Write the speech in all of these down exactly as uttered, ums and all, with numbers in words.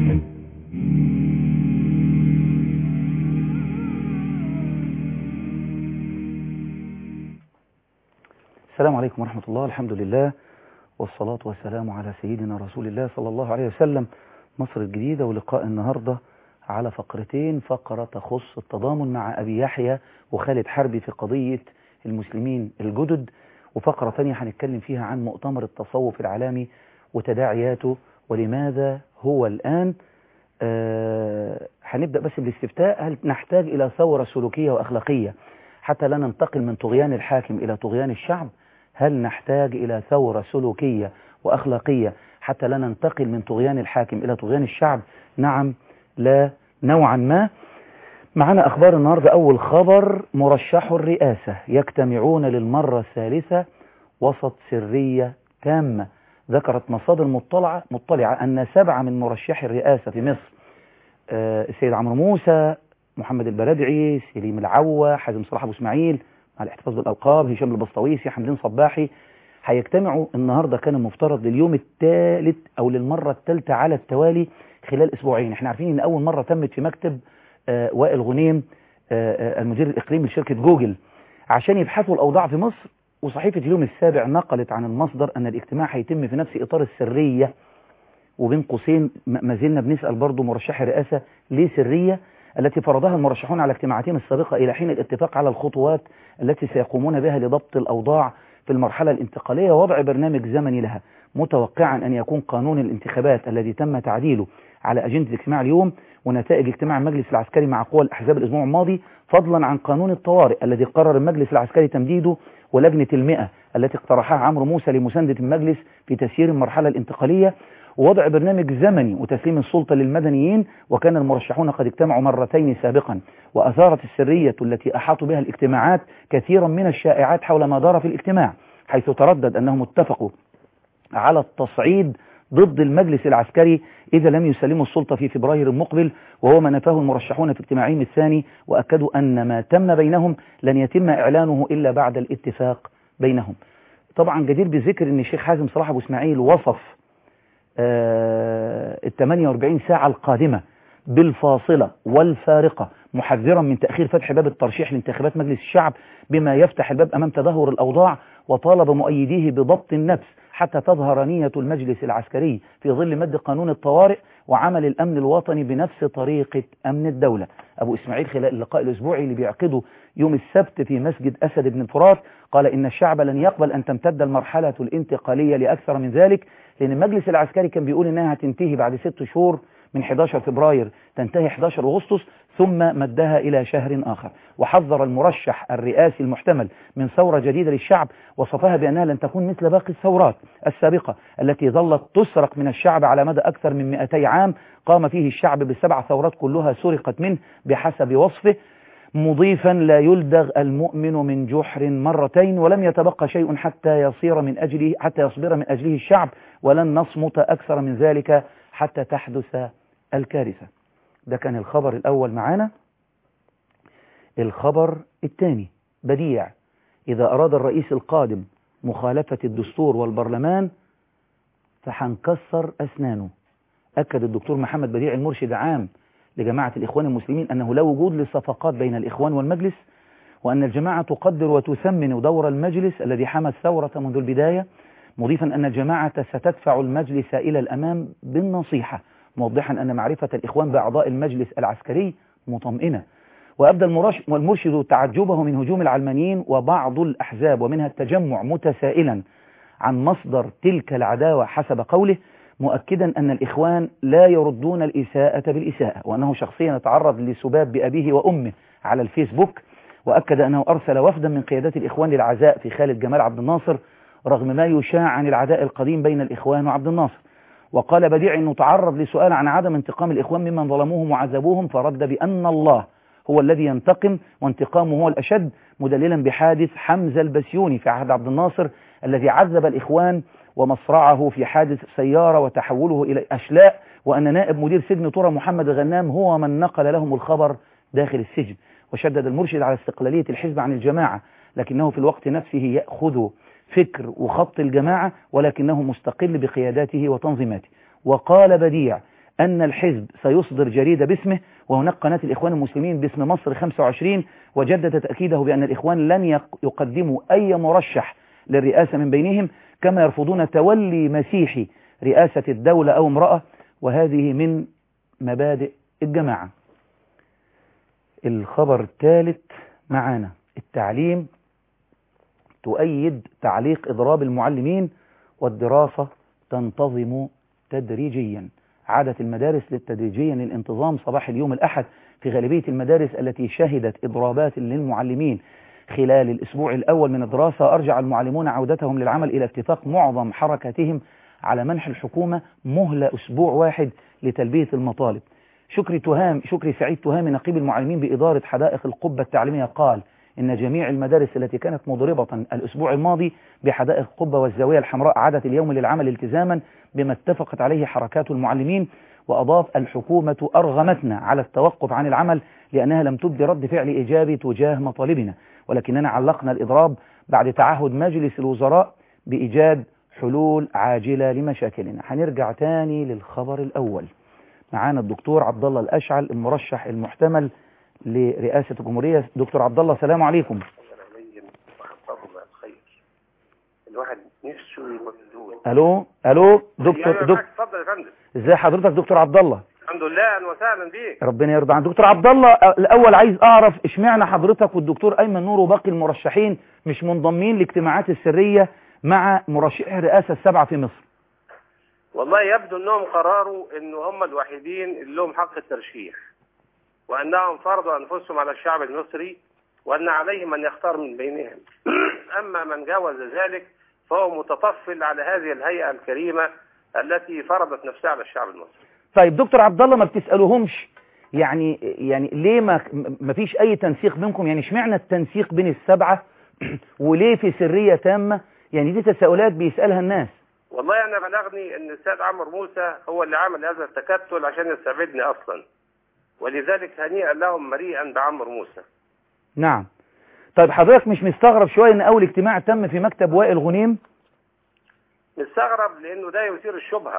السلام عليكم ورحمة الله. الحمد لله والصلاة والسلام على سيدنا رسول الله صلى الله عليه وسلم. مصر الجديدة، ولقاء النهاردة على فقرتين: فقرة تخص التضامن مع أبي يحيى وخالد حربي في قضية المسلمين الجدد، وفقرة ثانية هنتكلم فيها عن مؤتمر التصوف العالمي وتداعياته ولماذا هو الآن. أه هنبدأ بس بالاستفتاء: هل نحتاج إلى ثورة سلوكية وأخلاقية حتى لا ننتقل من طغيان الحاكم إلى طغيان الشعب؟ هل نحتاج إلى ثورة سلوكية وأخلاقية حتى لا ننتقل من طغيان الحاكم إلى طغيان الشعب؟ نعم، لا، نوعا ما. معنا أخبار النهاردة. أول خبر: مرشح الرئاسة يجتمعون للمرة الثالثة وسط سرية تامة. ذكرت مصادر مطلعة, مطلعة أن سبعة من مرشحي الرئاسة في مصر، آه السيد عمرو موسى، محمد البرادعي، سليم العوة، حازم صلاح أبو إسماعيل مع الاحتفاظ بالألقاب، هشام البسطويسي، حمدين صباحي، هيجتمعوا النهاردة. كان المفترض لليوم الثالث أو للمرة الثالثة على التوالي خلال أسبوعين. احنا عارفين أن أول مرة تمت في مكتب آه وائل غنيم، آه المدير الإقليمي لشركة جوجل، عشان يبحثوا الأوضاع في مصر. وصحيفة اليوم السابع نقلت عن المصدر أن الاجتماع هيتم في نفس إطار السرية. وبين قوسين ما زلنا بنسأل برضو مرشحي الرئاسة: ليه سرية؟ التي فرضها المرشحون على اجتماعاتهم السابقة إلى حين الاتفاق على الخطوات التي سيقومون بها لضبط الأوضاع في المرحلة الانتقالية ووضع برنامج زمني لها، متوقعا أن يكون قانون الانتخابات الذي تم تعديله على أجندة اجتماع اليوم ونتائج اجتماع المجلس العسكري مع قوى الأحزاب الأسبوع الماضي، فضلا عن قانون الطوارئ الذي قرر المجلس العسكري تمديده، ولجنة المئة التي اقترحها عمرو موسى لمساندة المجلس في تسيير المرحلة الانتقالية، ووضع برنامج زمني وتسليم السلطة للمدنيين. وكان المرشحون قد اجتمعوا مرتين سابقا، وأثارت السرية التي أحاطوا بها الاجتماعات كثيرا من الشائعات حول ما دار في الاجتماع، حيث تردد أنهم اتفقوا على التصعيد ضد المجلس العسكري إذا لم يسلموا السلطة في فبراير المقبل، وهو ما نفاه المرشحون في اجتماعهم الثاني، وأكدوا أن ما تم بينهم لن يتم إعلانه إلا بعد الاتفاق بينهم. طبعا جدير بذكر أن الشيخ حازم صلاح أبو إسماعيل وصف ال ثمانية وأربعين ساعة القادمة بالفاصلة والفارقة، محذرا من تأخير فتح باب الترشيح لانتخابات مجلس الشعب بما يفتح الباب أمام تدهور الأوضاع، وطالب مؤيديه بضبط النفس حتى تظهر نية المجلس العسكري في ظل مد قانون الطوارئ وعمل الأمن الوطني بنفس طريقة أمن الدولة. أبو إسماعيل خلال اللقاء الأسبوعي اللي بيعقده يوم السبت في مسجد أسد بن الفرات قال إن الشعب لن يقبل أن تمتد المرحلة الانتقالية لأكثر من ذلك، لأن المجلس العسكري كان بيقول إنها هتنتهي بعد ست شهور من أحد عشر فبراير، تنتهي أحد عشر أغسطس، ثم مدها إلى شهر آخر. وحذر المرشح الرئاسي المحتمل من ثورة جديدة للشعب، وصفها بأنها لن تكون مثل باقي الثورات السابقة التي ظلت تسرق من الشعب على مدى أكثر من مئتي عام، قام فيه الشعب بسبع ثورات كلها سرقت منه بحسب وصفه، مضيفا: لا يلدغ المؤمن من جحر مرتين، ولم يتبقى شيء حتى يصير من أجله حتى يصبر من أجله الشعب، ولن نصمت أكثر من ذلك حتى تحدث الكارثة. ده كان الخبر الأول معانا. الخبر الثاني: بديع: إذا أراد الرئيس القادم مخالفة الدستور والبرلمان فحنكسر أسنانه. أكد الدكتور محمد بديع المرشد عام لجماعة الإخوان المسلمين أنه لا وجود للصفقات بين الإخوان والمجلس، وأن الجماعة تقدر وتثمن دور المجلس الذي حمى الثورة منذ البداية، مضيفا أن الجماعة ستدفع المجلس إلى الأمام بالنصيحة، موضحا أن معرفة الإخوان بأعضاء المجلس العسكري مطمئنة. وأبدى المرشد تعجبه من هجوم العلمانيين وبعض الأحزاب ومنها التجمع متسائلا عن مصدر تلك العداوة حسب قوله، مؤكدا أن الإخوان لا يردون الإساءة بالإساءة، وأنه شخصيا تعرض لسباب بأبيه وأمه على الفيسبوك. وأكد أنه أرسل وفدا من قيادات الإخوان للعزاء في خالد جمال عبد الناصر رغم ما يشاع عن العداء القديم بين الإخوان وعبد الناصر. وقال بديع أنه تعرض لسؤال عن عدم انتقام الإخوان ممن ظلموهم وعذبوهم، فرد بأن الله هو الذي ينتقم وانتقامه هو الأشد، مدللا بحادث حمزة البسيوني في عهد عبد الناصر الذي عذب الإخوان ومصرعه في حادث سيارة وتحوله إلى أشلاء، وأن نائب مدير سجن طرى محمد غنام هو من نقل لهم الخبر داخل السجن. وشدد المرشد على استقلالية الحزب عن الجماعة، لكنه في الوقت نفسه يأخذ فكر وخط الجماعة ولكنه مستقل بقياداته وتنظيماته. وقال بديع أن الحزب سيصدر جريدة باسمه، وهناك قناة الإخوان المسلمين باسم مصر خمسة وعشرين، وجدد تأكيده بأن الإخوان لن يقدموا أي مرشح للرئاسة من بينهم، كما يرفضون تولي مسيحي رئاسة الدولة أو امرأة، وهذه من مبادئ الجماعة. الخبر الثالث معانا: التعليم تؤيد تعليق إضراب المعلمين، والدراسة تنتظم تدريجيا. عادت المدارس تدريجيا للانتظام صباح اليوم الأحد في غالبية المدارس التي شهدت إضرابات للمعلمين خلال الأسبوع الأول من الدراسة. أرجع المعلمون عودتهم للعمل إلى اتفاق معظم حركاتهم على منح الحكومة مهلة أسبوع واحد لتلبية المطالب. شكري تهام شكري سعيد تهامي نقيب المعلمين بإدارة حدائق القبة التعليمية قال إن جميع المدارس التي كانت مضربة الأسبوع الماضي بحدائق القبة والزاوية الحمراء عادت اليوم للعمل التزاما بما اتفقت عليه حركات المعلمين. وأضاف: الحكومة أرغمتنا على التوقف عن العمل لأنها لم تبدي رد فعل إيجابي تجاه مطالبنا، ولكننا علقنا الإضراب بعد تعهد مجلس الوزراء بإيجاد حلول عاجلة لمشاكلنا. هنرجع تاني للخبر الأول. معانا الدكتور عبد الله الأشعل المرشح المحتمل لرئاسة الجمهورية. دكتور عبد الله السلام عليكم. الواحد نفسه يمدود. الو الو دكتور دكتور اتفضل يا فندم. ازي حضرتك دكتور عبد الله؟ الحمد لله، اهلا وسهلا بيك. ربنا يرضى عنك. دكتور عبد الله، الاول عايز اعرف اشمعنى حضرتك والدكتور ايمن نور وباقي المرشحين مش منضمين لاجتماعات السريه مع مرشحي الرئاسه السبعه في مصر؟ والله يبدو انهم قرروا ان هم الوحيدين اللي لهم حق الترشيح، وانهم فرضوا انفسهم على الشعب المصري، وان عليهم ان يختار من بينهم. اما من جاوز ذلك فهو متطفل على هذه الهيئة الكريمة التي فرضت نفسها على الشعب المصري. طيب دكتور عبد الله، ما بتسألوهمش يعني يعني ليه ما ما فيش أي تنسيق بينكم؟ يعني اشمعنى التنسيق بين السبعة وليه في سرية تامة؟ يعني دي تساؤلات بيسألها الناس. والله أنا بلغني أن السيد عمرو موسى هو اللي عمل هذا التكتل عشان يستبعدني أصلا، ولذلك هنيئا لهم مريئا بعمرو موسى. نعم. طيب حضرتك مش مستغرب شوية ان اول اجتماع تم في مكتب وائل غنيم؟ مستغرب لانه ده يثير الشبهة.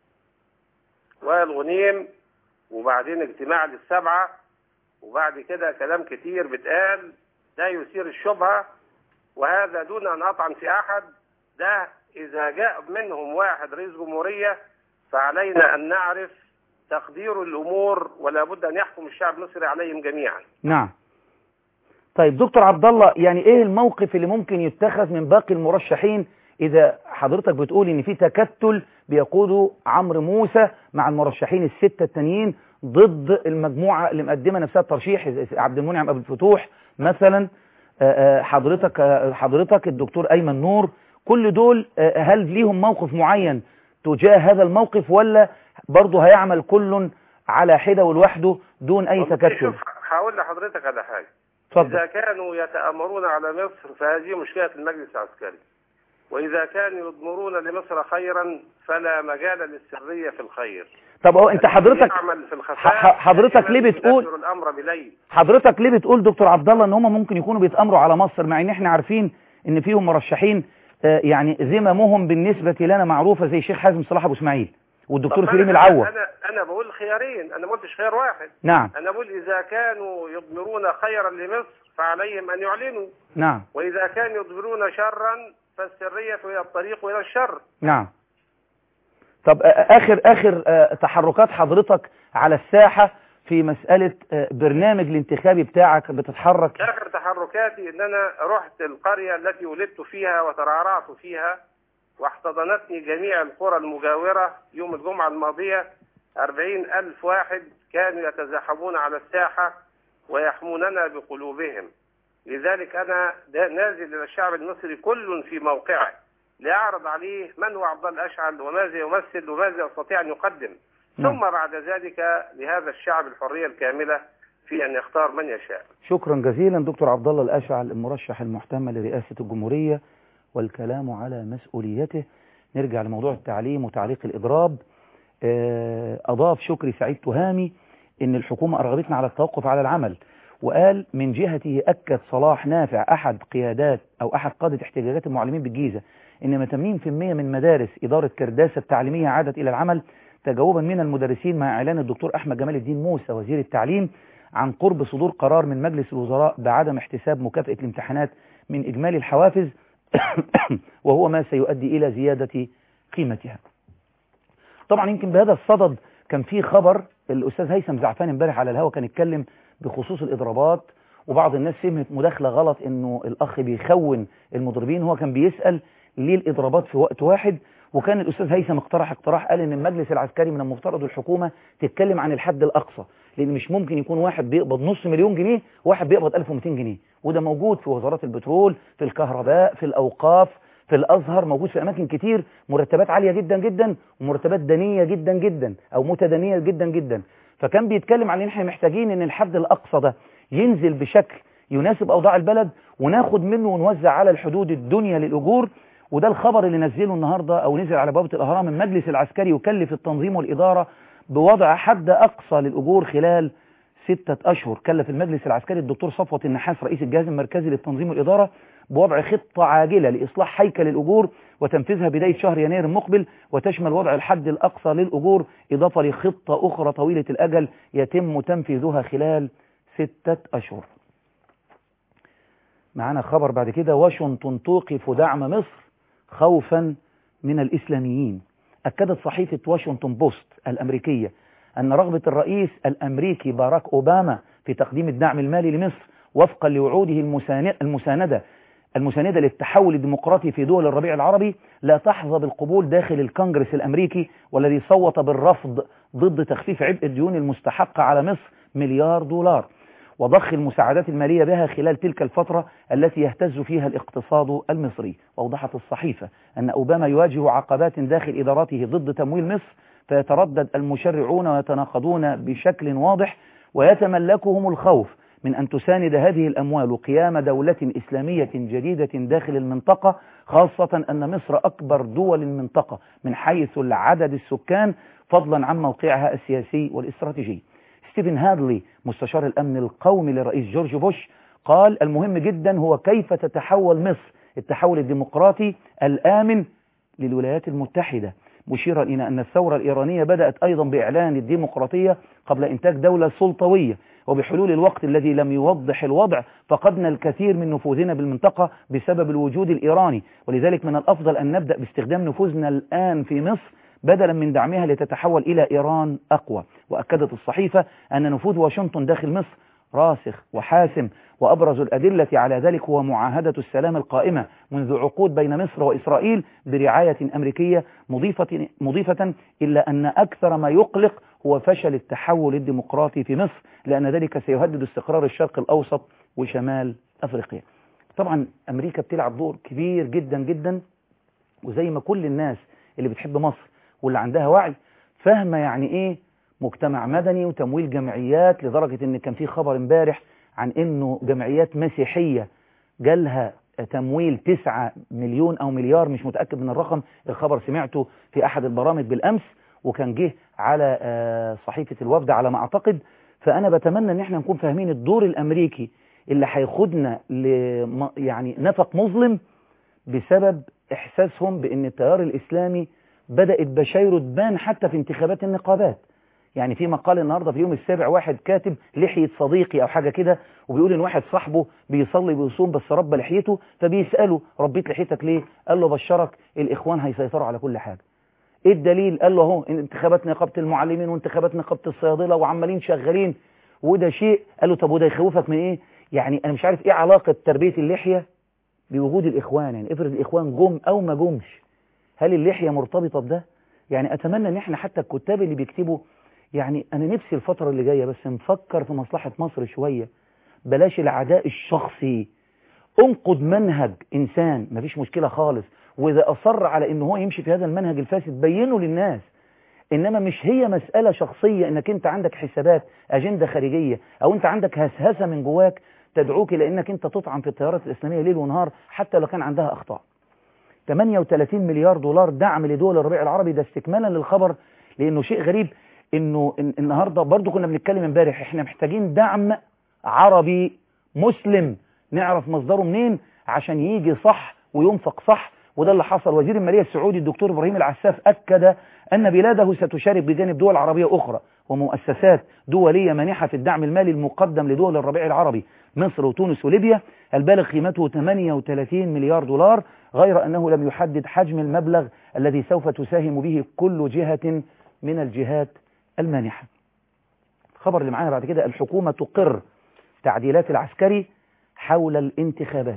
وائل غنيم وبعدين اجتماع للسبعة وبعد كده كلام كتير بتقال، ده يثير الشبهة، وهذا دون ان اطعن في احد. ده اذا جاء منهم واحد رئيس جمهورية فعلينا ان نعرف تقدير الامور، ولا بد ان يحكم الشعب المصري عليهم جميعا. نعم. طيب دكتور عبد الله، يعني ايه الموقف اللي ممكن يتخذ من باقي المرشحين اذا حضرتك بتقول ان في تكتل بيقوده عمرو موسى مع المرشحين الستة التانيين ضد المجموعة اللي مقدمة نفسها الترشيح، عبد المنعم ابو الفتوح مثلا، حضرتك حضرتك الدكتور ايمن نور، كل دول هل ليهم موقف معين تجاه هذا الموقف، ولا برضه هيعمل كل على حدة ولوحده دون اي تكتل؟ هقول لحضرتك على حاجة. فضل. إذا كانوا يتآمرون على مصر فهذه مشكلة المجلس العسكري، وإذا كانوا يضمرون لمصر خيرا فلا مجال للسرية في الخير. طب هو انت حضرتك حضرتك ليه بتقول الأمر بليل؟ حضرتك ليه بتقول دكتور عبد الله ان هم ممكن يكونوا بيتآمروا على مصر، مع ان احنا عارفين ان فيهم مرشحين يعني ذممهم بالنسبة لنا معروفة زي الشيخ حازم صلاح ابو اسماعيل والدكتور كريم العوة؟ أنا أنا بقول خيارين، أنا ما قلتش خيار واحد. نعم. أنا بقول إذا كانوا يضمرون خيرا لمصر فعليهم أن يعلنوا. نعم. وإذا كانوا يضمرون شرا فالسرية هي الطريق إلى الشر. نعم. طب آخر آخر تحركات حضرتك على الساحة في مسألة برنامج الانتخابي بتاعك بتتحرك؟ آخر تحركاتي إن أنا رحت القرية التي ولدت فيها وترعرعت فيها، واحتضنتني جميع القرى المجاورة يوم الجمعة الماضية. أربعين ألف واحد كانوا يتزاحمون على الساحة ويحموننا بقلوبهم. لذلك أنا نازل إلى الشعب المصري كل في موقعه لأعرض عليه من هو عبد الله الأشعل وماذا يمثل وماذا يستطيع أن يقدم. ثم بعد ذلك لهذا الشعب الحرية الكاملة في أن يختار من يشاء. شكرا جزيلا دكتور عبد الله الأشعل المرشح المحتمل لرئاسة الجمهورية والكلام على مسؤوليته. نرجع لموضوع التعليم وتعليق الإضراب. أضاف شكري سعيد تهامي إن الحكومة أرغبتنا على التوقف على العمل، وقال من جهته أكد صلاح نافع أحد قيادات أو أحد قادة احتجاجات المعلمين بالجيزة إن ثمانين بالمئة من مدارس إدارة كرداسة التعليمية عادت إلى العمل، تجاوبا من المدرسين مع إعلان الدكتور أحمد جمال الدين موسى وزير التعليم عن قرب صدور قرار من مجلس الوزراء بعدم احتساب مكافأة الامتحانات من إجمالي الحوافز وهو ما سيؤدي إلى زيادة قيمتها. طبعا يمكن بهذا الصدد كان في خبر الأستاذ هيثم زعفان امبارح على الهواء كان يتكلم بخصوص الإضرابات، وبعض الناس فهمت مداخلة غلط إنه الأخ بيخون المضربين. هو كان بيسأل ليه الإضرابات في وقت واحد، وكان الأستاذ هيثم اقترح اقتراح قال إن المجلس العسكري من المفترض الحكومة تتكلم عن الحد الأقصى، لأن مش ممكن يكون واحد بيقبض نص مليون جنيه وواحد بيقبض ألف ومئتين جنيه، وده موجود في وزارات البترول، في الكهرباء، في الأوقاف، في الأزهر، موجود في أماكن كتير مرتبات عالية جدا جدا ومرتبات دنية جدا جدا أو متدنية جدا جدا. فكان بيتكلم عن إن احنا محتاجين إن الحد الأقصى ده ينزل بشكل يناسب أوضاع البلد وناخد منه ونوزع على الحدود الدنيا للأجور. وده الخبر اللي نزله النهاردة أو نزل على بوابة الأهرام. المجلس العسكري يكلف التنظيم والإدارة بوضع حد أقصى للأجور خلال ستة أشهر. كلف المجلس العسكري الدكتور صفوة النحاس رئيس الجهاز المركزي للتنظيم والإدارة بوضع خطة عاجلة لإصلاح هيكل الأجور وتنفيذها بداية شهر يناير المقبل، وتشمل وضع الحد الأقصى للأجور إضافة لخطة أخرى طويلة الأجل يتم تنفيذها خلال ستة أشهر. معنا خبر بعد كده. واشنطن توقف دعم مصر خوفا من الإسلاميين. أكدت صحيفة واشنطن بوست الأمريكية أن رغبة الرئيس الأمريكي باراك أوباما في تقديم الدعم المالي لمصر وفقا لوعوده المساندة المساندة للتحول الديمقراطي في دول الربيع العربي لا تحظى بالقبول داخل الكونغرس الأمريكي، والذي صوت بالرفض ضد تخفيف عبء الديون المستحقة على مصر مليار دولار وضخ المساعدات المالية بها خلال تلك الفترة التي يهتز فيها الاقتصاد المصري. وأوضحت الصحيفة أن أوباما يواجه عقبات داخل إدارته ضد تمويل مصر، فيتردد المشرعون ويتناقضون بشكل واضح ويتملكهم الخوف من أن تساند هذه الأموال قيام دولة إسلامية جديدة داخل المنطقة، خاصة أن مصر أكبر دول المنطقة من حيث العدد السكان فضلا عن موقعها السياسي والاستراتيجي. ستيفن هادلي مستشار الأمن القومي لرئيس جورج بوش قال المهم جدا هو كيف تتحول مصر التحول الديمقراطي الآمن للولايات المتحدة، مشيرا إلى أن الثورة الإيرانية بدأت أيضا بإعلان الديمقراطية قبل إنتاج دولة سلطوية، وبحلول الوقت الذي لم يوضح الوضع فقدنا الكثير من نفوذنا بالمنطقة بسبب الوجود الإيراني، ولذلك من الأفضل أن نبدأ باستخدام نفوذنا الآن في مصر بدلا من دعمها لتتحول إلى إيران أقوى. وأكدت الصحيفة أن نفوذ واشنطن داخل مصر راسخ وحاسم، وأبرز الأدلة على ذلك هو معاهدة السلام القائمة منذ عقود بين مصر وإسرائيل برعاية أمريكية، مضيفة, مضيفة إلا أن أكثر ما يقلق هو فشل التحول الديمقراطي في مصر، لأن ذلك سيهدد استقرار الشرق الأوسط وشمال أفريقيا. طبعا أمريكا بتلعب دور كبير جدا جدا، وزي ما كل الناس اللي بتحب مصر واللي عندها وعي فاهمة يعني إيه مجتمع مدني وتمويل جمعيات، لدرجة إن كان في خبر امبارح عن إنه جمعيات مسيحية جالها تمويل تسعة مليون أو مليار، مش متأكد من الرقم، الخبر سمعته في أحد البرامج بالأمس وكان جه على صحيفة الوفد على ما أعتقد. فأنا بتمنى إن احنا نكون فاهمين الدور الأمريكي اللي هياخدنا ل يعني نفق مظلم بسبب إحساسهم بأن التيار الإسلامي بدأت بشايره تبان حتى في انتخابات النقابات. يعني في مقال النهاردة في اليوم السابع واحد كاتب لحية صديقي أو حاجة كده، وبيقول إن واحد صاحبه بيصلي بيصوم بس رب لحيته، فبيسأله ربيت لحيتك ليه؟ قال له بشرك الإخوان هيسيطروا على كل حاجة. إيه الدليل؟ قال له أهو انتخابات نقابة المعلمين وانتخابات نقابة الصيادلة وعمالين شغالين وده شيء. قال له طب وده يخوفك من إيه؟ يعني أنا مش عارف إيه علاقة تربية اللحية بوجود الإخوان. يعني افرض الإخوان جم أو ما جمش، هل اللحية مرتبطة بده؟ يعني أتمنى إن احنا حتى الكتاب اللي بيكتبوا، يعني أنا نفسي الفترة اللي جاية بس نفكر في مصلحة مصر شوية، بلاش العداء الشخصي. انقض منهج إنسان مفيش مشكلة خالص، وإذا أصر على إنه هو يمشي في هذا المنهج الفاسد بينه للناس، إنما مش هي مسألة شخصية إنك أنت عندك حسابات أجندة خارجية أو أنت عندك هسهسة من جواك تدعوك إلى إنك أنت تطعن في التيارات الإسلامية ليل ونهار حتى لو كان عندها أخطاء. ثمانية وثلاثين مليار دولار دعم لدول الربيع العربي، ده استكمالا للخبر، لأنه شيء غريب إنه النهاردة برضو كنا بنتكلم امبارح إحنا محتاجين دعم عربي مسلم نعرف مصدره منين عشان يجي صح وينفق صح وده اللي حصل. وزير المالية السعودي الدكتور إبراهيم العساف أكد أن بلاده ستشارك بجانب دول عربية أخرى ومؤسسات دولية مانحة في الدعم المالي المقدم لدول الربيع العربي مصر وتونس وليبيا البالغ قيمته ثمانية وثلاثين مليار دولار، غير أنه لم يحدد حجم المبلغ الذي سوف تساهم به كل جهة من الجهات المانحة. الخبر اللي معانا بعد كده: الحكومة تقر تعديلات العسكري حول الانتخابات.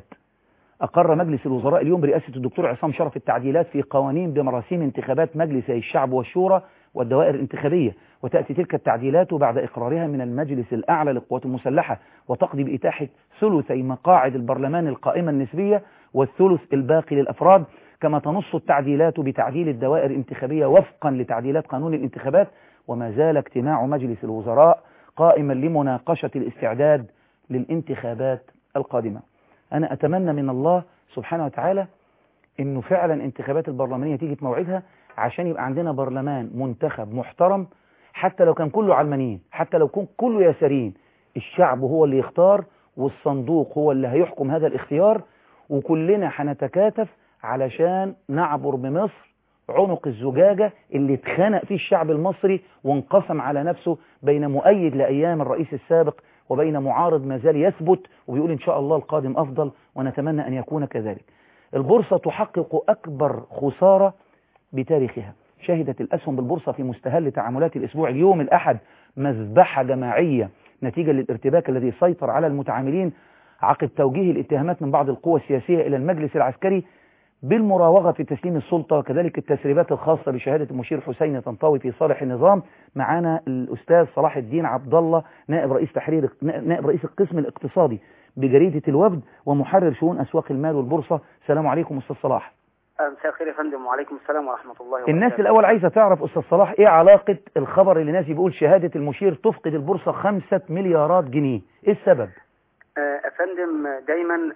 أقر مجلس الوزراء اليوم برئاسة الدكتور عصام شرف التعديلات في قوانين بمراسيم انتخابات مجلس الشعب والشورى والدوائر الانتخابية، وتأتي تلك التعديلات بعد إقرارها من المجلس الأعلى للقوات المسلحة، وتقضي بإتاحة ثلثي مقاعد البرلمان القائمة النسبية والثلث الباقي للأفراد. كما تنص التعديلات بتعديل الدوائر الانتخابية وفقا لتعديلات قانون الانتخابات. وما زال اجتماع مجلس الوزراء قائما لمناقشة الاستعداد للانتخابات القادمة. أنا أتمنى من الله سبحانه وتعالى إنه فعلا انتخابات البرلمانية تيجي في موعدها، عشان يبقى عندنا برلمان منتخب محترم، حتى لو كان كله علمانيين، حتى لو كان كله يساريين، الشعب هو اللي يختار والصندوق هو اللي هيحكم هذا الاختيار، وكلنا هنتكاتف علشان نعبر بمصر عنق الزجاجة اللي اتخنق فيه الشعب المصري وانقسم على نفسه بين مؤيد لأيام الرئيس السابق وبين معارض ما زال يثبت وبيقول إن شاء الله القادم أفضل، ونتمنى أن يكون كذلك. البورصة تحقق أكبر خسارة بتاريخها. شهدت الأسهم بالبورصة في مستهل تعاملات الأسبوع اليوم الأحد مذبحة جماعية نتيجة للارتباك الذي سيطر على المتعاملين عقب توجيه الاتهامات من بعض القوى السياسية إلى المجلس العسكري بالمراوغة في تسليم السلطة، وكذلك التسريبات الخاصة بشهادة المشير حسين طنطاوي في صالح النظام. معانا الأستاذ صلاح الدين عبد الله نائب رئيس تحرير نائب رئيس القسم الاقتصادي بجريدة الوفد ومحرر شؤون أسواق المال والبورصة. السلام عليكم أستاذ صلاح. مساء الخير يا فندم، وعليكم السلام ورحمة الله وبركاته. الناس الأول عايزة تعرف أستاذ صلاح إيه علاقة الخبر اللي ناس بيقول شهادة المشير تفقد البورصة خمسة مليارات جنيه؟ إيه السبب؟ يا فندم دايما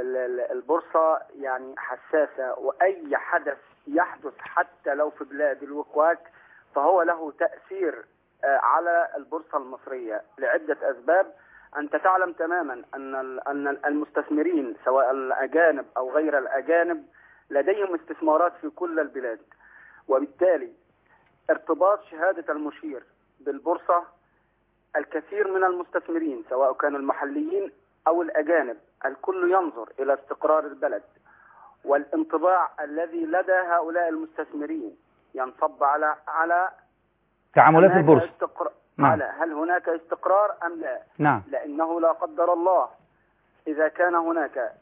البورصة يعني حساسة، وأي حدث يحدث حتى لو في بلاد الوكواك فهو له تأثير على البورصة المصرية لعدة أسباب. أنت تعلم تماما أن أن المستثمرين سواء الأجانب أو غير الأجانب لديهم استثمارات في كل البلاد، وبالتالي ارتباط شهادة المشير بالبورصة الكثير من المستثمرين سواء كانوا المحليين أو الأجانب الكل ينظر إلى استقرار البلد، والانطباع الذي لدى هؤلاء المستثمرين ينصب على على تعاملات البورصة. استقر... نعم. على هل هناك استقرار أم لا؟ نعم. لأنه لا قدر الله إذا كان هناك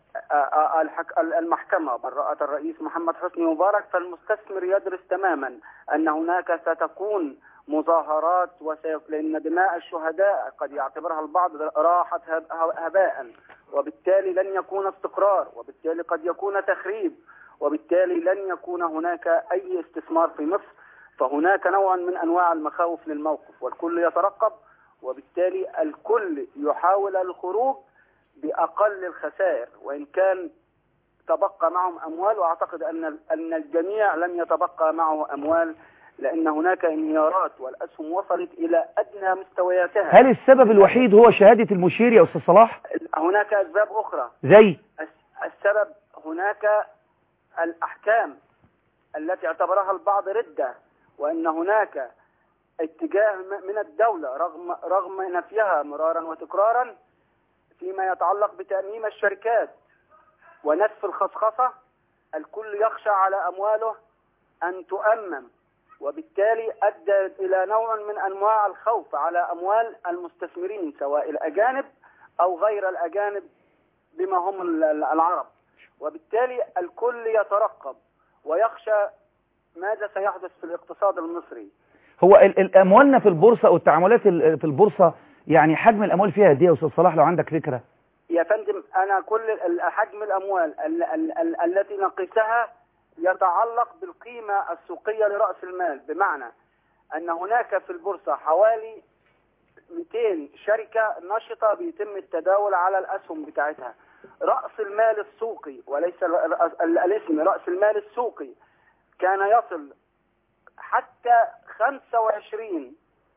المحكمة برأت الرئيس محمد حسني مبارك فالمستثمر يدرس تماما أن هناك ستكون مظاهرات وسيك... لأن دماء الشهداء قد يعتبرها البعض راحت هباء، وبالتالي لن يكون استقرار، وبالتالي قد يكون تخريب، وبالتالي لن يكون هناك أي استثمار في مصر. فهناك نوع من أنواع المخاوف للموقف والكل يترقب، وبالتالي الكل يحاول الخروج بأقل الخسائر، وإن كان تبقى معهم أموال، وأعتقد أن أن الجميع لم يتبقى معه أموال لأن هناك انهيارات والأسهم وصلت إلى أدنى مستوياتها. هل السبب الوحيد هو شهادة المشير يا أستاذ صلاح؟ هناك أسباب أخرى زي السبب. هناك الأحكام التي اعتبرها البعض ردة، وأن هناك اتجاه من الدولة رغم رغم نفيها مرارا وتكرارا فيما يتعلق بتأميم الشركات ونسف الخصخصة. الكل يخشى على أمواله أن تؤمم، وبالتالي أدى إلى نوع من أنواع الخوف على أموال المستثمرين سواء الأجانب أو غير الأجانب بما هم العرب، وبالتالي الكل يترقب ويخشى ماذا سيحدث في الاقتصاد المصري. هو الأموالنا في البورصة أو التعاملات في البورصة يعني حجم الأموال فيها قد ايه يا أستاذ صلاح لو عندك فكرة؟ يا فندم أنا كل حجم الأموال ال ال ال التي نقيسها يتعلق بالقيمة السوقية لرأس المال، بمعنى أن هناك في البورصة حوالي مئتين شركة نشطة بيتم التداول على الأسهم بتاعتها. رأس المال السوقي وليس الاسم، رأس المال السوقي كان يصل حتى خمسة وعشرين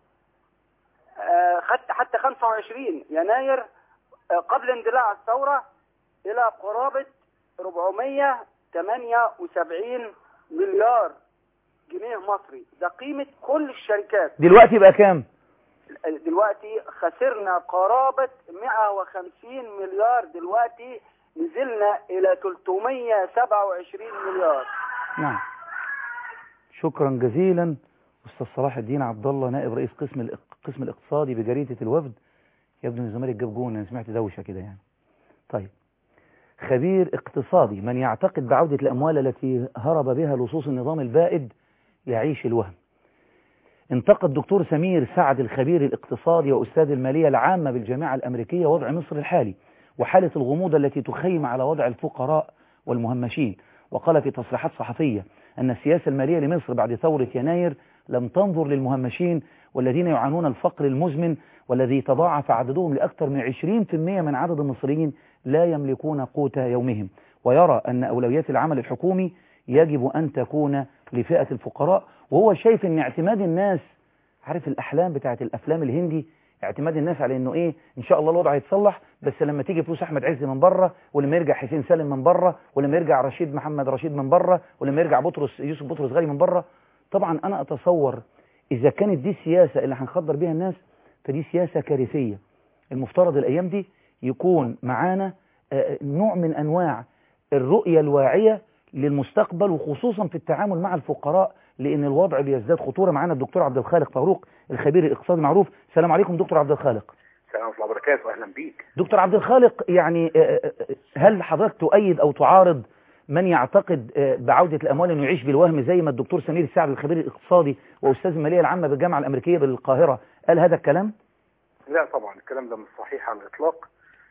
حتى خمسة وعشرين يناير قبل اندلاع الثورة إلى قرابة أربعمئة ثمانية وسبعين مليار جنيه مصري. ده قيمة كل الشركات. دلوقتي بقى كام؟ دلوقتي خسرنا قرابة مئة وخمسين مليار، دلوقتي نزلنا إلى ثلاثمئة وسبعة وعشرين مليار. نعم. شكرا جزيلا أستاذ صلاح الدين عبد الله، نائب رئيس قسم القسم الاقتصادي بجريدة الوفد. يبدو ان الزمالك جاب جون، انا سمعت دوشه كده يعني. طيب، خبير اقتصادي: من يعتقد بعودة الأموال التي هرب بها لصوص النظام البائد يعيش الوهم. انتقد الدكتور سمير سعد الخبير الاقتصادي وأستاذ المالية العامة بالجامعة الأمريكية وضع مصر الحالي وحالة الغموض التي تخيم على وضع الفقراء والمهمشين، وقال في تصريحات صحفية أن السياسة المالية لمصر بعد ثورة يناير لم تنظر للمهمشين والذين يعانون الفقر المزمن والذي تضاعف عددهم لأكثر من عشرين بالمئة من عدد المصريين لا يملكون قوت يومهم، ويرى أن أولويات العمل الحكومي يجب أن تكون لفئة الفقراء. وهو شايف أن اعتماد الناس، عارف الأحلام بتاعت الأفلام الهندي، اعتماد الناس على أنه إيه، إن شاء الله الوضع هيتصلح بس لما تيجي فلوس أحمد عز من بره، ولما يرجع حسين سالم من بره، ولما يرجع رشيد محمد رشيد من بره، ولما يرجع بطرس يوسف بطرس غالي من بره. طبعا أنا أتصور إذا كانت دي السياسة اللي هنخدر بيها الناس فدي سياسة كارثية. المفترض الأيام دي يكون معانا نوع من أنواع الرؤية الواعية للمستقبل، وخصوصا في التعامل مع الفقراء، لأن الوضع بيزداد خطورة. معانا الدكتور عبد الخالق فاروق الخبير الاقتصادي معروف. السلام عليكم دكتور عبد الخالق. السلام ورحمة الله وبركاته، أهلا بيك دكتور عبد الخالق. يعني هل حضرتك تؤيد أو تعارض من يعتقد بعودة الأموال أنه يعيش بالوهم زي ما الدكتور سمير السعد الخبير الاقتصادي وأستاذ المالية العامة بالجامعة الأمريكية بالقاهرة قال هذا الكلام؟ لا طبعا الكلام ده مش صحيح على الإطلاق.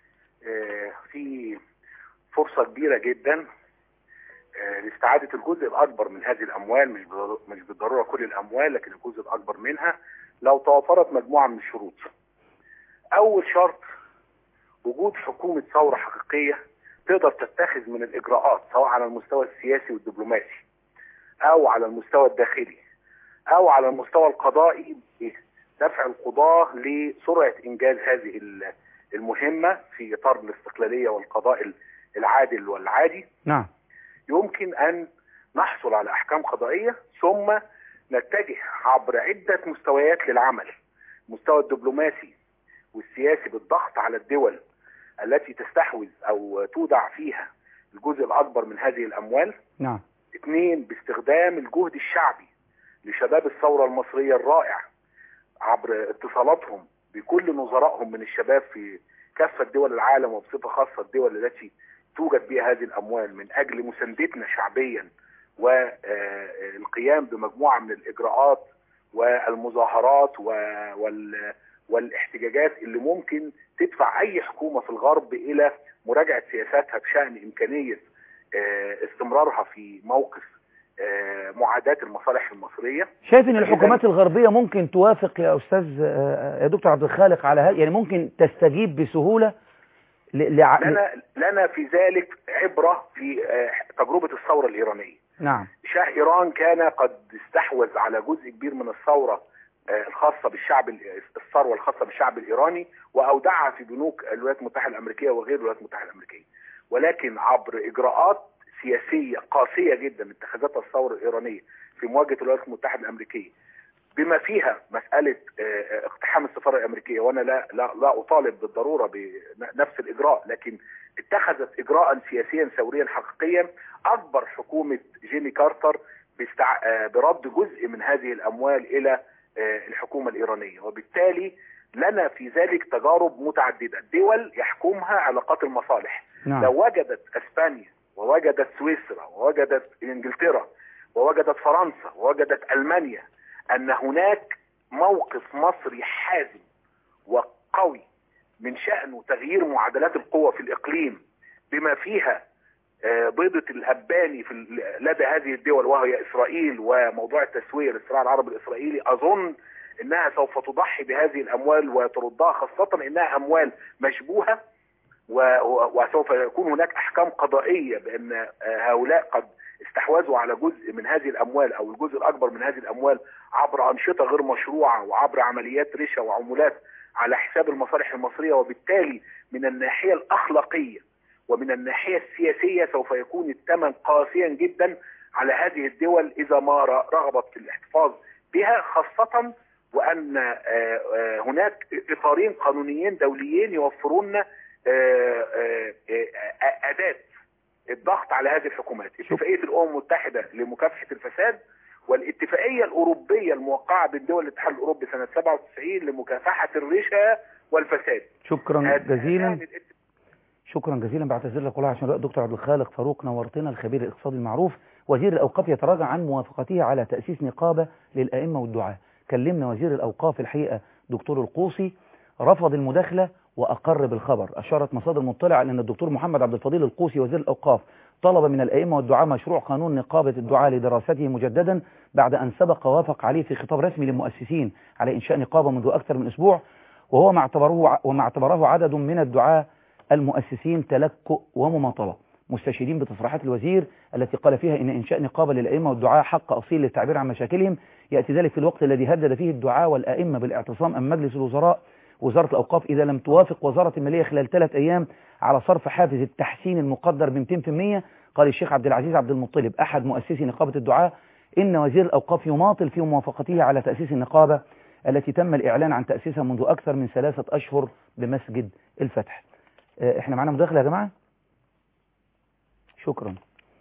في فرصة كبيرة جدا لاستعادة الجزء الأكبر من هذه الأموال، مش مش بالضرورة كل الأموال لكن الجزء الأكبر منها، لو توفرت مجموعة من الشروط. أول شرط وجود حكومة ثورة حقيقية تقدر تتخذ من الإجراءات سواء على المستوى السياسي والدبلوماسي أو على المستوى الداخلي أو على المستوى القضائي، دفع القضاة لسرعة إنجاز هذه المهمة في إطار الاستقلالية والقضاء العادل والعادي. نعم. يمكن أن نحصل على أحكام قضائية ثم نتجه عبر عدة مستويات للعمل، المستوى الدبلوماسي والسياسي بالضغط على الدول التي تستحوذ أو تودع فيها الجزء الأكبر من هذه الأموال. نعم. اثنين، باستخدام الجهد الشعبي لشباب الثورة المصرية الرائع عبر اتصالاتهم بكل نظرائهم من الشباب في كافة دول العالم وبصفة خاصة الدول التي توجد بها هذه الأموال من أجل مساندتنا شعبيا والقيام بمجموعة من الإجراءات والمظاهرات والاحتجاجات اللي ممكن تدفع أي حكومة في الغرب إلى مراجعة سياساتها بشأن إمكانية استمرارها في موقف معاداة المصالح المصرية. شايف ان الحكومات الغربية ممكن توافق يا أستاذ يا دكتور عبد الخالق على هذا؟ يعني ممكن تستجيب بسهولة؟ لع... لنا لنا في ذلك عبرة في تجربة الثورة الإيرانية. نعم. شاه إيران كان قد استحوذ على جزء كبير من الثورة الخاصة بالشعب، الثروة الخاصة بالشعب الإيراني، وأودعها في بنوك الولايات المتحدة الأمريكية وغير الولايات المتحدة الأمريكية، ولكن عبر إجراءات سياسية قاسية جدا اتخذتها الثورة الإيرانية في مواجهة الولايات المتحدة الأمريكية، بما فيها مسألة اقتحام السفارة الأمريكية. وأنا لا لا لا أطالب بالضرورة بنفس الإجراء، لكن اتخذت إجراء سياسيا ثوريا حقيقيا أكبر حكومة جيمي كارتر باستع... برد جزء من هذه الأموال إلى الحكومة الإيرانية، وبالتالي لنا في ذلك تجارب متعددة. دول يحكمها علاقات المصالح. نعم. لو وجدت أسبانيا ووجدت سويسرا ووجدت إنجلترا ووجدت فرنسا ووجدت ألمانيا أن هناك موقف مصري حازم وقوي من شأنه تغيير معادلات القوى في الإقليم بما فيها بيضة الهباني في لدى هذه الدول وهي إسرائيل وموضوع التسوية للصراع العربي الإسرائيلي، أظن أنها سوف تضحي بهذه الأموال وتردها، خاصة أنها أموال مشبوهة، وسوف يكون هناك أحكام قضائية بأن هؤلاء قد استحوذوا على جزء من هذه الأموال أو الجزء الأكبر من هذه الأموال عبر أنشطة غير مشروعة وعبر عمليات رشا وعمولات على حساب المصالح المصرية. وبالتالي من الناحية الأخلاقية ومن الناحية السياسية سوف يكون الثمن قاسيا جدا على هذه الدول إذا ما رغبت في الاحتفاظ بها، خاصة وأن هناك إطارين قانونيين دوليين يوفرون أداة الضغط على هذه الحكومات. اتفاقية الأمم المتحدة لمكافحة الفساد، والاتفاقية الأوروبية الموقعة بين دول الاتحاد الأوروبي سنة سبعة وتسعين لمكافحة الرشا والفساد. شكرا جزيلا. شكرا جزيلا. بعتذر لك والله عشان دكتور عبد الخالق فاروق نورتنا، الخبير الاقتصادي المعروف. وزير الأوقاف يتراجع عن موافقته على تأسيس نقابة للأئمة والدعاة. كلمنا وزير الأوقاف الحقيقة دكتور القوصي، رفض المداخلة وأقر بالخبر. أشارت مصادر مطلعة أن الدكتور محمد عبد الفضيل القوصي وزير الأوقاف طلب من الأئمة والدعاة مشروع قانون نقابة الدعاة لدراسته مجددا بعد أن سبق وافق عليه في خطاب رسمي للمؤسسين على إنشاء نقابة منذ أكثر من أسبوع، وهو ما اعتبره وما اعتبره عدد من الدعاة المؤسسين تلكؤ ومماطلة، مستشهدين بتصريحات الوزير التي قال فيها إن إنشاء نقابة للأئمة والدعاة حق أصيل للتعبير عن مشاكلهم. يأتي ذلك في الوقت الذي هدد فيه الدعاة والأئمة بالاعتصام أمام مجلس الوزراء وزارة الأوقاف إذا لم توافق وزارة المالية خلال ثلاث أيام على صرف حافز التحسين المقدر ب مئتين بالمئة. قال الشيخ عبد العزيز عبد المطلب أحد مؤسسي نقابة الدعاة إن وزير الأوقاف يماطل في موافقته على تأسيس النقابة التي تم الإعلان عن تأسيسها منذ أكثر من ثلاثة أشهر بمسجد الفتح. احنا معنا مداخلة يا جماعة؟ شكرا.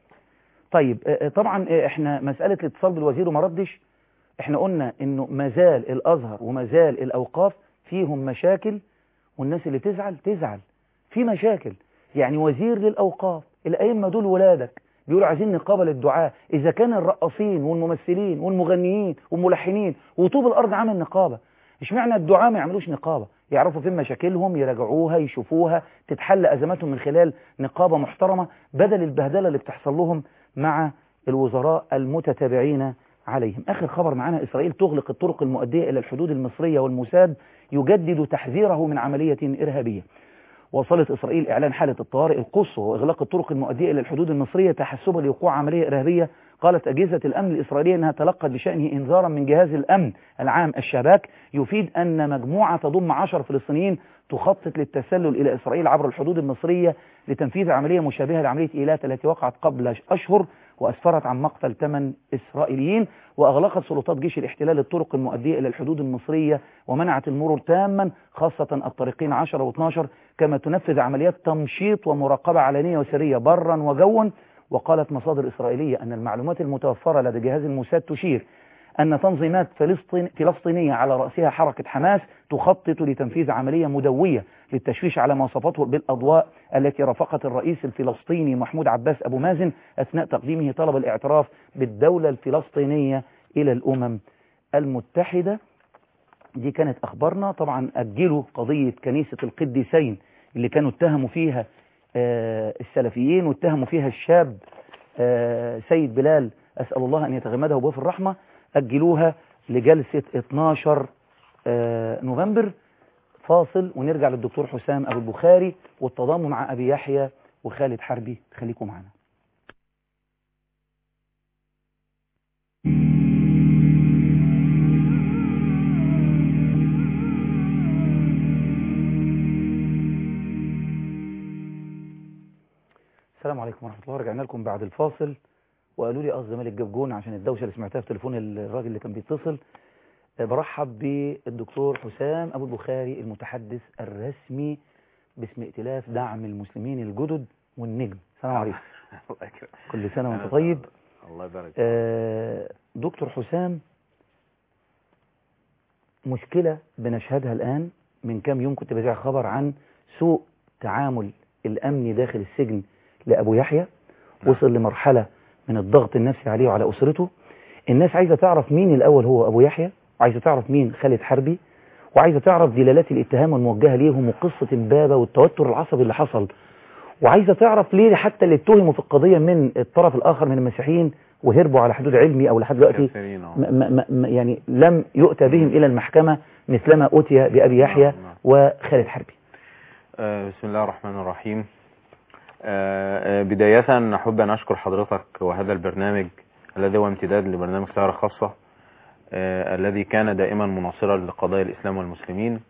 طيب طبعا احنا مسألة الاتصال بالوزير وما ردش، احنا قلنا انه مازال الازهر ومازال الاوقاف فيهم مشاكل، والناس اللي تزعل تزعل في مشاكل. يعني وزير للاوقاف، الائمة دول ولادك، بيقولوا عايزين نقابة للدعاء. اذا كان الرقاصين والممثلين والمغنيين والملحنين وطوب الارض عامل نقابة، اشمعنى الدعاء ما يعملوش نقابة؟ يعرفوا فين مشاكلهم، يراجعوها، يشوفوها، تتحل أزماتهم من خلال نقابة محترمة بدل البهدلة اللي بتحصل لهم مع الوزراء المتتابعين عليهم. آخر خبر معنا، إسرائيل تغلق الطرق المؤدية إلى الحدود المصرية، والموساد يجدد تحذيره من عملية إرهابية. وصلت إسرائيل إعلان حالة الطوارئ القصوى وإغلاق الطرق المؤدية إلى الحدود المصرية تحسبا لوقوع عملية إرهابية. قالت أجهزة الأمن الإسرائيلية أنها تلقت بشأنه إنذارا من جهاز الأمن العام الشباك يفيد أن مجموعة تضم عشر فلسطينيين تخطط للتسلل إلى إسرائيل عبر الحدود المصرية لتنفيذ عملية مشابهة لعملية إيلات التي وقعت قبل أشهر وأسفرت عن مقتل ثمان إسرائيليين. وأغلقت سلطات جيش الاحتلال الطرق المؤدية إلى الحدود المصرية ومنعت المرور تاما، خاصة الطريقين عشرة واثناشر، كما تنفذ عمليات تمشيط ومراقبة علنية وسرية برا وجوا. وقالت مصادر إسرائيلية أن المعلومات المتوفرة لدى جهاز الموساد تشير أن تنظيمات فلسطين فلسطينية على رأسها حركة حماس تخطط لتنفيذ عملية مدوية للتشويش على ما وصفته بالأضواء التي رافقت الرئيس الفلسطيني محمود عباس أبو مازن أثناء تقديمه طلب الاعتراف بالدولة الفلسطينية إلى الأمم المتحدة. دي كانت أخبارنا. طبعا أجلوا قضية كنيسة القديسين اللي كانوا اتهموا فيها آه السلفيين واتهموا فيها الشاب آه سيد بلال، أسأل الله أن يتغمده بوف الرحمة، أجلوها لجلسة اثناشر آه نوفمبر. فاصل ونرجع للدكتور حسام أبو البخاري والتضامن مع أبي يحيى وخالد حربي. خليكم معنا. السلام عليكم ورحمة الله. رجعنا لكم بعد الفاصل وقالوا لي قصد مالك جاب جون عشان الدوشة اللي سمعتها في تليفون الراجل اللي كان بيتصل. برحب بالدكتور حسام أبو البخاري المتحدث الرسمي باسم ائتلاف دعم المسلمين الجدد والنجم. السلام عليكم. كل سنة وانت طيب. الله يبارك. آه دكتور حسام، مشكلة بنشهدها الآن. من كام يوم كنت بذيع خبر عن سوء تعامل الأمني داخل السجن لأبو يحيى، وصل لمرحلة من الضغط النفسي عليه وعلى أسرته. الناس عايزة تعرف مين الأول هو أبو يحيى، وعايزة تعرف مين خالد حربي، وعايزة تعرف دلالات الاتهام الموجهة ليهم وقصة امبابة والتوتر العصبي اللي حصل، وعايزة تعرف ليه حتى اللي اتهموا في القضية من الطرف الآخر من المسيحيين وهربوا على حدود علمي أو لحد دلوقتي يعني لم يؤتى بهم إلى المحكمة مثلما أوتي بأبي يحيى وخالد حربي. آه بسم الله الرحمن الرحيم. آه بداية نحب أن أشكر حضرتك وهذا البرنامج الذي هو امتداد لبرنامج سهرة خاصة آه الذي كان دائما مناصرا لقضايا الإسلام والمسلمين،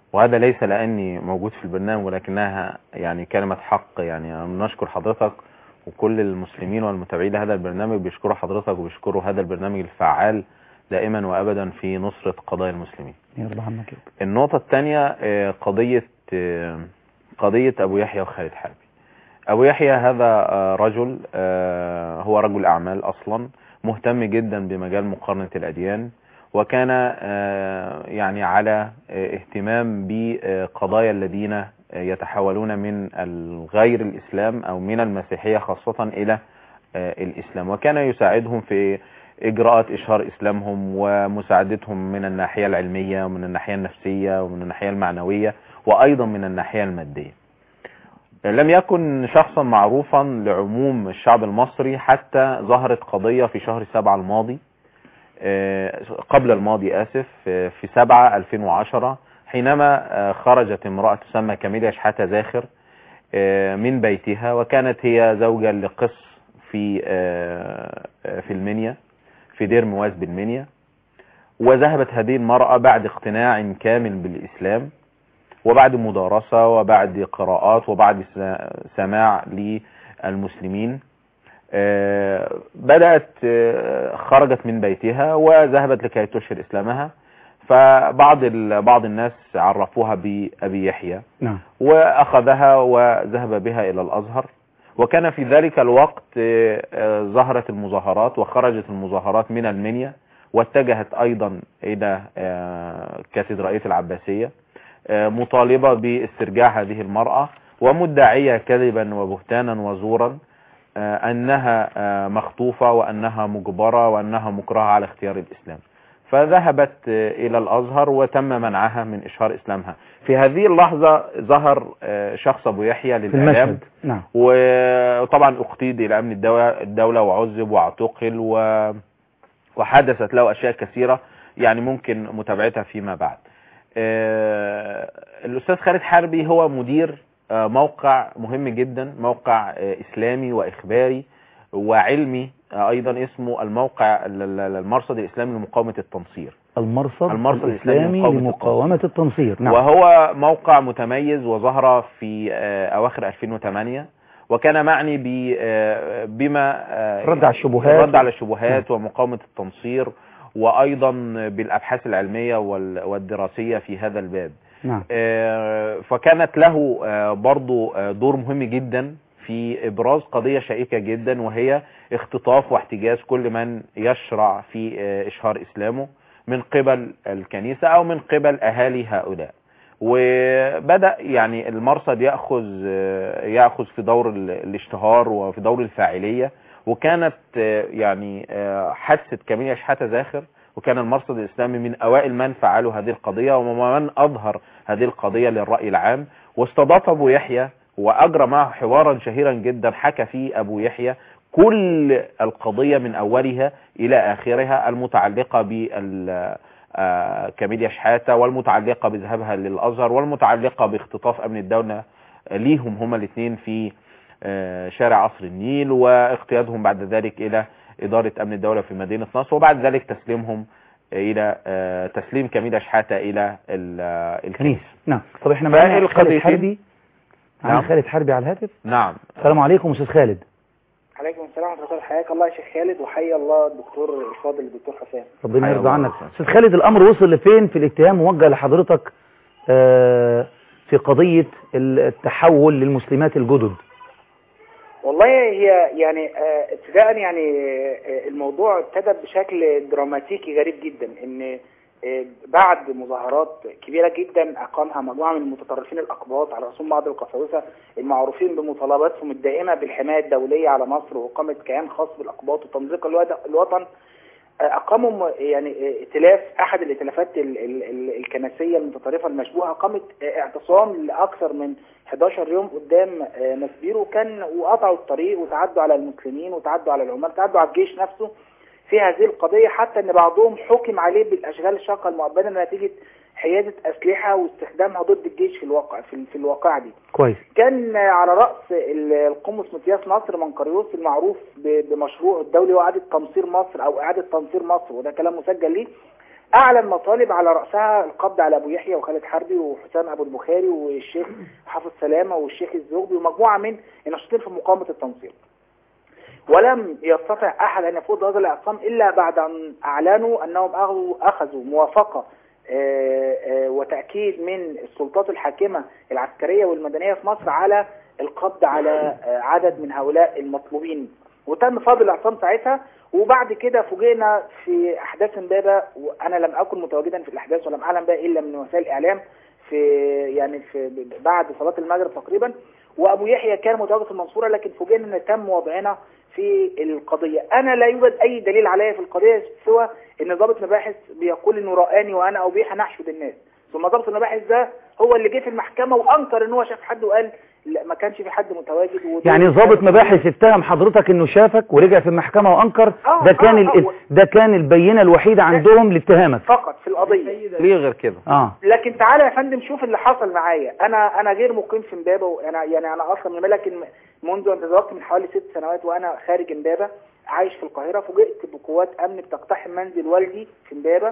وهذا ليس لأني موجود في البرنامج ولكنها يعني كلمة حق. يعني نشكر حضرتك وكل المسلمين والمتابعين لهذا البرنامج بيشكروا حضرتك وبيشكروا هذا البرنامج الفعال دائما وأبدا في نصرة قضايا المسلمين. يرضى عنك. النقطة الثانية قضية قضية أبو يحيى وخالد حربي. أبو يحيى هذا رجل هو رجل أعمال أصلا مهتم جدا بمجال مقارنة الأديان، وكان يعني على اهتمام بقضايا الذين يتحولون من الغير الإسلام أو من المسيحية خاصة إلى الإسلام، وكان يساعدهم في إجراءات إشهار إسلامهم ومساعدتهم من الناحية العلمية ومن الناحية النفسية ومن الناحية المعنوية وأيضا من الناحية المادية. لم يكن شخصا معروفا لعموم الشعب المصري حتى ظهرت قضية في شهر سبعة الماضي قبل الماضي آسف في سبعة ألفين وعشرة حينما خرجت امرأة تسمى كاميليا شحاتة زاخر من بيتها، وكانت هي زوجة لقس في في المنيا في دير مواس بالمنيا، وذهبت هذه المرأة بعد اقتناع كامل بالإسلام وبعد مدارسة وبعد قراءات وبعد سماع للمسلمين بدأت خرجت من بيتها وذهبت لكي تشهر إسلامها، فبعض بعض الناس عرفوها بأبي يحيى نعم. وأخذها وذهب بها إلى الأزهر، وكان في ذلك الوقت ظهرت المظاهرات وخرجت المظاهرات من المنيا واتجهت أيضا إلى كاتدرائية العباسية مطالبة باسترجاع هذه المرأة ومدعية كذبا وبهتانا وزورا أنها مخطوفة وأنها مجبرة وأنها مكرهة على اختيار الإسلام، فذهبت إلى الأزهر وتم منعها من إشهار إسلامها. في هذه اللحظة ظهر شخص أبو يحيى للإعلام نعم. وطبعا اقتيد إلى أمن الدولة وعذب واعتقل وحدثت له أشياء كثيرة يعني ممكن متابعتها فيما بعد. الأستاذ خالد حربي هو مدير موقع مهم جدا، موقع إسلامي وإخباري وعلمي أيضا اسمه الموقع المرصد الإسلامي لمقاومة التنصير. المرصد, المرصد الإسلامي لمقاومة التنصير. نعم. وهو موقع متميز وظهر في أواخر ألفين وثمانية وكان معني بما رد على الشبهات رد على الشبهات ومقاومة التنصير وأيضا بالأبحاث العلمية والدراسية في هذا الباب. نعم. فكانت له برضو دور مهم جدا في إبراز قضية شائكة جدا وهي اختطاف واحتجاز كل من يشرع في إشهار إسلامه من قبل الكنيسة أو من قبل أهالي هؤلاء. وبدأ يعني المرصد يأخذ يأخذ في دور الاشتهار وفي دور الفاعلية، وكانت يعني حادثة كاميليا شحاتة زاخر وكان المرصد الإسلامي من أوائل من فعلوا هذه القضية ومن أظهر هذه القضية للرأي العام، واستضاف أبو يحيى وأجرى معه حوارا شهيرا جدا حكى فيه أبو يحيى كل القضية من أولها إلى آخرها المتعلقة بكاميليا شحاتة والمتعلقة بذهابها للأزهر والمتعلقة باختطاف أمن الدولة ليهم هما الاثنين في شارع عصر النيل واقتيادهم بعد ذلك إلى إدارة أمن الدولة في مدينة نصر وبعد ذلك تسليمهم إلى تسليم كاميليا شحاتة إلى الكنيسة. نعم. طب احنا معانا خالد حربي. نعم. خالد حربي على الهاتف. نعم. السلام عليكم أستاذ خالد. عليكم السلام ورحمة الله. حياك الله يا شيخ خالد وحيا الله الدكتور الفاضل الدكتور حسام. ربنا يرضى عنك. أستاذ خالد، الأمر وصل لفين في الاتهام موجه لحضرتك في قضية التحول للمسلمات الجدد؟ والله هي يعني ابتداء يعني الموضوع ابتدى بشكل دراماتيكي غريب جدا، ان بعد مظاهرات كبيرة جدا أقامها مجموعة من المتطرفين الأقباط على رأسهم بعض القساوسة المعروفين بمطالباتهم الدائمة بالحماية الدولية على مصر وإقامة كيان خاص بالأقباط وتمزيق الوطن، أقاموا يعني ائتلاف أحد الائتلافات الكنسية المتطرفة المشبوهة، أقامت اعتصام لأكثر من إحدى عشر يوم قدام مسبير، وكان وقطعوا الطريق وتعدوا على المسلمين وتعدوا على العمال وتعدوا على الجيش نفسه في هذه القضية، حتى ان بعضهم حكم عليه بالاشغال الشاقة المؤبدة نتيجة حيازة اسلحة واستخدامها ضد الجيش في الواقع في, في الواقع دي. كويس. كان على رأس القمص متياس نصر منقريوس المعروف بمشروع الدولي واعادة تمصير مصر او اعادة تنصير مصر، وده كلام مسجل ليه، اعلن مطالب على راسها القبض على ابو يحيى وخالد حربي وحسام ابو البخاري والشيخ حافظ سلامه والشيخ الزغبي ومجموعه من الناشطين في مقاومه التنصير. ولم يستطع احد ان يفوض هذا الاعتصام الا بعد ان اعلنوا انهم اخذوا موافقه وتاكيد من السلطات الحاكمه العسكريه والمدنيه في مصر على القبض على عدد من هؤلاء المطلوبين، وتم فض الاعتصام ساعتها. وبعد كده فوجئنا في احداث امبابه، وانا لم اكن متواجدا في الاحداث ولم اعلم بها الا من وسائل الاعلام في يعني في بعد صلاه المغرب تقريبا، وابو يحيى كان متواجد في المنصوره، لكن فوجئنا ان تم وضعنا في القضيه. انا لا يوجد اي دليل عليا في القضيه سوى ان ضابط مباحث بيقول انه رآني وانا ابو يحيى نحشد الناس، ثم ضابط المباحث ده هو اللي جه في المحكمه وانكر ان هو شاف حد وقال لا ما كانش في حد متواجد. يعني ضابط مباحث اتهم حضرتك انه شافك ورجع في المحكمة وانكر؟ آه ده كان آه آه ده كان البينة الوحيدة عندهم لاتهامك فقط في القضية. ليه غير كده؟ اه لكن تعالى يا فندم شوف اللي حصل معايا. انا انا غير مقيم في امبابة، انا يعني انا اصلا من لكن منذ ان تزوجت من حوالي ست سنوات وانا خارج امبابة عايش في القاهرة. فوجئت بقوات امن بتقتحم منزل والدي في امبابة،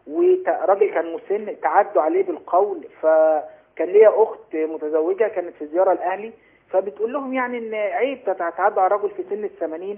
وراجل كان مسن تعدوا عليه بالقول. فكان ليا اخت متزوجة كانت في زيارة لاهلي، فبتقول لهم يعني ان عيب تتعدى على رجل في سن الثمانين.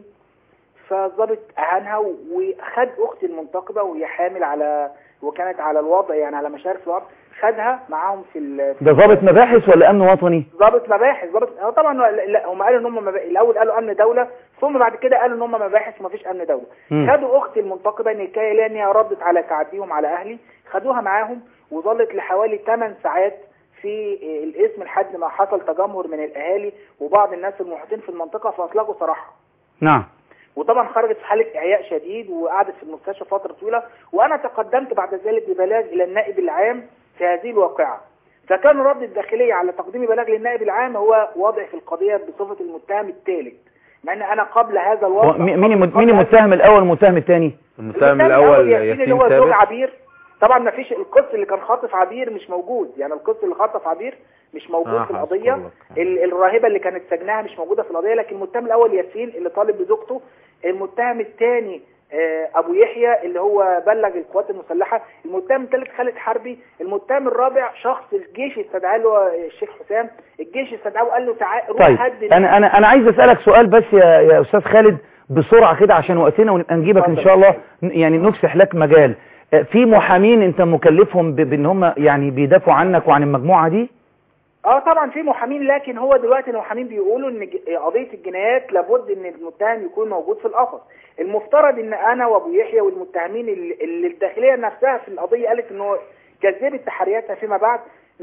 فالضابط اهانها وخد اختي المنتقبه وهي حامل على وكانت على الوضع يعني على مشارف الوضع، خدها معاهم في ده ضابط مباحث ولا امن وطني؟ ضابط مباحث. ضابط طبعا لا هم قالوا ان هم مبا... الاول قالوا امن دوله، ثم بعد كده قالوا ان هم مباحث ومفيش امن دوله. م. خدوا اختي المنتقبه نكايه لان هي ردت على تعديهم على اهلي، خدوها معاهم وظلت لحوالي ثمان ساعات في الاسم لحد ما حصل تجمهر من الاهالي وبعض الناس المحيطين في المنطقه فاطلقوا سراحها. نعم. وطبعا خرجت في حاله اعياء شديد وقعدت في المستشفى فتره طويله، وانا تقدمت بعد ذلك ببلاغ الى النائب العام في هذه الواقعه. فكان رد الداخليه على تقديم بلاغ للنائب العام هو وضع في القضيه بصفه المتهم الثالث، مع ان انا قبل هذا الوضع. مين مين المتهم الاول والمتهم الثاني؟ المتهم الاول ياسين اللي هو زوج عبير. طبعا ما فيش القس اللي كان خاطف عبير مش موجود، يعني القس اللي خاطف عبير مش موجود آه في القضيه. الراهبه اللي كانت سجنها مش موجوده في القضيه، لكن المتهم الاول ياسين اللي طالب بزوجته. المتهم الثاني ابو يحيى اللي هو بلغ القوات المسلحه. المتهم الثالث خالد حربي. المتهم الرابع شخص الجيش استدعاه له الشيخ حسام، الجيش استدعاه وقال له تعال روح طيب هد. انا انا انا عايز اسالك سؤال بس يا يا استاذ خالد بسرعه كده عشان وقتنا ونبقى نجيبك ان شاء الله، يعني نفسح لك مجال. في محامين انت مكلفهم بان هم يعني بيدافعوا عنك وعن المجموعه دي؟ اه طبعا في محامين، لكن هو دلوقتي المحامين بيقولوا ان قضيه الجنايات لابد ان المتهم يكون موجود في القفص. المفترض ان انا وابو يحيى والمتهمين اللي الداخليه نفسها في القضيه قالت انه كذبت تحرياتها فيما بعد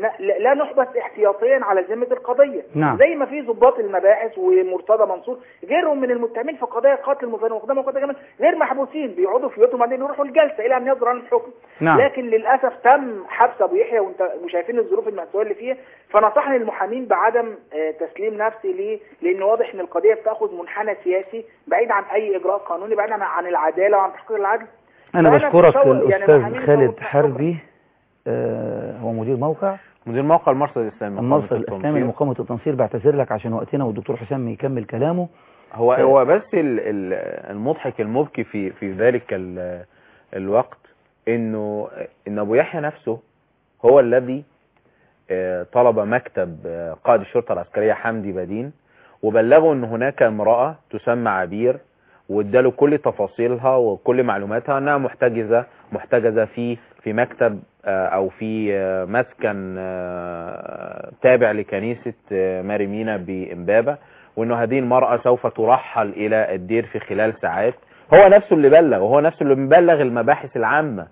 لا نحبس احتياطيا على ذمه القضيه. نعم. زي ما في ضباط المباحث ومرتضى منصور غيرهم من المتهمين في قضايا قتل المظاهرين وقدام وقدام كمان غير محبوسين بيقعدوا في بيوتهم بعدين يروحوا الجلسه الى ان يصدر عنهم الحكم. نعم. لكن للاسف تم حبس ابو يحيى وانت وشايفين الظروف المأساوية اللي فيها. فنصحني المحامين بعدم تسليم نفسي ليه، لان واضح ان القضيه بتاخذ منحنى سياسي بعيد عن اي اجراء قانوني، بعيد عن العداله وعن تحقيق العدل. انا بشكرك الاستاذ يعني خالد حربي. آه هو مدير موقع مدير موقع المرصد الاسلامي المرصد الاسلامي لمقاومه التنصير. بعتذر لك عشان وقتنا والدكتور حسام يكمل كلامه. هو هو بس المضحك المبكي في في ذلك الوقت انه ان ابو يحيى نفسه هو الذي طلب مكتب قائد الشرطه العسكريه حمدي بدين وبلغه ان هناك امراه تسمى عبير، واداله كل تفاصيلها وكل معلوماتها انها محتجزه محتجزه في في مكتب او في مسكن تابع لكنيسه ماري مينا بامبابه، وانه هذه المراه سوف ترحل الى الدير في خلال ساعات. هو نفسه اللي بلغ وهو نفسه اللي مبلغ المباحث العامه.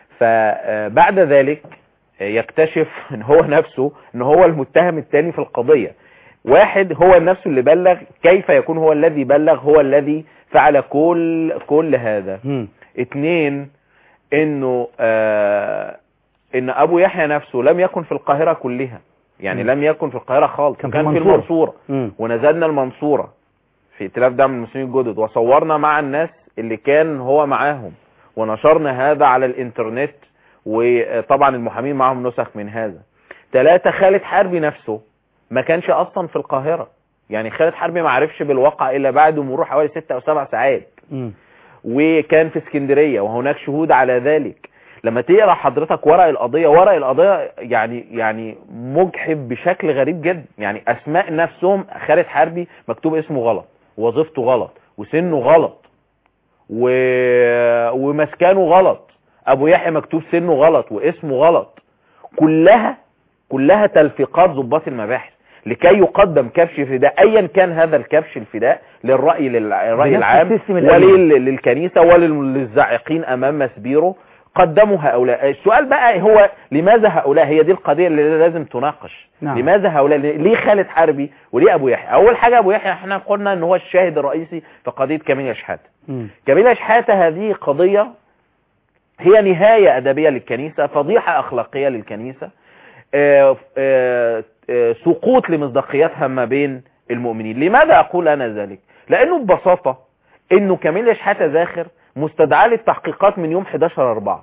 فبعد ذلك يكتشف ان هو نفسه ان هو المتهم الثاني في القضيه. واحد هو نفسه اللي بلغ، كيف يكون هو الذي بلغ هو الذي فعل كل كل هذا؟ م. اتنين انه آه ان ابو يحيى نفسه لم يكن في القاهرة كلها، يعني م. لم يكن في القاهرة خالص، كان, كان في المنصورة. ونزلنا المنصورة في ائتلاف دعم المسلمين الجدد وصورنا مع الناس اللي كان هو معاهم ونشرنا هذا على الانترنت، وطبعا المحامين معهم نسخ من هذا. ثلاثة خالد حربي نفسه ما كانش اصلا في القاهرة، يعني خالد حربي ما عرفش بالواقع الا بعد مرور حوالي ستة او سبع ساعات م. وكان في اسكندرية وهناك شهود على ذلك. لما تقرا حضرتك ورق القضيه ورق القضيه يعني يعني مجحف بشكل غريب جدا. يعني اسماء نفسهم، خالد حربي مكتوب اسمه غلط، وظيفته غلط، وسنه غلط، و... ومسكنه غلط. ابو يحيى مكتوب سنه غلط واسمه غلط. كلها كلها تلفيقات ضباط المباحث لكي يقدم كبش فداء، ايا كان هذا الكبش الفداء للرأي للرأي العام وللكنيسة وللزاعقين امام مسبيره. قدموا هؤلاء. السؤال بقى هو لماذا هؤلاء؟ هي دي القضية اللي لازم تناقش. نعم. لماذا هؤلاء؟ ليه خالد حربي وليه ابو يحيى؟ اول حاجة ابو يحيى احنا قلنا ان هو الشاهد الرئيسي في قضية كاميليا شحاتة. كاميليا شحاتة هذه قضية هي نهاية ادبية للكنيسة، فضيحة اخلاقية للكنيسة، آآ آآ آآ سقوط لمصداقيتها ما بين المؤمنين. لماذا اقول انا ذلك؟ لانه ببساطة انه كاميليا شحاتة زاخر مستدعاة للتحقيقات من يوم حداشر أربعة.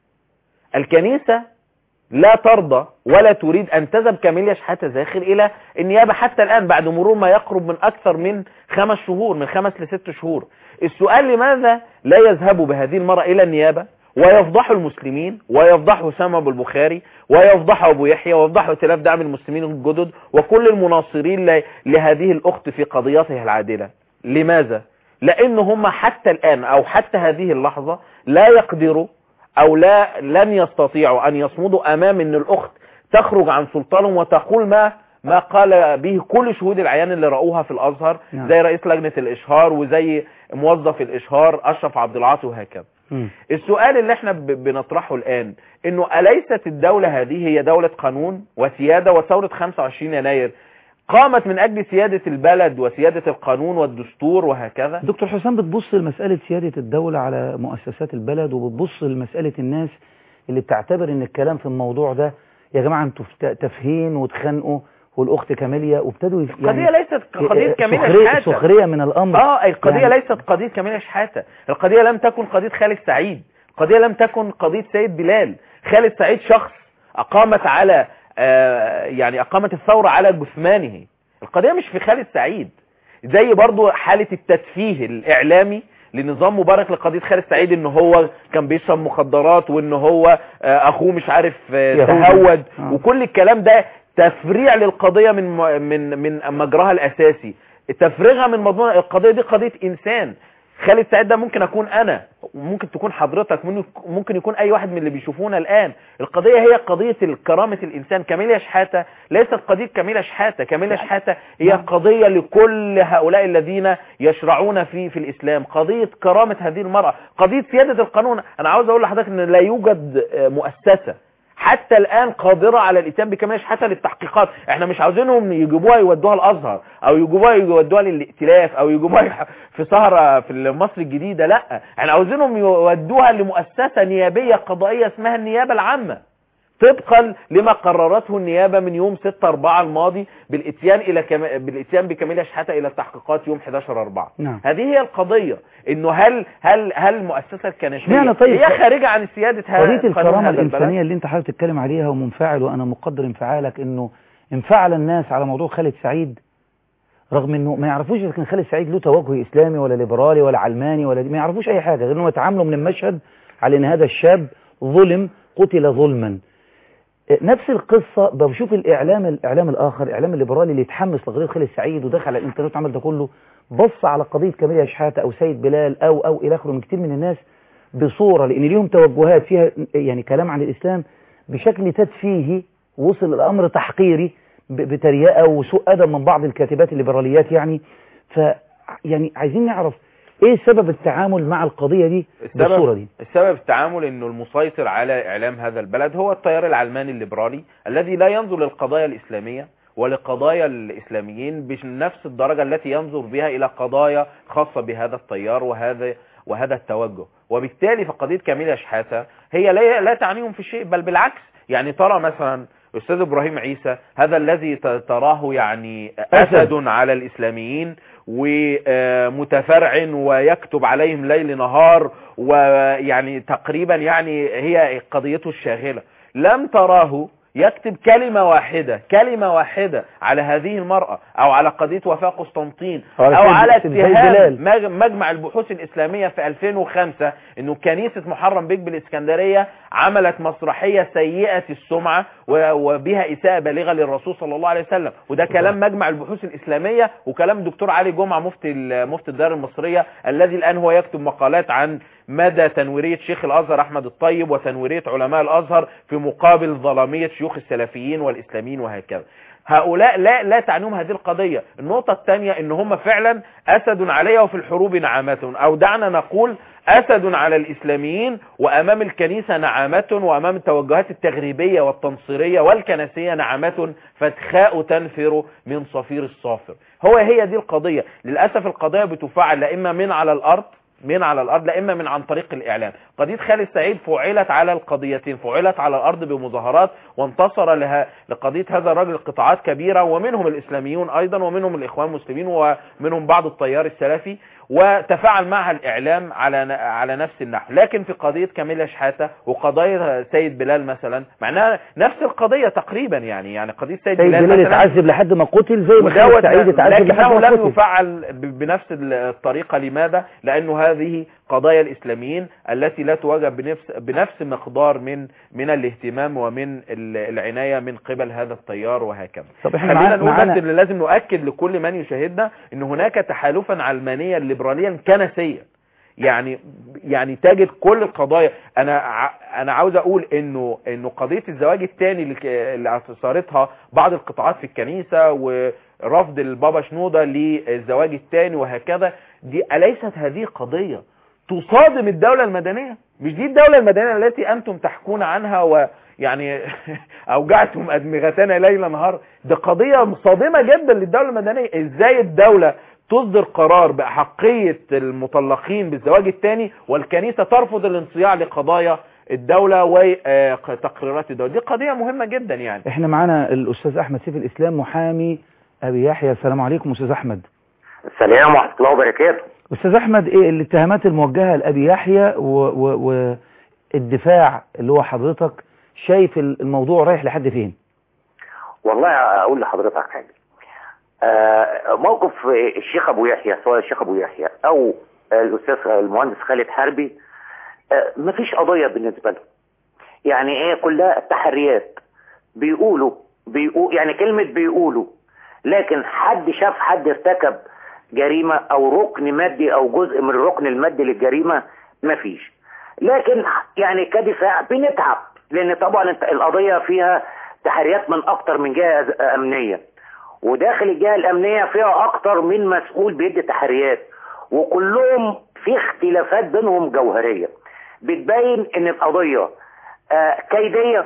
الكنيسة لا ترضى ولا تريد ان تذهب كاميليا شحاتة زاخر الى النيابة حتى الان بعد مرور ما يقرب من اكثر من خمس شهور، من خمس لست شهور. السؤال لماذا لا يذهبوا بهذه المرة الى النيابة ويفضحوا المسلمين ويفضحوا سام ابو البخاري ويفضحوا ابو يحيى ويفضحوا ائتلاف دعم المسلمين الجدد وكل المناصرين لهذه الاخت في قضيتها العادلة؟ لماذا؟ لان هم حتى الان او حتى هذه اللحظة لا يقدروا او لا لن يستطيعوا ان يصمدوا امام ان الاخت تخرج عن سلطانهم وتقول ما ما قال به كل شهود العيان اللي رأوها في الازهر، زي رئيس لجنة الاشهار وزي موظف الاشهار اشرف عبد العاطي وهكذا. السؤال اللي احنا بنطرحه الان انه أليست الدولة هذه هي دولة قانون وسيادة؟ وثورة خمسة وعشرين يناير قامت من اجل سيادة البلد وسيادة القانون والدستور وهكذا. دكتور حسام، بتبص لمسألة سيادة الدولة على مؤسسات البلد، وبتبص لمسألة الناس اللي بتعتبر ان الكلام في الموضوع ده يا جماعة انتوا تفهين وتخانقوا والأخت كاميليا وابتدوا يعني القضية ليست قضية كاميليا شحاتة، سخرية من الأمر. اه القضية يعني ليست قضية كاميليا شحاتة، القضية لم تكن قضية خالد سعيد، القضية لم تكن قضية سيد بلال. خالد سعيد شخص أقامت على آه يعني أقامت الثورة على جثمانه. القضية مش في خالد سعيد، زي برضو حالة التدفيه الإعلامي لنظام مبارك لقضية خالد سعيد ان هو كان بيشرب مخدرات وان هو آه اخوه مش عارف آه تهود آه. وكل الكلام ده تفريع للقضية من من من مجراها الاساسي، تفريغها من مضمون القضية دي. قضية انسان. خالد سعيد ده ممكن اكون انا، ممكن تكون حضرتك، ممكن يكون اي واحد من اللي بيشوفونا الان. القضية هي قضية كرامة الانسان. كاميليا شحاتة ليست قضية كاميليا شحاتة، كاميليا شحاتة هي قضية لكل هؤلاء الذين يشرعون في في الاسلام، قضية كرامة هذه المرأة، قضية سيادة القانون. انا عاوز اقول لحضرتك ان لا يوجد مؤسسة حتى الآن قادرة على الاتيان بكاميليا شحاتة للتحقيقات. احنا مش عاوزينهم يجيبوها يودوها الازهر او يجيبوها يودوها للائتلاف او يجيبوها في سهرة في مصر الجديدة، لا، احنا عاوزينهم يودوها لمؤسسة نيابية قضائية اسمها النيابة العامة، طبقا لما قررته النيابة من يوم ستة أربعة الماضي بالاتيان الى كم... بالاتيان بكاميليا شحاتة الى التحقيقات يوم حداشر أربعة. نعم. هذه هي القضية، انه هل هل هل المؤسسة الكنسية طيب هي خارجة عن سيادة هذا قضية الكرامة الإنسانية اللي انت حابب تتكلم عليها ومنفعل، وانا مقدر انفعالك، انه انفعل الناس على موضوع خالد سعيد رغم انه ما يعرفوش اذا كان خالد سعيد له توجه اسلامي ولا ليبرالي ولا علماني ولا ما يعرفوش اي حاجة غير انهم يتعاملوا من المشهد على ان هذا الشاب ظلم، قتل ظلما. نفس القصة بشوف الإعلام الإعلام الآخر، الإعلام الليبرالي اللي يتحمس لقضية خالد سعيد ودخل على الإنترنت وعمل ده كله، بص على قضية كاميليا شحاتة أو سيد بلال أو أو إلى آخره من كتير من الناس بصورة، لأن ليهم توجهات فيها يعني كلام عن الإسلام بشكل تدفيهي، وصل الأمر تحقيري بتريقة وسوء أدب من بعض الكاتبات الليبراليات يعني. ف يعني عايزين نعرف ايه سبب التعامل مع القضية دي بالصورة دي؟ السبب التعامل انه المسيطر على اعلام هذا البلد هو التيار العلماني الليبرالي الذي لا ينظر للقضايا الاسلامية ولقضايا الاسلاميين بنفس الدرجة التي ينظر بها الى قضايا خاصة بهذا التيار وهذا وهذا التوجه. وبالتالي فقضية كاميليا شحاتة هي لا, لا تعنيهم في شيء، بل بالعكس. يعني ترى مثلا أستاذ إبراهيم عيسى هذا الذي تراه يعني أسد على الإسلاميين ومتفرع ويكتب عليهم ليل نهار، ويعني تقريبا يعني هي قضيته الشاغلة. لم تراه يكتب كلمة واحدة كلمة واحدة على هذه المرأة او على قضية وفاة قسطنطين او على اتهام مجمع البحوث الاسلامية في ألفين وخمسة انه كنيسة محرم بيك بالاسكندرية عملت مسرحية سيئة السمعة وبها اساءة بالغة للرسول صلى الله عليه وسلم، وده كلام مجمع البحوث الاسلامية وكلام الدكتور علي جمعة مفتي مفتي الدار المصرية الذي الان هو يكتب مقالات عن مدى تنويرية شيخ الازهر احمد الطيب وتنويرية علماء الازهر في مقابل ظلامية شيوخ السلفيين والاسلاميين وهكذا. هؤلاء لا لا تعنيهم هذه القضية. النقطة الثانية ان هم فعلا اسد عليها وفي الحروب نعامة، او دعنا نقول اسد على الاسلاميين وامام الكنيسة نعامة، وامام التوجهات التغريبية والتنصيرية والكنسية نعامة فتخاء تنفر من صفير الصافر. هو هي دي القضية. للأسف القضية بتفعل لا اما من على الارض من على الارض لا اما من عن طريق الاعلام. قضية خالد سعيد فعلت على القضيتين، فعلت على الارض بمظاهرات وانتصر لها لقضية هذا الرجل قطاعات كبيرة ومنهم الاسلاميون ايضا ومنهم الاخوان المسلمين ومنهم بعض التيار السلفي، وتفاعل معها الاعلام على على نفس النحو. لكن في قضية كاميليا شحاتة وقضايا سيد بلال مثلا معناها نفس القضية تقريبا، يعني يعني قضية سيد, سيد بلال, بلال اتعذب لحد ما قتل زي ما خالد سعيد اتعذب لحد ما قتل، لكنه لم يفعل بنفس الطريقة. لماذا؟ لانه هذه قضايا الاسلاميين التي لا تواجه بنفس بنفس مقدار من من الاهتمام ومن العناية من قبل هذا التيار وهكذا. خلينا نقول بس اللي لازم نؤكد لكل من يشاهدنا ان هناك تحالفا علمانيا ليبراليا كنسيا، يعني يعني تجد كل القضايا. انا انا عاوز اقول انه انه قضيه الزواج الثاني اللي اثارتها بعض القطاعات في الكنيسه ورفض البابا شنودة للزواج الثاني وهكذا، دي اليست هذه قضيه تصادم الدوله المدنيه؟ مش دي الدوله المدنيه التي انتم تحكون عنها ويعني اوجعتم ادمغتنا ليل نهار؟ ده قضيه صادمه جدا للدوله المدنيه. ازاي الدوله تصدر قرار بأحقية المطلقين بالزواج الثاني والكنيسة ترفض الانصياع لقضايا الدولة وتقريرات الدولة؟ دي قضية مهمة جدا. يعني احنا معانا الأستاذ أحمد سيف الإسلام محامي أبي يحيى. السلام عليكم أستاذ أحمد. السلام ورحمة الله وبركاته. أستاذ أحمد، إيه الاتهامات الموجهة لأبي يحيى والدفاع اللي هو حضرتك شايف الموضوع رايح لحد فين؟ والله أقول لحضرتك حاجة. آه موقف الشيخ ابو يحيى، سواء الشيخ ابو يحيى او الاستاذ المهندس خالد حربي، آه مفيش قضيه بالنسبه له. يعني ايه؟ كلها تحريات. بيقولوا بيقول يعني كلمه بيقولوا، لكن حد شاف حد ارتكب جريمه او ركن مادي او جزء من الركن المادي للجريمه؟ مفيش. لكن يعني كدفاع بنتعب، لان طبعا القضيه فيها تحريات من اكتر من جهه امنيه، وداخل الجهة الأمنية فيها أكتر من مسؤول بيدي تحريات، وكلهم في اختلافات بينهم جوهرية بتبين إن القضية آه كيدية،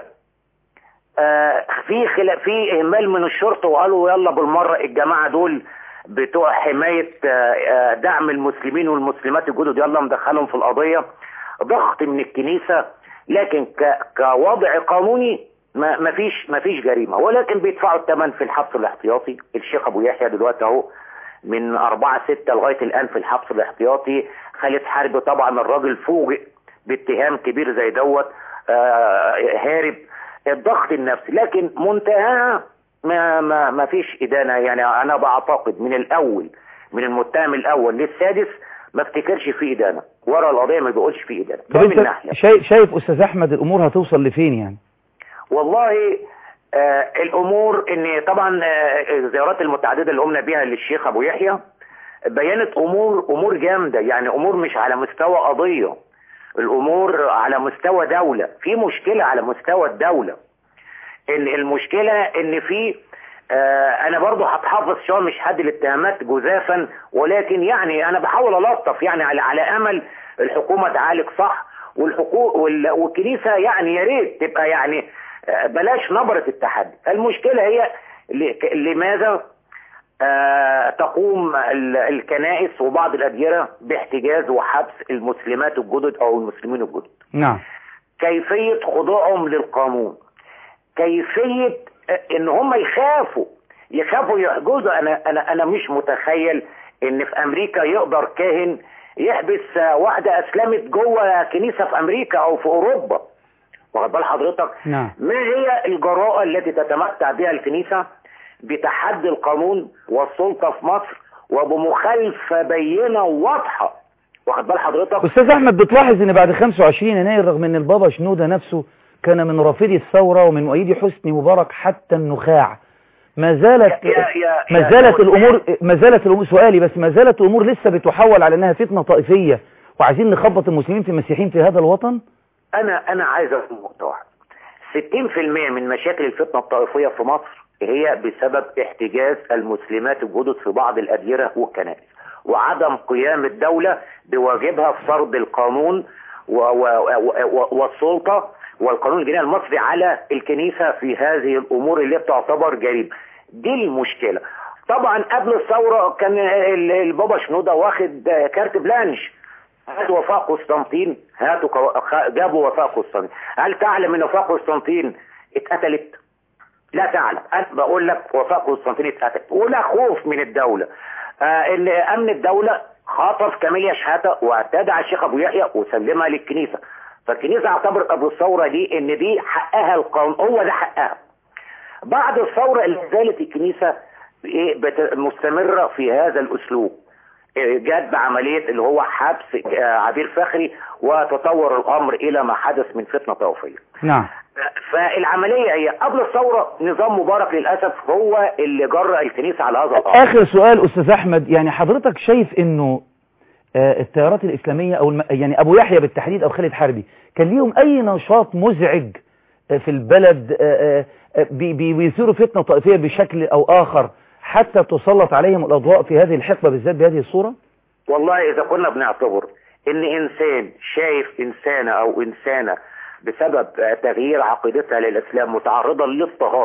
آه في خلاف، في إهمال من الشرطة وقالوا يلا بالمرة الجماعة دول بتوع حماية آه دعم المسلمين والمسلمات الجدد يلا مدخلهم في القضية، ضغط من الكنيسة. لكن كوضع قانوني ما ما فيش ما فيش جريمه، ولكن بيدفعوا الثمن في الحبس الاحتياطي. الشيخ ابو يحيى دلوقتي اهو من أربعة ستة لغايه الان في الحبس الاحتياطي. خالد حربي طبعا الراجل فوجئ باتهام كبير زي دوت، آه هارب. الضغط النفسي، لكن منتهى ما ما ما فيش ادانه. يعني انا بعتقد من الاول، من المتهم الاول للسادس ما افتكرش في ادانه ورا القضيه، ما بيقولش في ادانه. طب انت شايف شايف استاذ احمد الامور هتوصل لفين يعني؟ والله آه الامور ان طبعا آه الزيارات المتعدده اللي قمنا بيها للشيخ ابو يحيى بينت امور امور جامده، يعني امور مش على مستوى قضيه، الامور على مستوى دوله. في مشكله على مستوى الدوله، ان المشكله ان في آه انا برضو هتحافظ شويه، مش حد الاتهامات جزافا، ولكن يعني انا بحاول الطف يعني على على امل الحكومه تعالج صح، والحقوق والكنيسه يعني يا ريت تبقى يعني بلاش نبرة التحدي. المشكلة هي لماذا آه تقوم الكنائس وبعض الأديرة باحتجاز وحبس المسلمات الجدد أو المسلمين الجدد؟ نعم. كيفية خضوعهم للقانون، كيفية إن هم يخافوا يخافوا يحجزوا. أنا أنا أنا مش متخيل إن في أمريكا يقدر كاهن يحبس واحدة أسلمت جوه كنيسة في أمريكا أو في أوروبا، واخد بال حضرتك؟ نعم. ما هي الجراءة التي تتمتع بها الكنيسة بتحدي القانون والسلطة في مصر وبمخالفة بينة واضحة؟ واخد بال حضرتك؟ أستاذ أحمد، بتلاحظ إن بعد خمسة وعشرين يناير رغم إن البابا شنودة نفسه كان من رافضي الثورة ومن مؤيدي حسني مبارك حتى النخاع، ما زالت يا يا ما يا زالت يا الأمور ما زالت الأمور سؤالي بس ما زالت الأمور لسه بتحول على إنها فتنة طائفية وعايزين نخبط المسلمين في المسيحيين في هذا الوطن؟ أنا أنا عايز أقول نقطة واحدة. ستين في المية من مشاكل الفتنة الطائفية في مصر هي بسبب احتجاز المسلمات الجدد في بعض الأديرة والكنائس وعدم قيام الدولة بواجبها في فرض القانون و و و والسلطة والقانون الجنائي المصري على الكنيسة في هذه الأمور اللي بتعتبر جريمة. دي المشكلة. طبعا قبل الثورة كان البابا شنودة واخد كارت بلانش، هاتوا وفاء قسطنطين، هاتوا جابوا وفاء قسطنطين. هل تعلم ان وفاء قسطنطين اتقتلت؟ لا تعلم. انا بقول لك وفاء قسطنطين اتقتلت ولا خوف من الدولة. آه ان امن الدولة خاطف كاميليا شحاتة واعتدى على الشيخ ابو يحيى وسلمها للكنيسة. فالكنيسة اعتبرت قبل الثورة دي ان دي حقها القانون، هو ده حقها. بعد الثورة اللي زالت الكنيسة مستمرة في هذا الاسلوب، جت بعملية اللي هو حبس عبير فخري وتطور الامر الى ما حدث من فتنة طائفية. نعم. فالعملية هي قبل الثورة نظام مبارك للأسف هو اللي جرأ الكنيسة على هذا الأمر. آخر سؤال أستاذ أحمد، يعني حضرتك شايف إنه آه التيارات الإسلامية أو الم... يعني أبو يحيى بالتحديد أو خالد حربي كان ليهم أي نشاط مزعج آه في البلد آه آه بي... بيثيروا فتنة طائفية بشكل أو آخر حتى تسلط عليهم الأضواء في هذه الحقبة بالذات بهذه الصورة؟ والله إذا كنا بنعتبر إن إنسان شايف إنسانة أو إنسانة بسبب تغيير عقيدتها للإسلام متعرضة للاضطهاد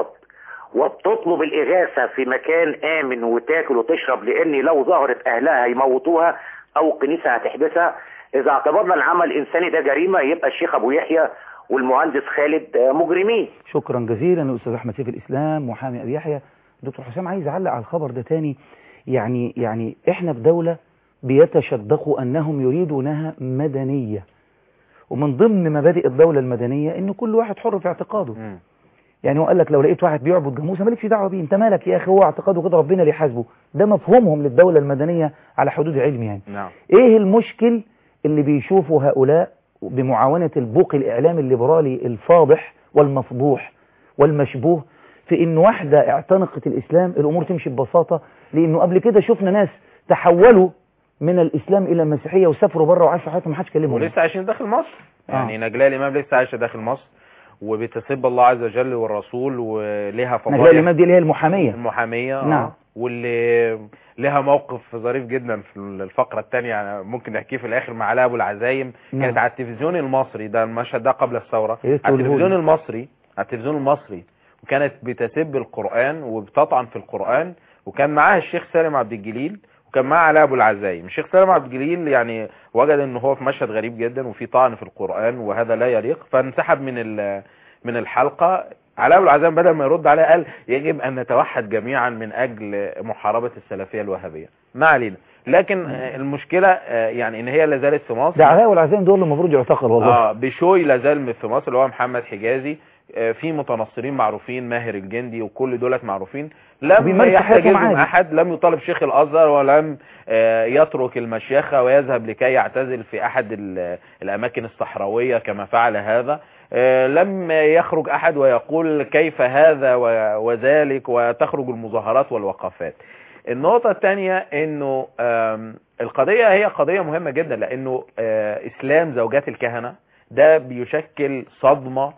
وبتطلب الإغاثة في مكان آمن وتاكل وتشرب لأن لو ظهرت أهلها هيموتوها أو الكنيسة هتحبسها، إذا اعتبرنا العمل الإنساني ده جريمة يبقى الشيخ أبو يحيى والمهندس خالد مجرمين. شكرا جزيلا أستاذ أحمد سيف الإسلام محامي أبي يحيى. دكتور حسام، عايز أعلق على الخبر ده تاني. يعني يعني إحنا في دولة بيتشدقوا أنهم يريدونها مدنية، ومن ضمن مبادئ الدولة المدنية ان كل واحد حر في اعتقاده. م. يعني هو قال لك لو لقيت واحد بيعبد جاموسه مالكش دعوه بيه، انت مالك يا اخي، هو اعتقاده كده ربنا اللي يحاسبه. ده مفهومهم للدولة المدنية على حدود علمي يعني. نعم. ايه المشكل اللي بيشوفوا هؤلاء بمعاونة البوق الاعلامي الليبرالي الفاضح والمفضوح والمشبوه في ان واحدة اعتنقت الاسلام الامور تمشي ببساطة؟ لانه قبل كده شفنا ناس تحولوا من الاسلام الى المسيحيه وسافروا بره وعاشوا حياتهم ما حدش كلمهم ولسه عايشين داخل مصر. يعني آه. نجلاء الامام لسه عايشه داخل مصر وبتسب الله عز وجل والرسول وليها فضائل. نجلاء الامام دي اللي هي المحاميه المحاميه نعم. آه. واللي لها موقف ظريف جدا في الفقره الثانيه يعني ممكن نحكيه في الاخر مع علاء ابو العزايم. نعم. كانت على التلفزيون المصري، ده المشهد ده قبل الثوره، على التلفزيون المصري على التلفزيون المصري وكانت بتسب القران وبتطعن في القران، وكان معاها الشيخ سالم عبد الجليل وكان معاه علاء ابو العزايم. الشيخ سالم عبد الجليل يعني وجد ان هو في مشهد غريب جدا وفي طعن في القرآن وهذا لا يليق، فانسحب من من الحلقة. علاء ابو العزايم بدل ما يرد عليه قال يجب ان نتوحد جميعا من اجل محاربة السلفية الوهابية. ما علينا، لكن المشكلة يعني ان هي لا زالت في مصر. ده علاء ابو العزايم دول المفروض يعتقل والله. اه بشوي لا زال في مصر اللي هو محمد حجازي، في متنصرين معروفين، ماهر الجندي وكل دولت معروفين، لم يحتجزهم احد، لم يطالب شيخ الازهر ولم يترك المشيخة ويذهب لكي يعتزل في احد الاماكن الصحراوية كما فعل هذا. لم يخرج احد ويقول كيف هذا وذلك وتخرج المظاهرات والوقفات. النقطة الثانية انه القضية هي قضية مهمة جدا، لانه اسلام زوجات الكهنة ده بيشكل صدمة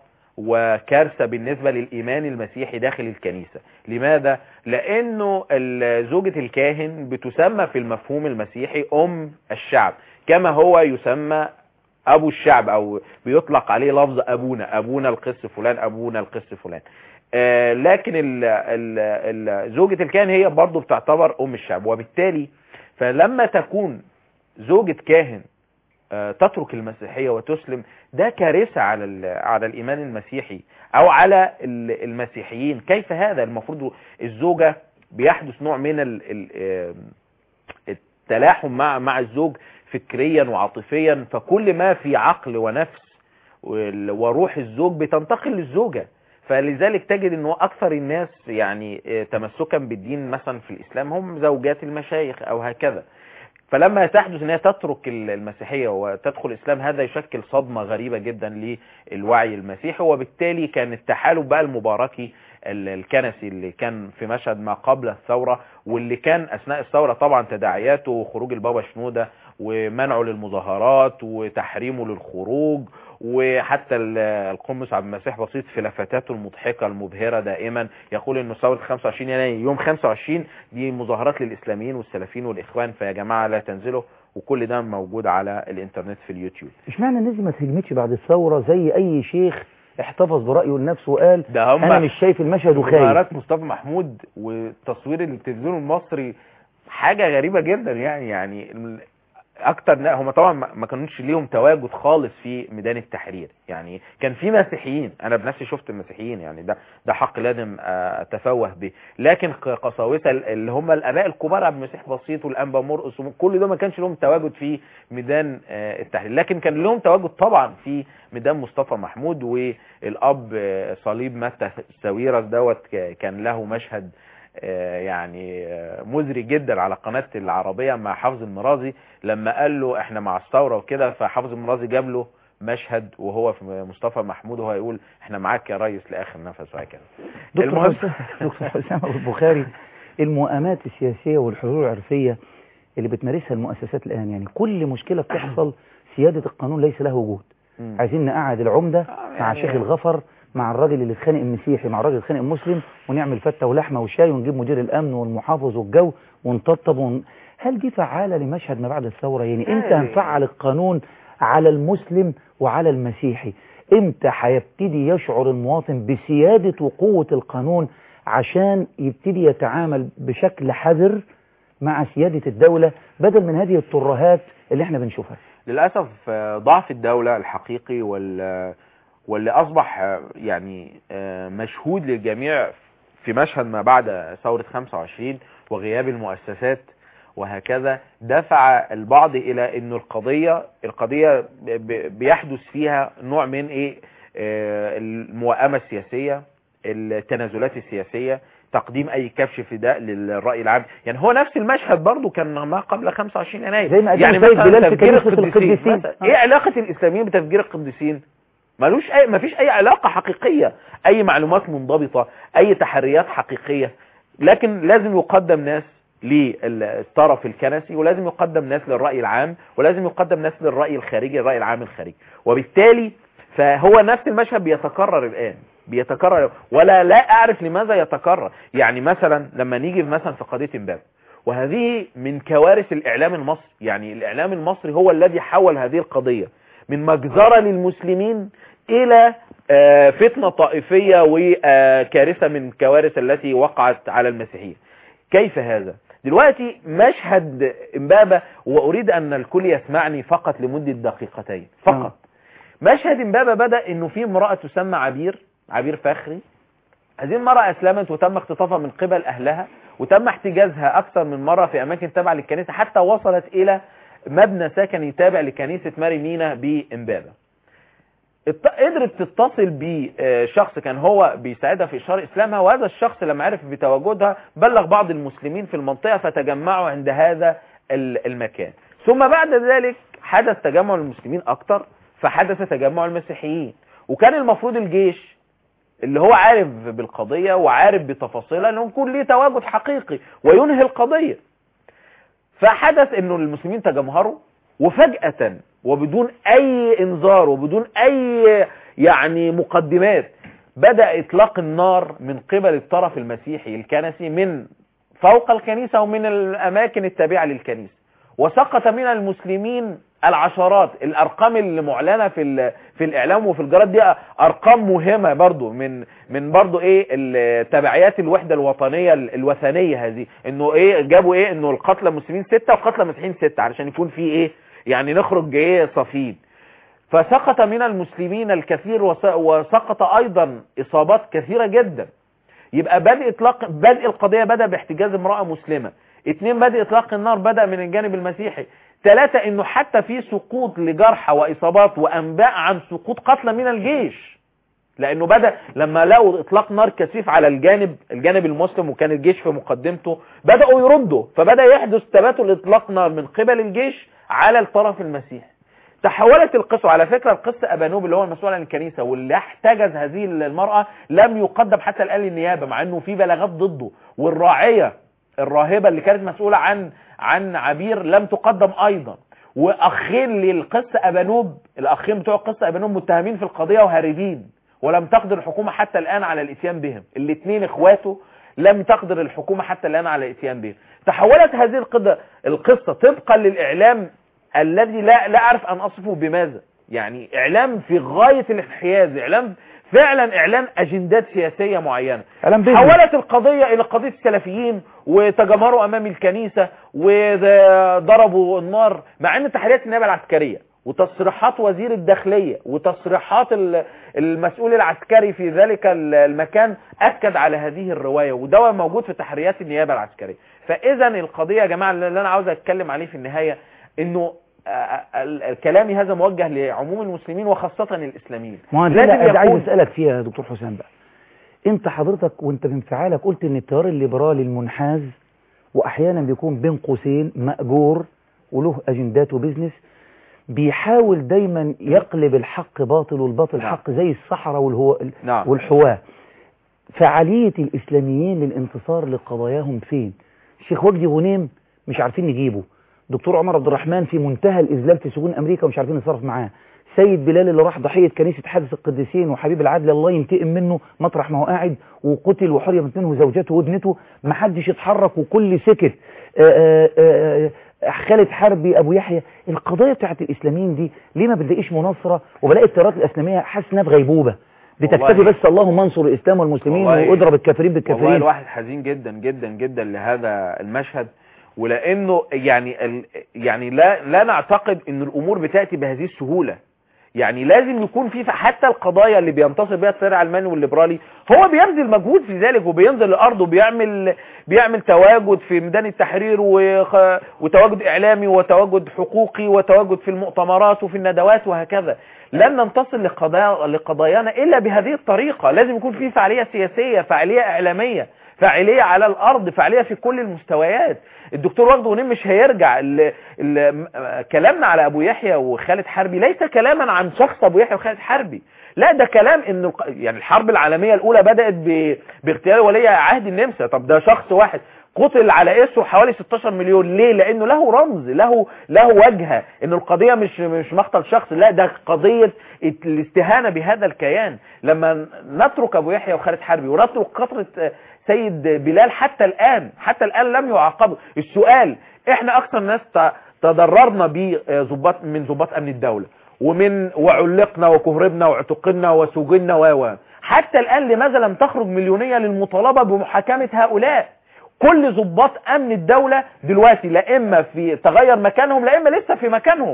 وكارثة بالنسبة للإيمان المسيحي داخل الكنيسة. لماذا؟ لأنه زوجة الكاهن بتسمى في المفهوم المسيحي أم الشعب، كما هو يسمى أبو الشعب أو بيطلق عليه لفظ أبونا، أبونا القس فلان، أبونا القس فلان. آه لكن ال ال ال زوجة الكاهن هي برضو بتعتبر أم الشعب، وبالتالي فلما تكون زوجة كاهن تترك المسيحية وتسلم، ده كارثة على على الإيمان المسيحي أو على المسيحيين. كيف هذا؟ المفروض الزوجة بيحدث نوع من التلاحم مع مع الزوج فكريا وعاطفيا، فكل ما في عقل ونفس وروح الزوج بتنتقل للزوجة. فلذلك تجد انه اكثر الناس يعني تمسكا بالدين مثلا في الاسلام هم زوجات المشايخ او هكذا. فلما تحدث ان هي تترك المسيحية وتدخل الاسلام هذا يشكل صدمة غريبة جدا للوعي المسيحي. وبالتالي كان التحالف بقى المباركي الكنسي اللي كان في مشهد ما قبل الثورة واللي كان اثناء الثورة طبعا تداعياته وخروج البابا شنودة ومنعه للمظاهرات وتحريمه للخروج، وحتى القمص عبد المسيح بسيط في لفتاته المضحكة المبهرة دائما يقول انه ثورة خمسة وعشرين يناير يوم خمسة وعشرين دي مظاهرات للاسلاميين والسلفيين والاخوان، فيا جماعة لا تنزلوا، وكل ده موجود على الانترنت في اليوتيوب. اشمعنى الناس دي ما تهجمتش بعد الثورة زي اي شيخ احتفظ برأيه لنفسه وقال انا مش شايف المشهد وخايف؟ مظاهرات مصطفى محمود وتصوير التلفزيون المصري حاجة غريبة جدا يعني يعني اكتر هم طبعا ما كانوش ليهم تواجد خالص في ميدان التحرير. يعني كان في مسيحيين، انا بنفسي شفت المسيحيين، يعني ده ده حق لازم اتفوه به، لكن قساوسه اللي هم الاباء الكبار عبد المسيح بسيط والانبا مرقس كل ده ما كانش لهم تواجد في ميدان التحرير، لكن كان لهم تواجد طبعا في ميدان مصطفى محمود. والاب صليب متى ساويرس دوت كان له مشهد يعني مزري جدا على قناة العربية مع حافظ المرازي لما قال له احنا مع الثورة وكده، فحافظ المرازي جاب له مشهد وهو في مصطفى محمود وهو يقول احنا معاك يا ريس لاخر نفس وهكذا. دكتور دكتور حسام البخاري، المؤامات السياسية والحلول العرفية اللي بتمارسها المؤسسات الآن، يعني كل مشكلة بتحصل سيادة القانون ليس له وجود. عايزين نقعد العمدة مع شيخ الغفر مع الراجل اللي اتخانق المسيحي مع الراجل اللي اتخانق المسلم ونعمل فتة ولحمة وشاي ونجيب مدير الأمن والمحافظ والجو ونطبطب ون... هل دي فعالة لمشهد ما بعد الثورة؟ يعني امتى هنفعل القانون على المسلم وعلى المسيحي؟ امتى هيبتدي يشعر المواطن بسيادة وقوة القانون عشان يبتدي يتعامل بشكل حذر مع سيادة الدولة بدل من هذه الترهات اللي احنا بنشوفها؟ للأسف ضعف الدولة الحقيقي وال واللي أصبح يعني مشهود للجميع في مشهد ما بعد ثورة خمسة وعشرين وغياب المؤسسات وهكذا دفع البعض إلى أن القضية القضية بيحدث فيها نوع من إيه الموائمة السياسية، التنازلات السياسية، تقديم أي كبش فداء للرأي العام. يعني هو نفس المشهد برضو كان ما قبل خمسة وعشرين يناير. زي ما يعني مثلا تفجير القديسين، إيه علاقة الإسلاميين بتفجير القديسين؟ ملوش أي، مفيش أي علاقة حقيقية، أي معلومات منضبطة، أي تحريات حقيقية، لكن لازم يقدم ناس للطرف الكنسي ولازم يقدم ناس للرأي العام ولازم يقدم ناس للرأي الخارجي، الرأي العام الخارجي. وبالتالي فهو نفس المشهد بيتكرر الآن بيتكرر ولا لا أعرف لماذا يتكرر. يعني مثلا لما نيجي مثلا في قضية امبابة، وهذه من كوارث الإعلام المصري، يعني الإعلام المصري هو الذي حول هذه القضية من مجزرة للمسلمين إلى فتنة طائفية وكارثة من كوارث التي وقعت على المسيحيين. كيف هذا؟ دلوقتي مشهد امبابة، وأريد أن الكل يسمعني فقط لمدة دقيقتين فقط. مشهد امبابة بدأ أنه في امرأة تسمى عبير عبير فخري. هذه المرأة أسلمت وتم اختطافها من قبل أهلها وتم احتجازها أكثر من مرة في أماكن تابعة للكنيسة حتى وصلت إلى مبنى سكني تابع لكنيسة ماري مينا بإمبابة. قدرت تتصل بشخص كان هو بيساعدها في إشهار إسلامها، وهذا الشخص لما عرف بتواجدها بلغ بعض المسلمين في المنطقة فتجمعوا عند هذا المكان. ثم بعد ذلك حدث تجمع المسلمين أكتر فحدث تجمع المسيحيين، وكان المفروض الجيش اللي هو عارف بالقضية وعارف بتفاصيلها انه يكون ليه تواجد حقيقي وينهي القضية. فحدث انه المسلمين تجمهروا وفجأة وبدون اي انذار وبدون اي يعني مقدمات بدأ اطلاق النار من قبل الطرف المسيحي الكنسي من فوق الكنيسة ومن الاماكن التابعة للكنيسة، وسقط من المسلمين العشرات. الارقام اللي معلنه في في الاعلام وفي الجرائد دي ارقام مهمه برضو من من برضو ايه التبعيات الوحده الوطنيه الوثنيه هذه، انه ايه جابوا ايه انه القتلى المسلمين ستة وقتلى المسيحيين ستة علشان يكون في ايه يعني نخرج ايه صفين. فسقط من المسلمين الكثير وسقط ايضا اصابات كثيره جدا. يبقى بدء اطلاق بدء القضيه بدا باحتجاز امراه مسلمه. اثنين بدء اطلاق النار بدا من الجانب المسيحي. ثلاثة انه حتى في سقوط لجرحى واصابات وانباء عن سقوط قتلى من الجيش، لانه بدأ لما لقوا اطلاق نار كثيف على الجانب الجانب المسلم وكان الجيش في مقدمته بدأوا يردوا، فبدأ يحدث تبادل اطلاق نار من قبل الجيش على الطرف المسيحي. تحولت القصة، على فكرة القصة أبانوب اللي هو المسؤول عن الكنيسة واللي احتجز هذه المرأة لم يقدم حتى الآن للنيابة مع انه في بلاغات ضده، والراعية الراهبة اللي كانت مسؤولة عن عن عبير لم تقدم ايضا، واخين للقصة أبانوب الاخين بتوع القصة أبانوب متهمين في القضية وهاربين، ولم تقدر الحكومة حتى الآن على الاتيان بهم، الاثنين اخواته لم تقدر الحكومة حتى الآن على الاتيان بهم. تحولت هذه القصة القصة طبقا للإعلام الذي لا لا أعرف أن أصفه بماذا، يعني إعلام في غاية الانحياز، إعلام فعلا إعلان أجندات سياسية معينة. حولت القضية إلى قضية السلفيين وتجمهروا أمام الكنيسة وضربوا النار، مع أن تحريات النيابة العسكرية وتصريحات وزير الداخلية وتصريحات المسؤول العسكري في ذلك المكان أكد على هذه الرواية، وده موجود في تحريات النيابة العسكرية. فإذا القضية يا جماعة اللي أنا عاوز أتكلم عليه في النهاية إنه كلامي هذا موجه لعموم المسلمين وخاصة الإسلاميين. ما أنا عايز أسألك فيها يا دكتور حسام بقى، أنت حضرتك وأنت بانفعالك قلت إن التيار الليبرالي المنحاز وأحيانا بيكون بين قوسين مأجور وله أجندات وبزنس، بيحاول دايما يقلب الحق باطل والباطل نعم. حق زي الصحراء والهو... نعم. والحواة. فعالية الإسلاميين للانتصار لقضاياهم فين؟ الشيخ وجدي غنيم مش عارفين نجيبه، دكتور عمر عبد الرحمن في منتهى الإذلال في سجون أمريكا ومش عارفين نتصرف معاه، سيد بلال اللي راح ضحية كنيسة حادث القديسين وحبيب العدل الله ينتقم منه مطرح ما هو قاعد وقتل وحرمت منه زوجته وابنته، محدش يتحرك وكل سكت. آآ آآ خالد حربي ابو يحيى. القضايا بتاعت الاسلاميين دي ليه ما بتلاقيش مناصره، وبلاقي التيارات الاسلاميه حاسس انها في غيبوبه بتكتفي بس اللهم انصر الاسلام والمسلمين واضرب الكافرين بالكافرين. والله الواحد حزين جدا جدا جدا لهذا المشهد، ولانه يعني ال يعني لا لا نعتقد ان الامور بتاتي بهذه السهوله، يعني لازم يكون في حتى القضايا اللي بينتصر بها التيار العلماني والليبرالي هو بيبذل مجهود في ذلك وبينزل الارض وبيعمل بيعمل تواجد في ميدان التحرير وتواجد اعلامي وتواجد حقوقي وتواجد في المؤتمرات وفي الندوات وهكذا. لن ننتصر لقضايا لقضايانا الا بهذه الطريقه، لازم يكون في فعاليه سياسيه، فعاليه اعلاميه، فعاليه على الارض، فعاليه في كل المستويات. الدكتور وجدي غنيم مش هيرجع ال ال كلامنا على ابو يحيى وخالد حربي ليس كلاما عن شخص ابو يحيى وخالد حربي، لا ده كلام ان يعني الحرب العالميه الاولى بدات باغتيال ولي عهد النمسا. طب ده شخص واحد قتل على اسمه حوالي ستاشر مليون، ليه؟ لانه له رمز، له له وجهه، ان القضيه مش مش مقتل شخص، لا ده قضيه الاستهانه بهذا الكيان. لما نترك ابو يحيى وخالد حربي ونترك قطره سيد بلال حتى الآن حتى الآن لم يعاقبوا. السؤال احنا اكثر ناس تضررنا بضباط من ضباط امن الدولة ومن وعلقنا وكهربنا واعتقلنا وسجننا و حتى الآن لماذا لم تخرج مليونية للمطالبة بمحاكمة هؤلاء؟ كل ضباط امن الدولة دلوقتي لا اما في تغير مكانهم لا اما لسه في مكانهم.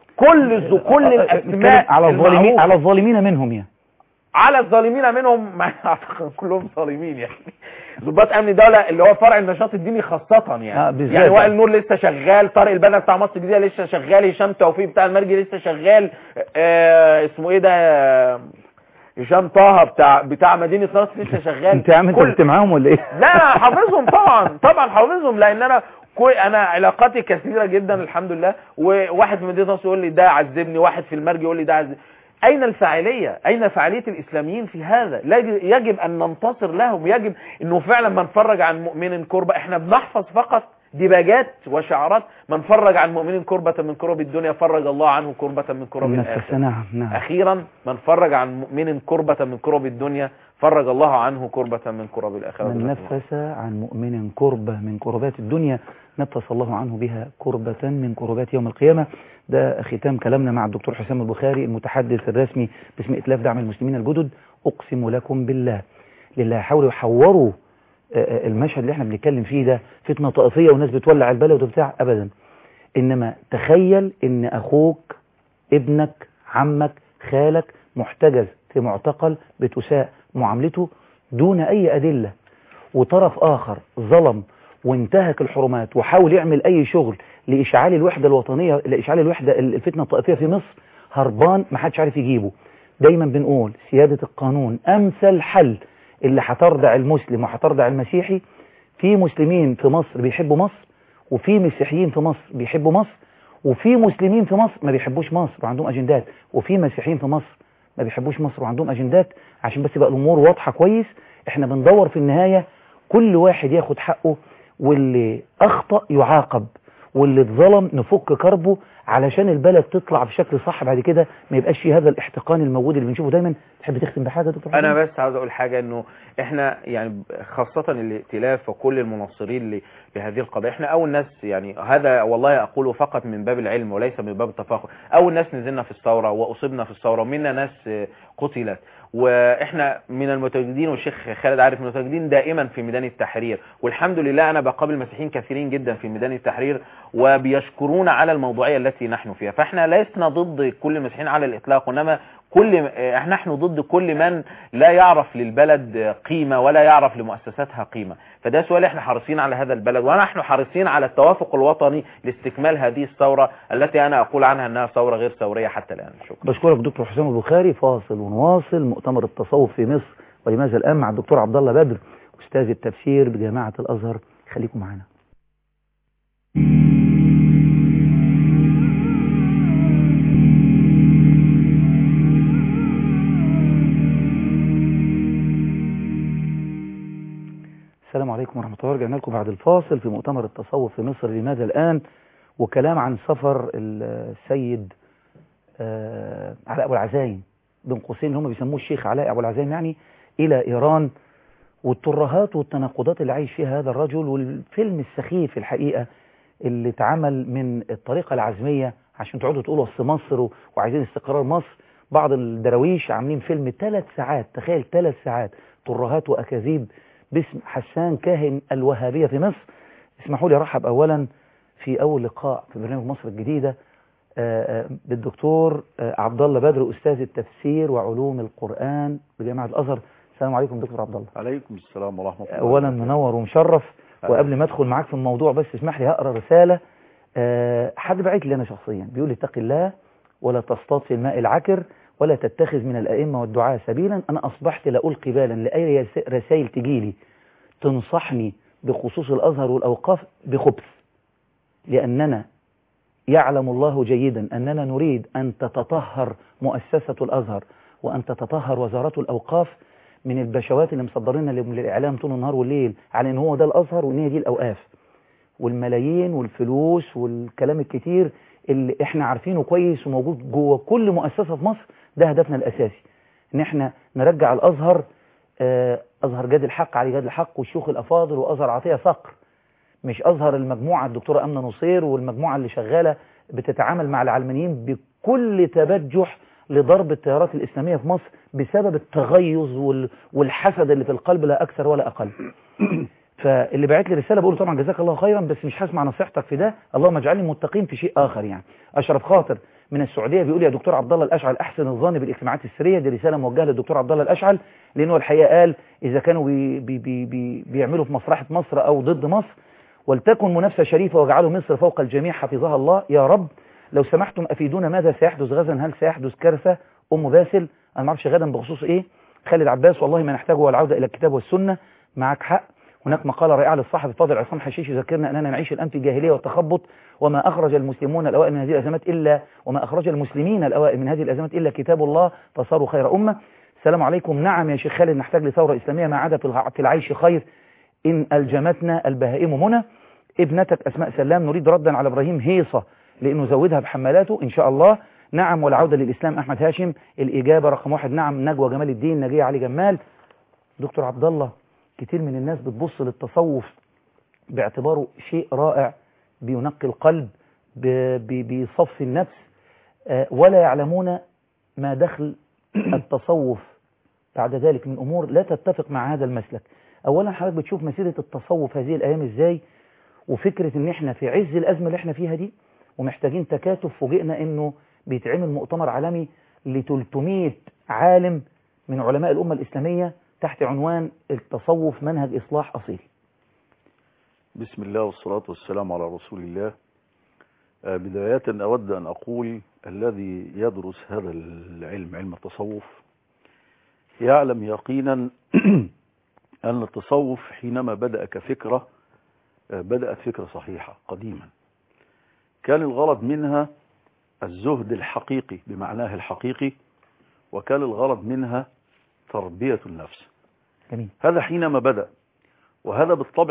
كل كل الاسماء على الظالمين على الظالمين منهم يعني على الظالمين منهم ما اعتقد كلهم ظالمين يعني. ضباط امن الدوله اللي هو فرع النشاط الديني خاصه يعني آه يعني وائل نور لسه شغال، طارق البنا بتاع مصر الجديده لسه شغال، هشام توفيق بتاع المرجي لسه شغال، آه اسمه ايه ده هشام طه بتاع بتاع مدينه نصر لسه شغال. انت عامل كل... كنت معاهم ولا ايه؟ لا انا حافظهم طبعا طبعا حافظهم، لان انا كوي انا علاقاتي كثيره جدا الحمد لله. وواحد في مدينه نصر يقول لي ده عذبني، واحد في المرجي يقول لي ده عذبني. أين الفاعلية؟ أين فاعلية الإسلاميين في هذا؟ يجب أن ننتصر لهم، يجب أنه فعلا ما نفرج عن مؤمن كربة. احنا بنحفظ فقط ديباجات وشعارات، من فرج عن مؤمن كربة من كرب الدنيا فرج الله عنه كربة من كرب الآخرة. نعم نعم. أخيرا من فرج عن مؤمن كربة من كرب الدنيا فرج الله عنه كربة من كرب الآخرة. من نفس عن مؤمن كربة من كربات الدنيا نفس الله عنه بها كربة من كربات يوم القيامة. ده ختام كلامنا مع الدكتور حسام البخاري المتحدث الرسمي باسم إتلاف دعم المسلمين الجدد. أقسم لكم بالله لله حاولوا يحوروا المشهد اللي احنا بنتكلم فيه ده فتنة طائفية وناس بتولع البلد وبتاع، أبدا. إنما تخيل إن أخوك ابنك عمك خالك محتجز في معتقل بتساء معاملته دون أي أدلة، وطرف آخر ظلم وانتهك الحرمات وحاول يعمل أي شغل لإشعال الوحدة الوطنية، لإشعال الوحدة الفتنة الطائفية في مصر، هربان ما حدش عارف يجيبه. دايما بنقول سيادة القانون أمثل حل اللي هترضع المسلم وهترضع المسيحي. في مسلمين في مصر بيحبوا مصر، وفي مسيحيين في مصر بيحبوا مصر، وفي مسلمين في مصر ما بيحبوش مصر وعندهم أجندات، وفي مسيحيين في مصر ما بيحبوش مصر وعندهم أجندات. عشان بس يبقى الأمور واضحة كويس، احنا بندور في النهاية كل واحد ياخد حقه، واللي أخطأ يعاقب، واللي اتظلم نفك كربه علشان البلد تطلع بشكل صح بعد كده، ما يبقاش في هذا الاحتقان الموجود اللي بنشوفه دايما. تحب تختم بحاجة دكتور حسين؟ انا بس عاوز اقول حاجة، انه احنا يعني خاصة الائتلاف وكل المناصرين لهذه القضية، احنا اول ناس، يعني هذا والله اقوله فقط من باب العلم وليس من باب التفاخر، اول ناس نزلنا في الثورة واصبنا في الثورة، ومنا ناس قتلت، واحنا من المتواجدين، والشيخ خالد عارف، من المتواجدين دائما في ميدان التحرير، والحمد لله انا بقابل مسيحيين كثيرين جدا في ميدان التحرير وبيشكرون على الموضوعية التي نحن فيها. فاحنا لسنا ضد كل المسيحيين على الاطلاق، وانما كل احنا نحن ضد كل من لا يعرف للبلد قيمة ولا يعرف لمؤسساتها قيمة. فده سؤال، احنا حريصين على هذا البلد، ونحن حريصين على التوافق الوطني لاستكمال هذه الثورة التي انا اقول عنها انها ثورة غير ثورية حتى الان. شكرا. بشكرك دكتور حسام البخاري. فاصل ونواصل. مؤتمر التصوف في مصر ولماذا الان مع الدكتور عبد الله بدر استاذ التفسير بجامعة الازهر. خليكم معنا. السلام عليكم ورحمة الله. رجعنا لكم بعد الفاصل في مؤتمر التصوف في مصر لماذا الآن، وكلام عن سفر السيد علاء أبو العزايم، بين قوسين هم بيسموه الشيخ علاء أبو العزايم يعني، إلى إيران، والترهات والتناقضات اللي عايش فيها هذا الرجل، والفيلم السخيف الحقيقة اللي اتعمل من الطريقة العزمية عشان تقعدوا تقولوا أصل مصر وعايزين استقرار مصر. بعض الدراويش عاملين فيلم ثلاث ساعات، تخيل ثلاث ساعات ترهات وأكاذيب باسم حسان كاهن الوهابية في مصر. اسمحوا لي ارحب اولا في اول لقاء في برنامج مصر الجديدة بالدكتور عبد الله بدر استاذ التفسير وعلوم القرآن بجامعة الازهر. السلام عليكم دكتور عبد الله. عليكم السلام ورحمة الله. اولا منور ومشرف. وقبل ما ادخل معاك في الموضوع بس اسمح لي هقرا رسالة حد بعت لي انا شخصيا، بيقول لي اتق الله ولا تصطاد في الماء العكر ولا تتخذ من الأئمة والدعاء سبيلا. أنا أصبحت لا ألقي بالا لأي رسائل تجيلي تنصحني بخصوص الأزهر والأوقاف بخبث، لأننا يعلم الله جيدا أننا نريد أن تتطهر مؤسسة الأزهر وأن تتطهر وزارة الأوقاف من البشوات اللي مصدرين للإعلام طول النهار والليل على أن هو ده الأزهر وأن هي دي الأوقاف، والملايين والفلوس والكلام الكتير اللي احنا عارفينه كويس وموجود جوه كل مؤسسة في مصر. ده هدفنا الأساسي، ان احنا نرجع الأزهر أزهر جاد الحق علي جاد الحق والشيوخ الأفاضل وأزهر عطية صقر، مش أزهر المجموعة الدكتورة أمنة نصير والمجموعة اللي شغالة بتتعامل مع العلمانيين بكل تبجح لضرب التيارات الإسلامية في مصر بسبب التغيظ والحسد اللي في القلب لا أكثر ولا أقل. فاللي بعت لي رسالة بقول طبعا جزاك الله خيرا، بس مش هسمع نصيحتك في ده، اللهم اجعلني متقين في شيء آخر. يعني أشرف خاطر من السعودية بيقول يا دكتور عبد الله الأشعل أحسن الظن بالاجتماعات السرية. دي رسالة موجهة للدكتور عبد الله الأشعل، لأنه الحقيقة قال إذا كانوا بي بي بي بي بيعملوا في مصلحة مصر أو ضد مصر، ولتكن منافسة شريفة واجعلوا مصر فوق الجميع حفظها الله يا رب. لو سمحتم أفيدونا ماذا سيحدث غدا، هل سيحدث كارثة؟ أم باسل أنا ما اعرفش غدا بخصوص إيه. خالد عباس والله ما نحتاجه والعودة إلى الكتاب والسنة. معك حق. هناك مقالة رائعة للصحفي الفاضل عصام حشيش يذكرنا أننا نعيش الآن في الجاهلية والتخبط، وما أخرج المسلمون الأوائل من هذه الأزمات إلا وما أخرج المسلمين الأوائل من هذه الأزمات إلا كتاب الله فصاروا خير أمة. السلام عليكم. نعم يا شيخ خالد نحتاج لثورة إسلامية ما عدا في العيش خير إن ألجمتنا البهائم منى. ابنتك أسماء سلام نريد ردا على إبراهيم هيصة لأنه زودها بحمالاته إن شاء الله. نعم والعودة للإسلام أحمد هاشم. الإجابة رقم واحد نعم. نجوى جمال الدين نجية علي جمال. دكتور عبد الله كتير من الناس بتبص للتصوف باعتباره شيء رائع بينقي القلب بيصفي النفس، ولا يعلمون ما دخل التصوف بعد ذلك من أمور لا تتفق مع هذا المسلك. أولا حضرتك بتشوف مسيرة التصوف هذه الأيام إزاي، وفكرة إن إحنا في عز الأزمة اللي إحنا فيها دي ومحتاجين تكاتف. فوجئنا إنه بيتعمل مؤتمر عالمي ل ثلاثمائة عالم من علماء الأمة الإسلامية تحت عنوان التصوف منهج إصلاح أصيل. بسم الله والصلاة والسلام على رسول الله. بداية أود أن أقول الذي يدرس هذا العلم، علم التصوف، يعلم يقينا أن التصوف حينما بدأ كفكرة بدأت فكرة صحيحة قديما، كان الغرض منها الزهد الحقيقي بمعناه الحقيقي، وكان الغرض منها تربية النفس. جميل. هذا حينما بدأ، وهذا بالطبع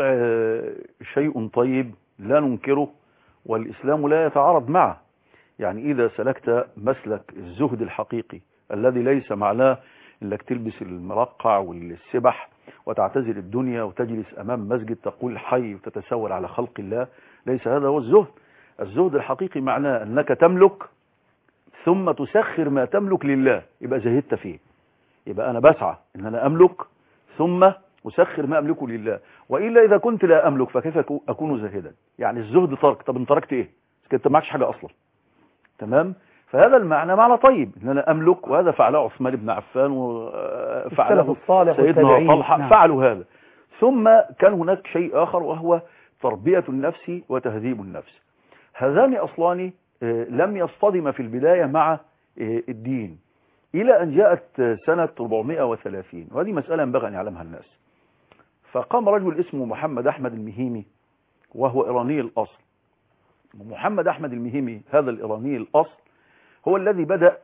شيء طيب لا ننكره، والإسلام لا يتعارض معه. يعني إذا سلكت مسلك الزهد الحقيقي الذي ليس معناه انك تلبس المرقع والسبح وتعتزل الدنيا وتجلس أمام مسجد تقول حي وتتسول على خلق الله، ليس هذا هو الزهد. الزهد الحقيقي معناه أنك تملك ثم تسخر ما تملك لله، يبقى زهدت فيه. يبقى أنا بسعى أن أنا أملك ثم أسخر ما أملكه لله، وإلا إذا كنت لا أملك فكيف أكون زاهدا؟ يعني الزهد ترك. طب انت تركت إيه؟ انت معكش حاجة أصلا. تمام؟ فهذا المعنى معنى طيب، ان انا املك، وهذا فعله عثمان بن عفان وفعله سيدنا طلحة. نعم. فعلوا هذا. ثم كان هناك شيء آخر وهو تربية النفس وتهذيب النفس. هذان أصلان لم يصطدم في البداية مع الدين إلى أن جاءت سنة أربعمائة وثلاثين، وهذه مسألة ينبغي أن يعلمها الناس. فقام رجل اسمه محمد أحمد المهيمي، وهو إيراني الأصل. محمد أحمد المهيمي هذا الإيراني الأصل هو الذي بدأ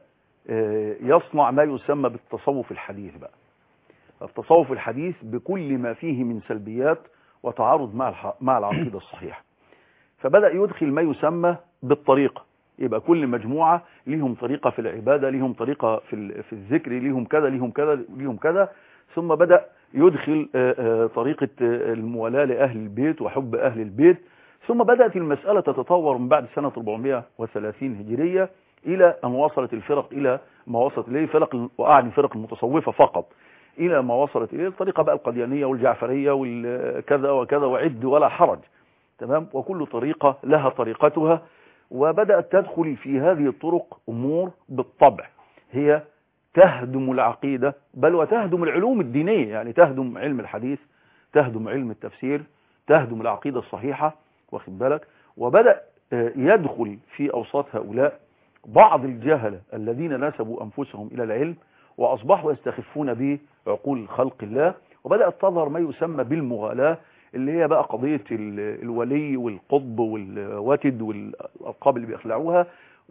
يصنع ما يسمى بالتصوف الحديث. بقى التصوف الحديث بكل ما فيه من سلبيات وتعارض مع مع العقيدة الصحيحة. فبدأ يدخل ما يسمى بالطريقة، يبقى كل مجموعة ليهم طريقة في العبادة، ليهم طريقة في في الذكر، ليهم كذا ليهم كذا ليهم كذا. ثم بدأ يدخل طريقة الموالاة لأهل البيت وحب أهل البيت. ثم بدأت المسألة تتطور من بعد سنة أربعمائة وثلاثين هجرية إلى أن وصلت الفرق إلى ما وصلت إليه، فرق وأعني فرق المتصوفة فقط، إلى ما وصلت إليه الطريقة بقى القديانية والجعفرية والكذا وكذا وعد ولا حرج. تمام؟ وكل طريقة لها طريقتها. وبدأت تدخل في هذه الطرق أمور بالطبع هي تهدم العقيدة، بل وتهدم العلوم الدينية، يعني تهدم علم الحديث، تهدم علم التفسير، تهدم العقيدة الصحيحة، واخد بالك. وبدأ يدخل في أوساط هؤلاء بعض الجهلة الذين نسبوا أنفسهم إلى العلم وأصبحوا يستخفون بعقول خلق الله. وبدأت تظهر ما يسمى بالمغالاة، اللي هي بقى قضية الولي والقطب والوتد والألقاب اللي بيخلعوها،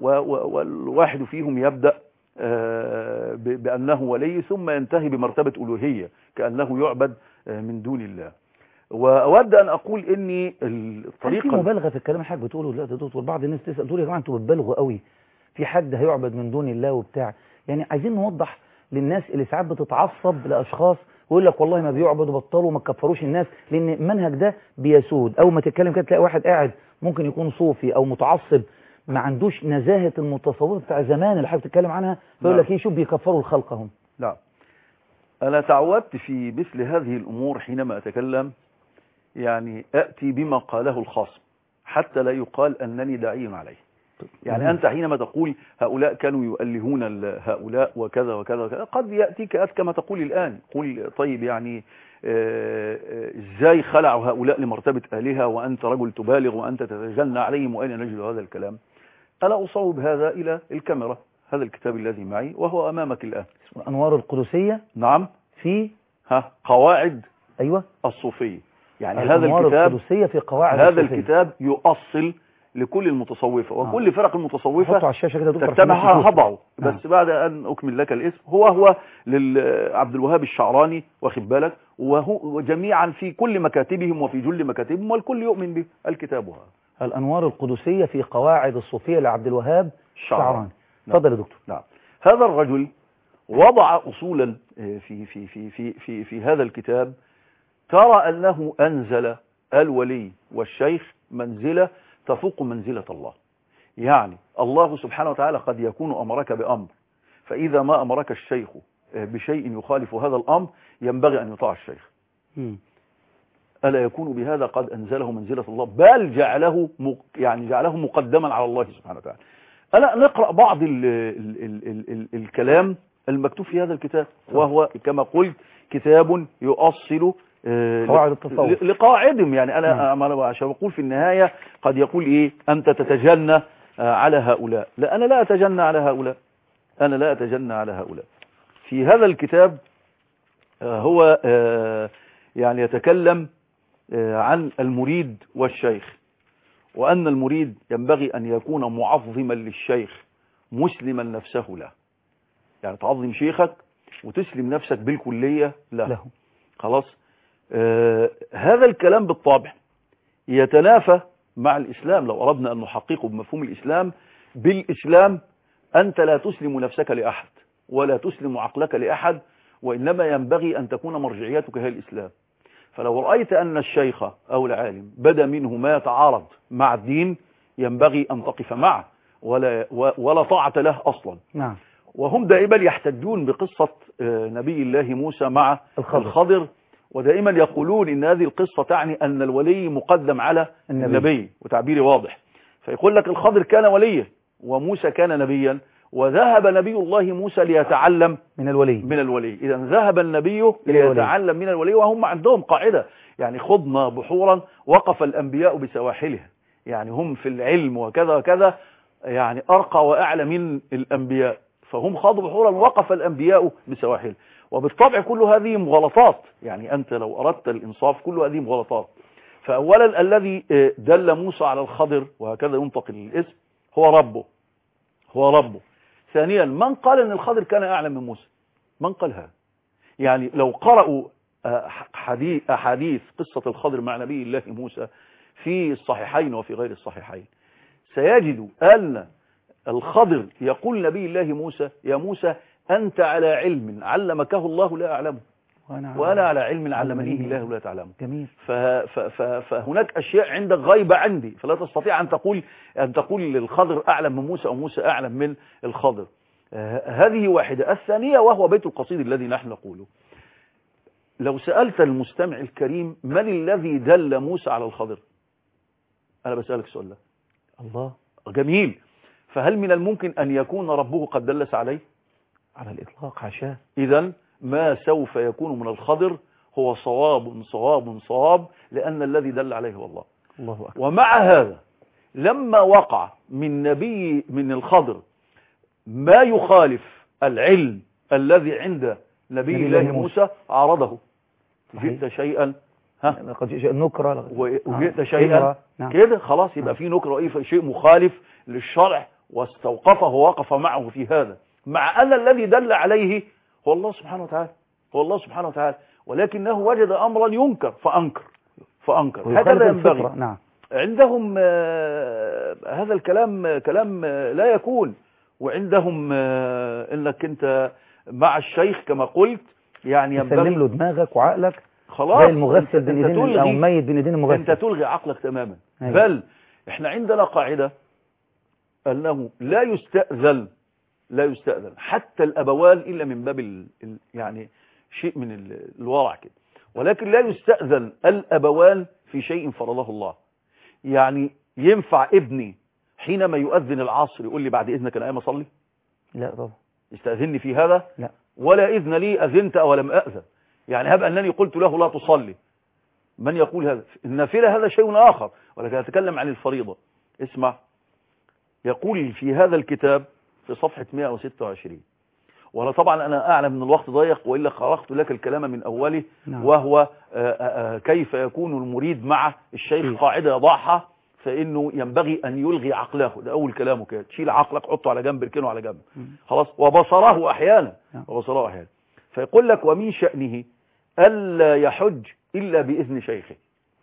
والواحد فيهم يبدأ بأنه ولي ثم ينتهي بمرتبة ألوهية كأنه يعبد من دون الله. وأود أن أقول إني الطريقة في مبالغة في الكلام حاجة بتقوله. لا دكتور، بعض الناس تسأل تقول يا جماعة أنتوا بتبالغوا قوي، في حد هيعبد من دون الله وبتاع. يعني عايزين نوضح للناس اللي ساعات بتتعصب لأشخاص ويقول لك والله ما بيعبدوا بطلوا وما تكفروش الناس، لأن المنهج ده بيسود. أول ما تتكلم كده تلاقي واحد قاعد ممكن يكون صوفي أو متعصب ما عندوش نزاهة المتصوف بتاع زمان اللي حضرتك بتتكلم عنها، فيقول لك ايه شوف بيكفروا الخلق هم. لا، أنا تعودت في مثل هذه الأمور حينما أتكلم يعني أأتي بما قاله الخصم حتى لا يقال أنني داعي عليه. يعني أنت حينما تقول هؤلاء كانوا يؤلهون هؤلاء وكذا وكذا وكذا، قد يأتيك أت كما تقول الآن، قل طيب يعني إزاي خلعوا هؤلاء لمرتبة آلهة وأنت رجل تبالغ وأنت تتجنى عليهم، وأين نجد هذا الكلام؟ ألا أصوب هذا إلى الكاميرا، هذا الكتاب الذي معي وهو أمامك الآن، اسمه أنوار القدسية. نعم، في ها قواعد أيوة الصوفية. يعني هذا الكتاب القدسية في قواعد هذا الصوفية. الكتاب يؤصل لكل المتصوفة وكل آه. فرق المتصوفة حطوا على الشاشة كده تجتمعها هضعوا. نعم. بس بعد أن أكمل لك الاسم، هو هو لعبد الوهاب الشعراني، واخد بالك، وهو جميعا في كل مكاتبهم وفي جل مكاتبهم والكل يؤمن به الكتابها. الأنوار القدسية في قواعد الصوفية لعبد الوهاب الشعراني. تفضل يا دكتور. نعم. هذا الرجل وضع أصولا في في في في في في هذا الكتاب ترى أنه أنزل الولي والشيخ منزلة تفوق منزلة الله. يعني الله سبحانه وتعالى قد يكون أمرك بأمر، فإذا ما أمرك الشيخ بشيء يخالف هذا الأمر ينبغي أن يطاع الشيخ. م. ألا يكون بهذا قد أنزله منزلة الله، بل جعله يعني جعله مقدما على الله سبحانه وتعالى. ألا نقرأ بعض ال ال ال ال ال الكلام المكتوب في هذا الكتاب، وهو كما قلت كتاب يؤصل قواعد التصوف لقاعدهم. يعني أنا نعم. عشان أقول في النهاية قد يقول إيه أنت تتجنى على هؤلاء. لا، أنا لا أتجنى على هؤلاء، أنا لا أتجنى على هؤلاء. في هذا الكتاب هو يعني يتكلم عن المريد والشيخ، وأن المريد ينبغي أن يكون معظما للشيخ مسلما نفسه له. يعني تعظم شيخك وتسلم نفسك بالكلية له, له. خلاص. آه هذا الكلام بالطبع يتنافى مع الإسلام. لو أردنا أن نحققه بمفهوم الإسلام، بالإسلام أنت لا تسلم نفسك لأحد ولا تسلم عقلك لأحد، وإنما ينبغي أن تكون مرجعيتك هي الإسلام. فلو رأيت أن الشيخ أو العالم بدا منه ما يتعارض مع الدين ينبغي أن تقف معه ولا, ولا طاعة له أصلا. نعم. وهم دائما يحتجون بقصة نبي الله موسى مع الخضر, الخضر ودائما يقولون إن هذه القصة تعني أن الولي مقدم على النبي, النبي وتعبيري واضح. فيقول لك الخضر كان وليا وموسى كان نبيا، وذهب نبي الله موسى ليتعلم من الولي من الولي إذا ذهب النبي ليتعلم من الولي. وهم عندهم قاعدة، يعني خضنا بحورا وقف الأنبياء بسواحلها، يعني هم في العلم وكذا وكذا يعني أرقى وأعلى من الأنبياء، فهم خاضوا بحورا وقف الأنبياء بسواحل. وبالطبع كل هذه مغالطات، يعني أنت لو أردت الإنصاف كل هذه مغالطات. فأولا الذي دل موسى على الخضر وهكذا ينطق الاسم هو ربه هو ربه ثانيا من قال أن الخضر كان أعلم من موسى؟ من قال هذا؟ يعني لو قرأوا حديث أحاديث قصة الخضر مع نبي الله موسى في الصحيحين وفي غير الصحيحين سيجدوا أن الخضر يقول نبي الله موسى يا موسى أنت على علم علمكه الله لا أعلمه وأنا, وأنا على علم علمنيه الله لا تعلمه. جميل. فهناك أشياء عندك غايبة عندي، فلا تستطيع أن تقول أن تقول الخضر أعلم من موسى أو موسى أعلم من الخضر. هذه واحدة. الثانية وهو بيت القصيد الذي نحن نقوله، لو سألت المستمع الكريم من الذي دل موسى على الخضر؟ أنا بسألك السؤال ده. الله. جميل. فهل من الممكن أن يكون ربه قد دلس عليه؟ على الإطلاق حاشاه. إذن ما سوف يكون من الخضر هو صواب صواب صواب، لأن الذي دل عليه هو الله. الله أكبر. ومع هذا لما وقع من نبي من الخضر ما يخالف العلم الذي عند نبي الله موسى عارضه. جئت شيئا ها قد جاء نكرة وجئت شيئا كده خلاص يبقى في نكرة أي شيء مخالف للشرع واستوقفه ووقف معه في هذا، مع أن الذي دل عليه هو الله سبحانه وتعالى هو الله سبحانه وتعالى ولكنه وجد أمرا ينكر فأنكر فأنكر هكذا ينبغي. نعم. عندهم آه هذا الكلام كلام آه لا يكون، وعندهم آه انك انت مع الشيخ كما قلت يعني ينبغي تسلم له دماغك وعقلك خلاص زي المغسل بين ايدين او ميت بين ايدين المغسل، انت تلغي عقلك تماما. أيوة. بل احنا عندنا قاعدة انه لا يستأذن لا يستأذن حتى الابوان الا من باب ال يعني شيء من الورع كده، ولكن لا يستأذن الابوان في شيء فرضه الله. يعني ينفع ابني حينما يؤذن العصر يقول لي بعد إذنك أنا قايم أصلي؟ لا طبعا. يستأذنني في هذا؟ لا. ولا إذن لي أذنت أو لم أأذن، يعني هب أنني قلت له لا تصلي. من يقول هذا؟ النافلة هذا شيء آخر، ولكن أتكلم عن الفريضة. اسمع، يقول في هذا الكتاب في صفحة مئة وستة وعشرين، ولا طبعا أنا أعلم أن الوقت ضيق وإلا خرقت لك الكلام من أوله. نعم. وهو آآ آآ كيف يكون المريد مع الشيخ قاعدة يضعها، فإنه ينبغي أن يلغي عقله. ده أول كلامه كده، تشيل عقلك حطه على جنب اركنه على جنب خلاص، وبصره أحيانا وبصره أحيانا. فيقول لك ومن شأنه ألا يحج إلا بإذن شيخه.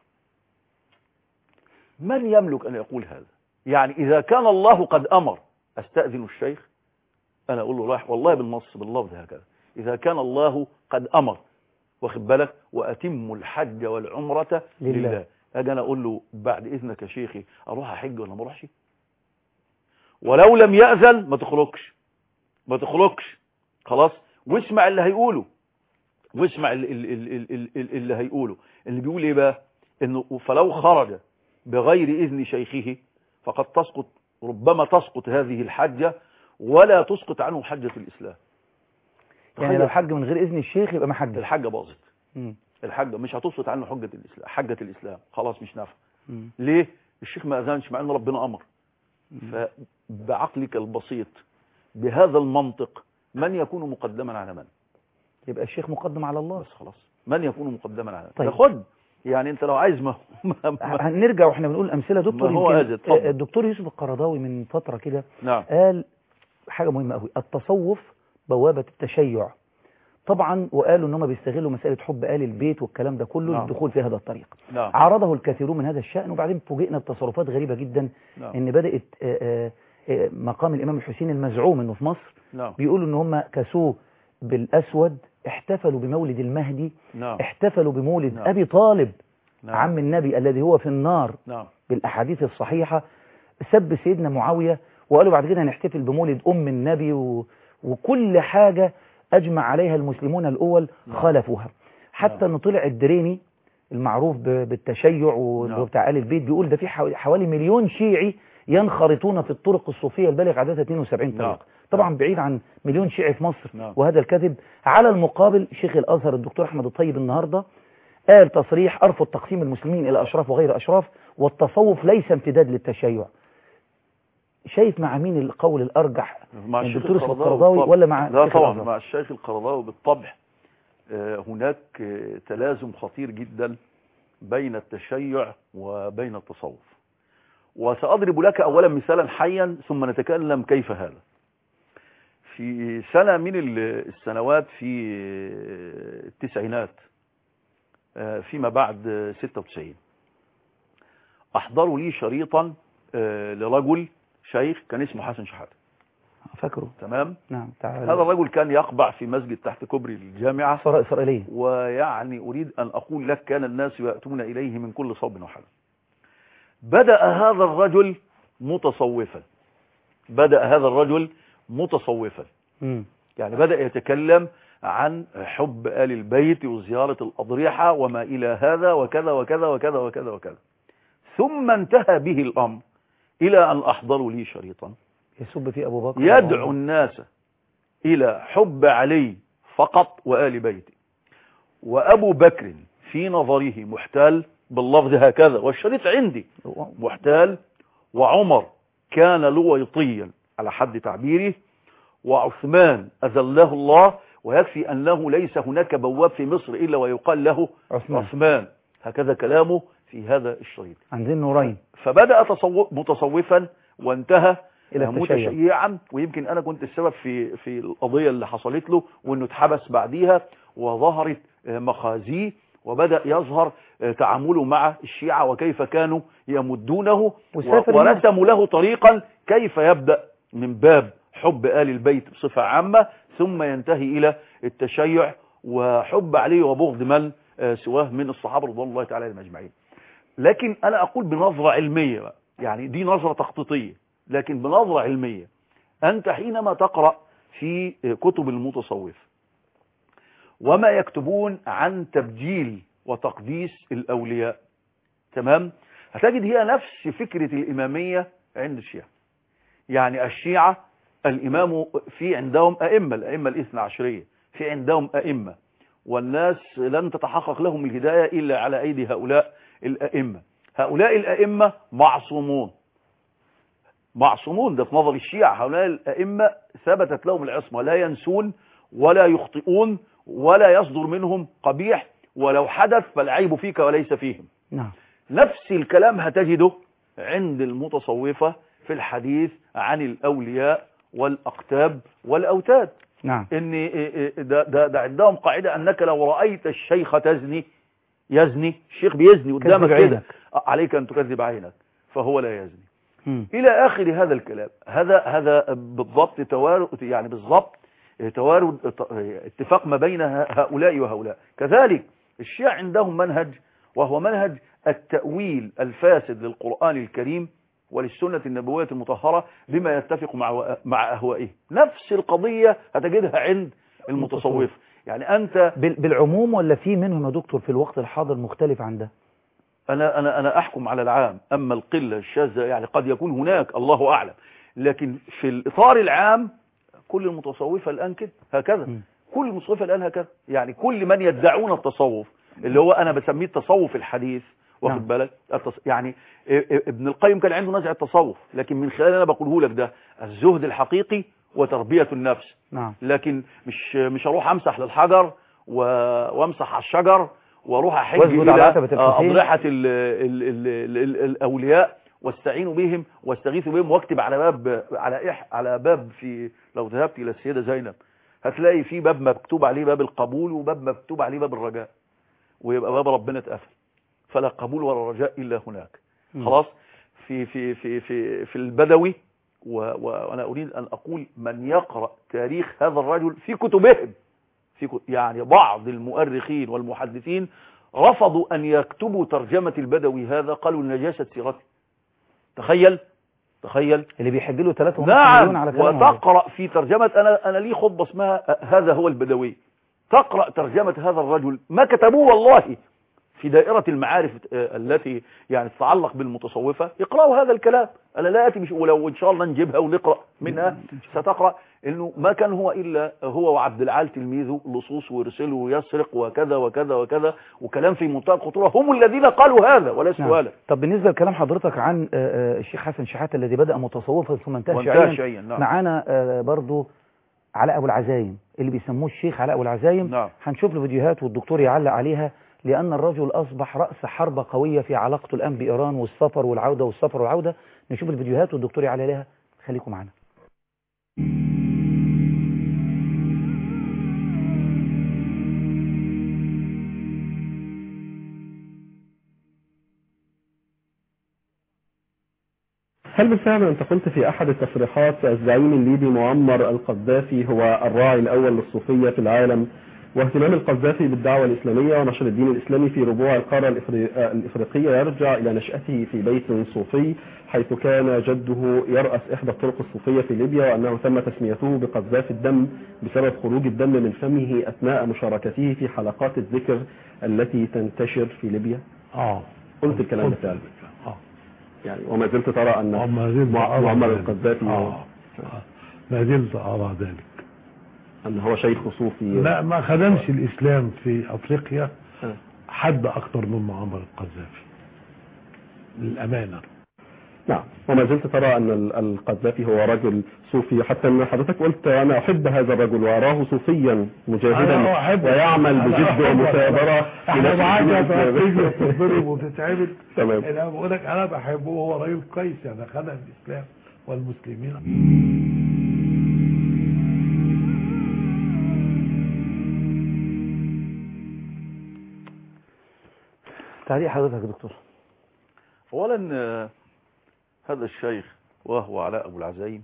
من يملك أن يقول هذا؟ يعني إذا كان الله قد أمر أستأذن الشيخ، أنا أقول له راح والله بالنص باللفظ هكذا، إذا كان الله قد أمر واخد بالك وأتم الحج والعمرة لله, لله. أجي أنا أقول له بعد إذنك يا شيخي أروح أحج ولا ما أروحش؟ ولو لم يأذن ما تخرجش ما تخرجش خلاص. واسمع اللي هيقوله واسمع اللي, اللي, اللي, اللي هيقوله اللي بيقول إيه بقى؟ إنه فلو خرج بغير إذن شيخه فقد تسقط ربما تسقط هذه الحجة ولا تسقط عنه حجة الإسلام. يعني لو حج من غير إذن الشيخ يبقى ما حج، الحجة باظت. الحجة مش هتسقط عنه حجة الإسلام، حجة الإسلام خلاص مش نافع. ليه؟ الشيخ ما أذنش مع أن ربنا أمر. فبعقلك البسيط بهذا المنطق من يكون مقدما على من؟ يبقى الشيخ مقدم على الله. بس خلاص من يكون مقدما على من؟ طيب. خد يعني انت لو عايز ما, ما, ما هنرجع واحنا بنقول امثله دكتور. ما هو يمكن الدكتور يوسف القرضاوي من فتره كده نعم. قال حاجه مهمه قوي، التصوف بوابه التشيع طبعا، وقالوا ان هم بيستغلوا مساله حب آل البيت والكلام ده كله نعم. للدخول في هذا الطريق. نعم. عرضه الكثيرون من هذا الشأن، وبعدين فوجئنا بتصرفات غريبه جدا. نعم. ان بدات آآ آآ مقام الامام الحسين المزعوم انه في مصر نعم. بيقولوا ان هم كسوه بالاسود، احتفلوا بمولد المهدي. نعم. احتفلوا بمولد نعم. ابي طالب. نعم. عم النبي الذي هو في النار. نعم. بالاحاديث الصحيحه. سب سيدنا معاويه، وقالوا بعد كده هنحتفل بمولد ام النبي و... وكل حاجه اجمع عليها المسلمون الاول خالفوها. حتى نعم. ان طلع الدريني المعروف ب... بالتشيع وبتاع آل البيت بيقول ده في حوالي مليون شيعي ينخرطون في الطرق الصوفيه البالغ عددها اثنين وسبعين طريق. نعم. طبعا بعيد عن مليون شيعي في مصر. نعم. وهذا الكذب. على المقابل شيخ الازهر الدكتور احمد الطيب النهارده قال تصريح ارفض تقسيم المسلمين الى اشراف وغير اشراف، والتصوف ليس امتداد للتشيع. شايف مع مين القول الارجح؟ مع الشيخ القرضاوي ولا مع لا طبعا الأزهر؟ مع الشيخ القرضاوي بالطبع. هناك تلازم خطير جدا بين التشيع وبين التصوف، وسأضرب لك أولا مثالا حيا ثم نتكلم كيف هذا. في سنة من السنوات في التسعينات فيما بعد ستة وتسعين أحضروا لي شريطا لرجل شيخ كان اسمه حسن شحاتة. فاكره. تمام. نعم. هذا الرجل كان يقبع في مسجد تحت كوبري الجامعة صراء إسرائيلية، ويعني أريد أن أقول لك كان الناس يأتون إليه من كل صوب وحدب. بدأ هذا الرجل متصوفا بدأ هذا الرجل متصوفا م. يعني بدأ يتكلم عن حب آل البيت وزيارة الأضرحة وما إلى هذا وكذا وكذا وكذا وكذا وكذا. ثم انتهى به الأمر إلى أن أحضروا لي شريطا يسب في أبو بكر يدعو الناس إلى حب علي فقط وآل بيتي، وأبو بكر في نظره محتال باللفظ هكذا والشريط عندي محتال، وعمر كان لويطيا على حد تعبيره، وعثمان أذله الله، ويكفي أنه ليس هناك بواب في مصر إلا ويقال له عثمان, عثمان. هكذا كلامه في هذا الشريط. عندنا نورين. فبدأ متصوفا وانتهى إلى متشيعا، ويمكن أنا كنت السبب في في القضية اللي حصلت له، وأنه اتحبس بعديها وظهرت مخازيه وبدأ يظهر تعامله مع الشيعة وكيف كانوا يمدونه، ورسموا له طريقا كيف يبدأ من باب حب آل البيت بصفة عامة ثم ينتهي إلى التشيع وحب عليه وبغض من سواه من الصحابة رضوان الله تعالى عليهم أجمعين. لكن أنا أقول بنظرة علمية، يعني دي نظرة تخطيطية، لكن بنظرة علمية. أنت حينما تقرأ في كتب المتصوف وما يكتبون عن تبجيل وتقديس الأولياء، تمام، هتجد هي نفس فكرة الإمامية عند الشيعة. يعني الشيعة الإمام في عندهم أئمة، الأئمة الاثنى عشرية في عندهم أئمة، والناس لن تتحقق لهم الهداية إلا على أيدي هؤلاء الأئمة. هؤلاء الأئمة معصومون معصومون ده في نظر الشيعة. هؤلاء الأئمة ثبتت لهم العصمة، لا ينسون ولا يخطئون ولا يصدر منهم قبيح، ولو حدث فالعيب فيك وليس فيهم. نعم. نفس الكلام هتجده عند المتصوفة في الحديث عن الأولياء والأقتاب والأوتاد. نعم. إن ده, ده, ده عندهم قاعدة أنك لو رأيت الشيخ تزني يزني، الشيخ بيزني قدامك كده، عليك أن تكذب عينك فهو لا يزني. م. إلى آخر هذا الكلام. هذا هذا بالضبط توارد، يعني بالضبط توارد اتفاق ما بين هؤلاء وهؤلاء. كذلك الشيعة عندهم منهج، وهو منهج التأويل الفاسد للقرآن الكريم وللسنة النبوية المطهرة بما يتفق مع مع أهوائه. نفس القضية هتجدها عند المتصوف. يعني أنت بالعموم ولا في منهم يا دكتور في الوقت الحاضر مختلف عن ده؟ أنا أنا أنا أحكم على العام، أما القلة الشاذة يعني قد يكون هناك، الله أعلم. لكن في الإطار العام كل المتصوفة الآن كده هكذا. م. كل المتصوفة الآن هكذا. يعني كل من يدعون التصوف اللي هو انا بسميه التصوف الحديث، واخد نعم. بالك التص... يعني ابن القيم كان عنده نزع التصوف، لكن من خلال انا بقوله لك ده الزهد الحقيقي وتربية النفس. نعم. لكن مش مش اروح امسح للحجر و... وامسح على الشجر واروح احج واسجد على عتبة الى الحسين. اضرحة ال... ال... ال... ال... ال... الاولياء واستعين بهم واستغيث بهم واكتب على باب على إح... على باب في لو ذهبت الى السيدة زينب هتلاقي في باب مكتوب عليه باب القبول وباب مكتوب عليه باب الرجاء، ويبقى باب ربنا اتقفل، فلا قبول ولا رجاء الا هناك. م. خلاص. في في في في في البدوي و... وانا اريد ان اقول من يقرأ تاريخ هذا الرجل في كتبهم، في كت... يعني بعض المؤرخين والمحدثين رفضوا ان يكتبوا ترجمة البدوي هذا، قالوا نجاسة سيرته. تخيل تخيل اللي بيحج له ثلاثة نعم. مليون على كلامه. وتقرأ في ترجمة انا انا لي خطبة اسمها هذا هو البدوي، تقرأ ترجمة هذا الرجل ما كتبوه والله في دائرة المعارف التي يعني تتعلق بالمتصوفة، يقرأوا هذا الكلام. أنا لا أتي مش ولو إن شاء الله نجيبها ونقرأ منها ستقرأ إنه ما كان هو إلا هو وعبد العال تلميذه لصوص ويرسله ويسرق وكذا وكذا وكذا، وكلام في منتهى الخطورة. هم الذين قالوا هذا ولا سؤال. نعم. طب بالنسبة لكلام حضرتك عن الشيخ حسن شحاتة الذي بدأ متصوفا ثم انتهى شيعيا، شيعيا، نعم. معانا برضو علاء أبو العزايم اللي بيسموه الشيخ علاء أبو العزايم. نعم. هنشوف له فيديوهات والدكتور يعلق عليها، لأن الرجل أصبح رأس حرب قوية في علاقته الآن بإيران والسفر والعودة والسفر والعودة. نشوف الفيديوهات والدكتور يعلق عليها، خليكم معنا. هل بالفعل أنت قلت في أحد التصريحات الزعيم الليبي معمر القذافي هو الراعي الأول للصوفية في العالم، واهتمام القذافي بالدعوة الإسلامية ونشر الدين الإسلامي في ربوع القارة الإفريقية يرجع إلى نشأته في بيت صوفي، حيث كان جده يرأس إحدى الطرق الصوفية في ليبيا، وأنه تم تسميته بقذافي الدم بسبب خروج الدم من فمه أثناء مشاركته في حلقات الذكر التي تنتشر في ليبيا؟ آه قلت الكلام ده فعلا. آه يعني وما زلت ترى أن معمر القذافي آه. آه. ما زلت أرى ذلك، أن هو شيخ صوفي. لا، ما خدمش الإسلام في أفريقيا حد أكتر من معمر القذافي للأمانة. نعم. وما زلت ترى أن القذافي هو رجل صوفي، حتى أن حضرتك قلت أنا أحب هذا الرجل وأراه صوفيا مجاهدا ويعمل بجد ومثابرة. احنا معاك تيجي وتضرب وتتعبد. تمام. انا بقول لك انا بحبه وهو راجل كويس، يعني خدم الاسلام والمسلمين. تعليق حضرتك يا دكتور. اولا هذا الشيخ وهو علاء أبو العزايم،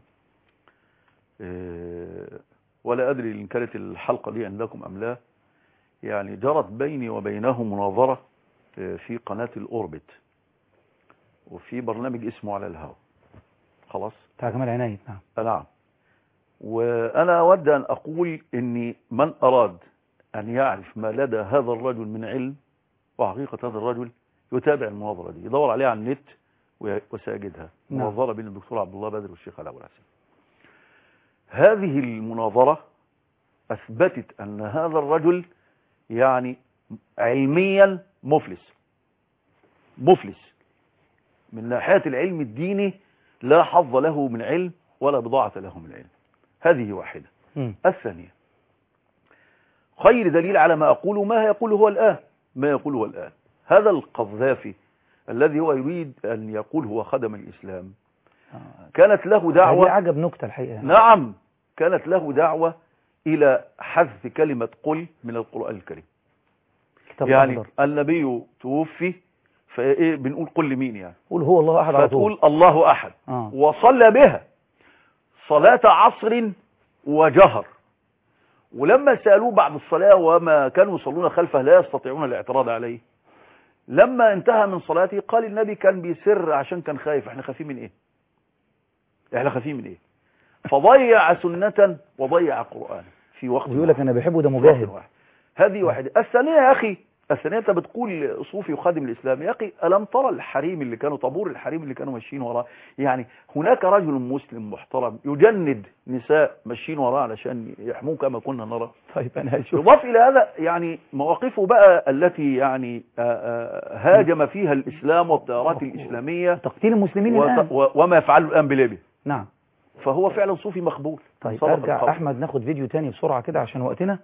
ولا أدري إن كانت الحلقة دي عندكم أم لا، يعني جرت بيني وبينه مناظرة في قناة الأوربت وفي برنامج اسمه على الهواء. خلاص بتاع جمال عناية. نعم. نعم. وأنا أود أن أقول إني من أراد أن يعرف ما لدى هذا الرجل من علم وحقيقة هذا الرجل يتابع المناظرة دي، يدور عليها على النت وساجدها. نعم. مناظرة بين الدكتور عبد الله بدر والشيخ علاء أبو العزايم. هذه المناظرة أثبتت أن هذا الرجل يعني علميا مفلس مفلس من ناحية العلم الديني، لا حظ له من علم ولا بضاعة له من علم. هذه واحدة. م. الثانية، خير دليل على ما أقوله ما يقوله هو الآن ما يقوله الآن هذا القذافي الذي هو يريد أن يقول هو خدم الإسلام، كانت له دعوة. هذه عجب نكتة الحقيقة. نعم، كانت له دعوة إلى حذف كلمة قل من القرآن الكريم. يعني أخضر. النبي توفي، فإيه بنقول قل لمين؟ يعني قل هو الله أحد على طول. فتقول الله أحد. آه. وصلى بها صلاة عصر وجهر، ولما سألوه بعد الصلاة وما كانوا يصلون خلفه لا يستطيعون الاعتراض عليه، لما انتهى من صلاته قال النبي كان بيسر عشان كان خايف. احنا خايفين من ايه؟ احنا خايفين من ايه؟ فضيع سنة وضيع قرآن في وقت. ويقول لك انا بحبه ده مجاهد. هذه واحدة. الثانية يا اخي الثانية انت بتقول صوفي يخادم الاسلام، يا اخي الم ترى الحريم اللي كانوا طابور الحريم اللي كانوا ماشيين وراه؟ يعني هناك رجل مسلم محترم يجند نساء ماشيين وراه علشان يحموه كما كنا نرى. طيب انا هشوف. يضاف الى هذا يعني مواقفه بقى التي يعني هاجم فيها الاسلام والتيارات الاسلاميه، تقتيل المسلمين الان وما يفعله الان بليبيا. نعم. فهو فعلا صوفي مقبول. طيب ارجع القول. احمد ناخد فيديو تاني بسرعه كده عشان وقتنا.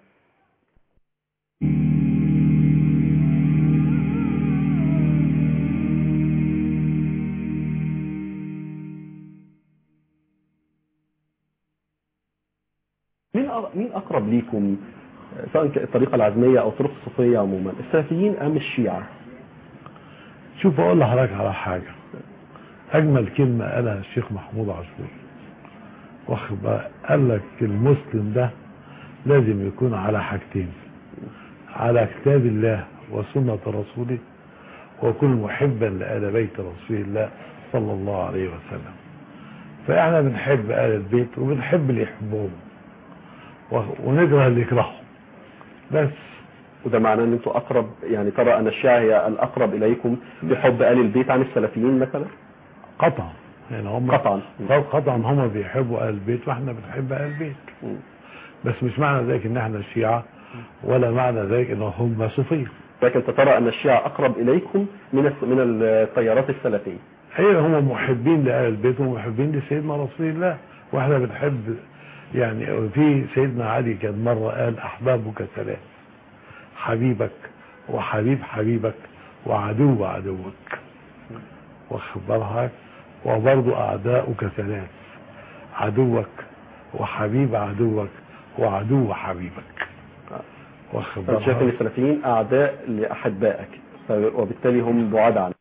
مين مين اقرب ليكم سواء الطريقه العزميه او الطرق الصوفيه عموما، السلفيين ام الشيعه؟ شوف اقول لحضرتك على حاجه، اجمل كلمه قالها الشيخ محمود عاشور، واخد بالك، قال لك المسلم ده لازم يكون على حاجتين، على كتاب الله وسنه رسوله، ويكون محبا لآل بيت رسول الله صلى الله عليه وسلم. فاحنا بنحب آل البيت وبنحب اللي يحبهم ونكره اللي يكرههم بس. وده معناه ان انتوا اقرب، يعني ترى ان الشيعة هي الاقرب اليكم بحب آل البيت عن السلفيين مثلا؟ قطعا، يعني هم قطعا قطعا هم بيحبوا آل البيت واحنا بنحب آل البيت، بس مش معنى ذلك ان احنا الشيعة ولا معنى ذلك ان هم صوفيه. لكن انت ترى ان الشيعة اقرب اليكم من من التيارات السلفيه. ايوه هم محبين لآل البيت ومحبين لسيدنا رسول الله، واحنا بنحب. يعني في سيدنا علي كان مرة قال أحبابك ثلاث، حبيبك وحبيب حبيبك وعدو عدوك، واخد بالك، وبرضه أعداؤك ثلاث، عدوك وحبيب عدوك وعدو حبيبك، واخد بالك. شايف ان السلفيين أعداء لأحبائك وبالتالي هم بعاد عنك.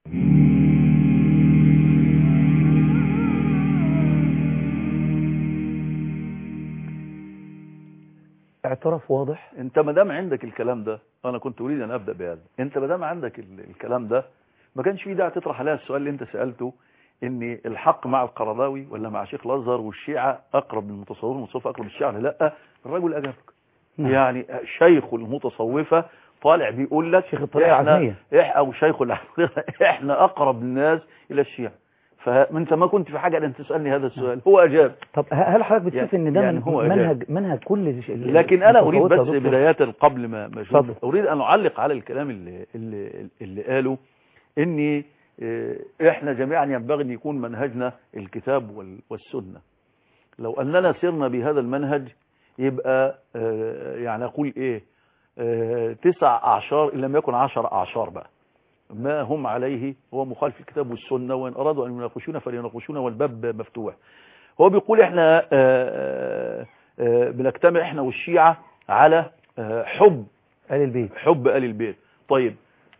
اعتراف واضح. انت ما دام عندك الكلام ده، انا كنت اريد ان ابدا بهذا، انت ما دام عندك الكلام ده ما كانش في داعي تطرح عليها السؤال اللي انت سالته، ان الحق مع القرضاوي ولا مع شيخ الازهر، والشيعه اقرب للمتصوفه والمتصوفه اقرب للشيعه. لا، الرجل اجابك. نعم. يعني شيخ المتصوفه طالع بيقول لك شيخ الطريقه العزميه او شيخ الحقيقه احنا اقرب الناس الى الشيعه. فانت ما كنت في حاجه ان تسالني هذا السؤال، هو اجاب. طب هل حضرتك بتشوف ان ده يعني هو منهج أجاب. منهج كل لكن انا اريد بس بدايه قبل ما ما اريد ان اعلق على الكلام اللي اللي, اللي قاله، ان احنا جميعا ينبغي ان يكون منهجنا الكتاب والسنه. لو اننا سرنا بهذا المنهج يبقى يعني اقول ايه تسع اعشار ان لم يكن عشر اعشار بقى ما هم عليه هو مخالف الكتاب والسنة، وإن أرادوا أن يناقشونا فليناقشونا والباب مفتوح. هو بيقول إحنا آآ آآ بنجتمع إحنا والشيعة على حب آل البيت حب آل البيت. طيب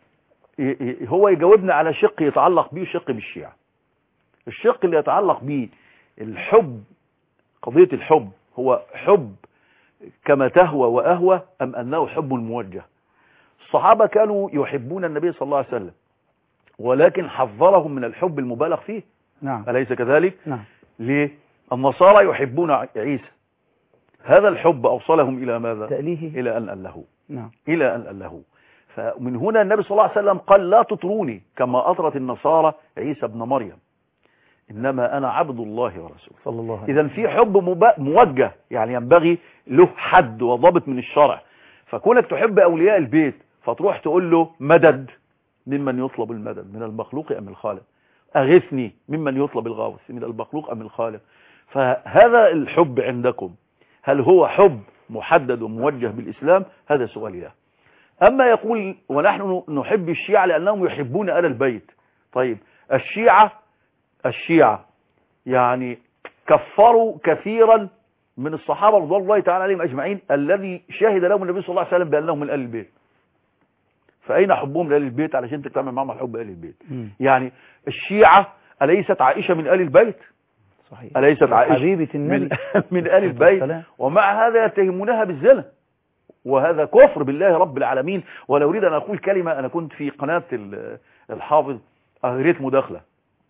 هو يجاوبنا على شق يتعلق به وشق بالشيعة. الشق اللي يتعلق به الحب، قضية الحب، هو حب كما تهوى وأهوى أم أنه حب موجه؟ الصحابة كانوا يحبون النبي صلى الله عليه وسلم، ولكن حذرهم من الحب المبالغ فيه. نعم. أليس كذلك؟ نعم. ليه؟ النصارى يحبون عيسى، هذا الحب أوصلهم إلى ماذا؟ تأليه. إلى أن أله. نعم. إلى أن أله. فمن هنا النبي صلى الله عليه وسلم قال لا تطروني كما أطرت النصارى عيسى ابن مريم، إنما أنا عبد الله ورسوله. صلى الله عليه إذن في حب موجه، يعني ينبغي له حد وضابط من الشرع. فكونك تحب أولياء البيت فتروح تقول له مدد، ممن يطلب المدد، من المخلوق أم الخالق؟ أغثني، ممن يطلب الغوث، من المخلوق أم الخالق؟ فهذا الحب عندكم هل هو حب محدد وموجه بالإسلام؟ هذا سؤالي له. أما يقول ونحن نحب الشيعة لأنهم يحبون آل البيت. طيب الشيعة الشيعة يعني كفروا كثيرا من الصحابة رضوان الله تعالى عليهم أجمعين الذي شهد لهم النبي صلى الله عليه وسلم بأنهم من آل البيت. فأين حبهم لآل البيت علشان تجتمع معهم حب آل البيت؟ م. يعني الشيعة أليست عائشة من آل البيت؟ صحيح. أليست عائشة حبيبة النبي من, من آل البيت؟ ومع هذا يتهمونها بالزنا، وهذا كفر بالله رب العالمين. ولا أريد أن أقول كلمة، أنا كنت في قناة الحافظ أغريت مداخلة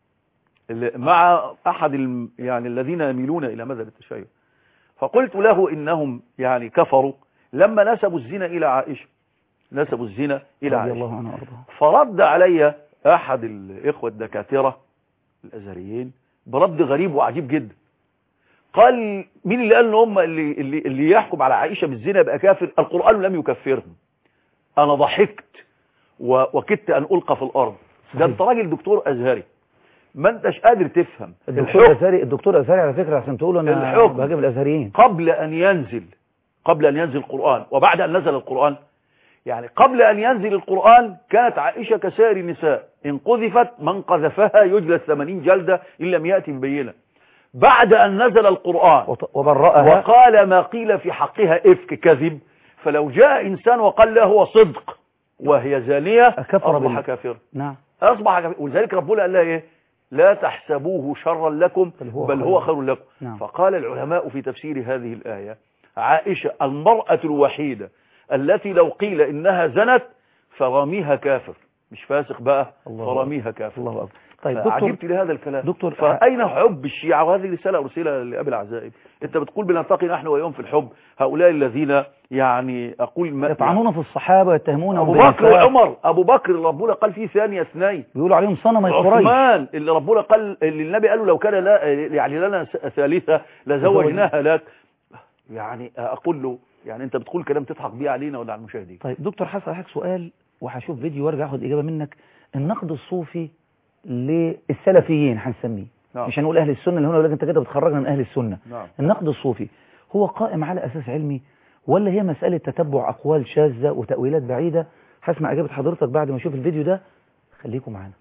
مع أحد يعني الذين يميلون إلى مذهب التشيع، فقلت له إنهم يعني كفروا لما نسبوا الزنا إلى عائشة. نسبوا الزنا إلى رضي عائشة. الله عنه وأرضاه. فرد علي أحد الإخوة الدكاترة الأزهريين برد غريب وعجيب جدا. قال مين اللي قال ان هم اللي, اللي, اللي يحكم على عائشة بالزنا يبقى كافر؟ القرآن لم يكفرهم. أنا ضحكت وكدت أن ألقى في الأرض. ده أنت راجل دكتور أزهري ما انتش قادر تفهم. الدكتور أزهري الدكتور أزهري على فكرة عشان تقولوا أنا بهاجم الأزهريين. قبل أن ينزل قبل أن ينزل القرآن وبعد أن نزل القرآن، يعني قبل أن ينزل القرآن كانت عائشة كسائر النساء، إن قذفت من قذفها يجلس ثمانين جلدة إن لم يأتي ببينة. بعد أن نزل القرآن وبرأها وقال ما قيل في حقها إفك كذب، فلو جاء إنسان وقال له هو صدق وهي زانية أصبح كافرا. نعم أصبح كافرا. ولذلك ربنا قال لها إيه؟ لا تحسبوه شرا لكم بل هو, بل هو خير لكم. نعم. فقال العلماء في تفسير هذه الآية عائشة المرأة الوحيدة التي لو قيل إنها زنت فراميها كافر، مش فاسق بقى، فراميها كافر. الله أكبر. طيب دكتور عجبت لهذا الكلام دكتور فأين حب الشيعة؟ وهذه رسالة أرسلها لأبي العزائم. أنت بتقول بنلتقي نحن ويوم في الحب، هؤلاء الذين يعني أقول ما يطعنون في الصحابة ويتهمونهم أبو بكر وعمر. أبو بكر ربنا قال فيه ثانية اثنين، بيقولوا عليهم صنم قريش. عثمان اللي ربنا قال اللي النبي قال له لو كان لا يعني لنا ثالثة لزوجناها لك. يعني أقول له يعني أنت بتقول كلام تضحك بيه علينا ولا على المشاهدين. طيب دكتور حسن هحك سؤال وهشوف فيديو وارجع اخد إجابة منك. النقد الصوفي للسلفيين هنسميه، نعم. مش هنقول أهل السنة اللي هنا، ولكن أنت كده بتخرجنا من أهل السنة. نعم. النقد الصوفي هو قائم على أساس علمي ولا هي مسألة تتبع أقوال شاذة وتأويلات بعيدة؟ هسمع إجابة حضرتك بعد ما أشوف الفيديو ده، خليكم معانا.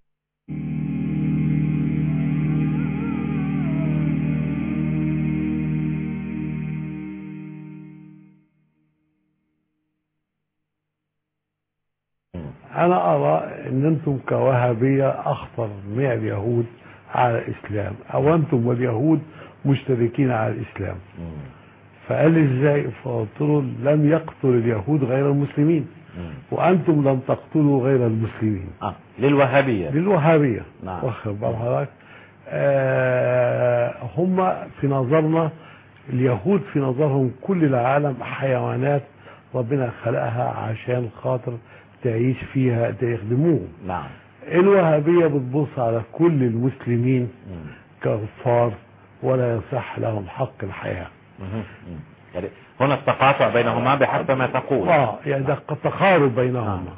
أنا أرى أن أنتم كوهابية أخطر من اليهود على الإسلام، أو أنتم واليهود مشتركين على الإسلام. فقال إزاي؟ فقلت له لم يقتل اليهود غير المسلمين وأنتم لم تقتلوا غير المسلمين. آه. للوهابية للوهابية نعم. واخد بال حضرتك؟ آه هم في نظرنا اليهود في نظرهم كل العالم حيوانات ربنا خلقها عشان خاطر تعيش فيها يخدموهم. نعم. الوهابية بتبص على كل المسلمين ككفار ولا يصح لهم حق الحياة. يعني هنا التقاطع بينهما بحسب ما تقول. اه يعني ده تقارب بينهما. آه.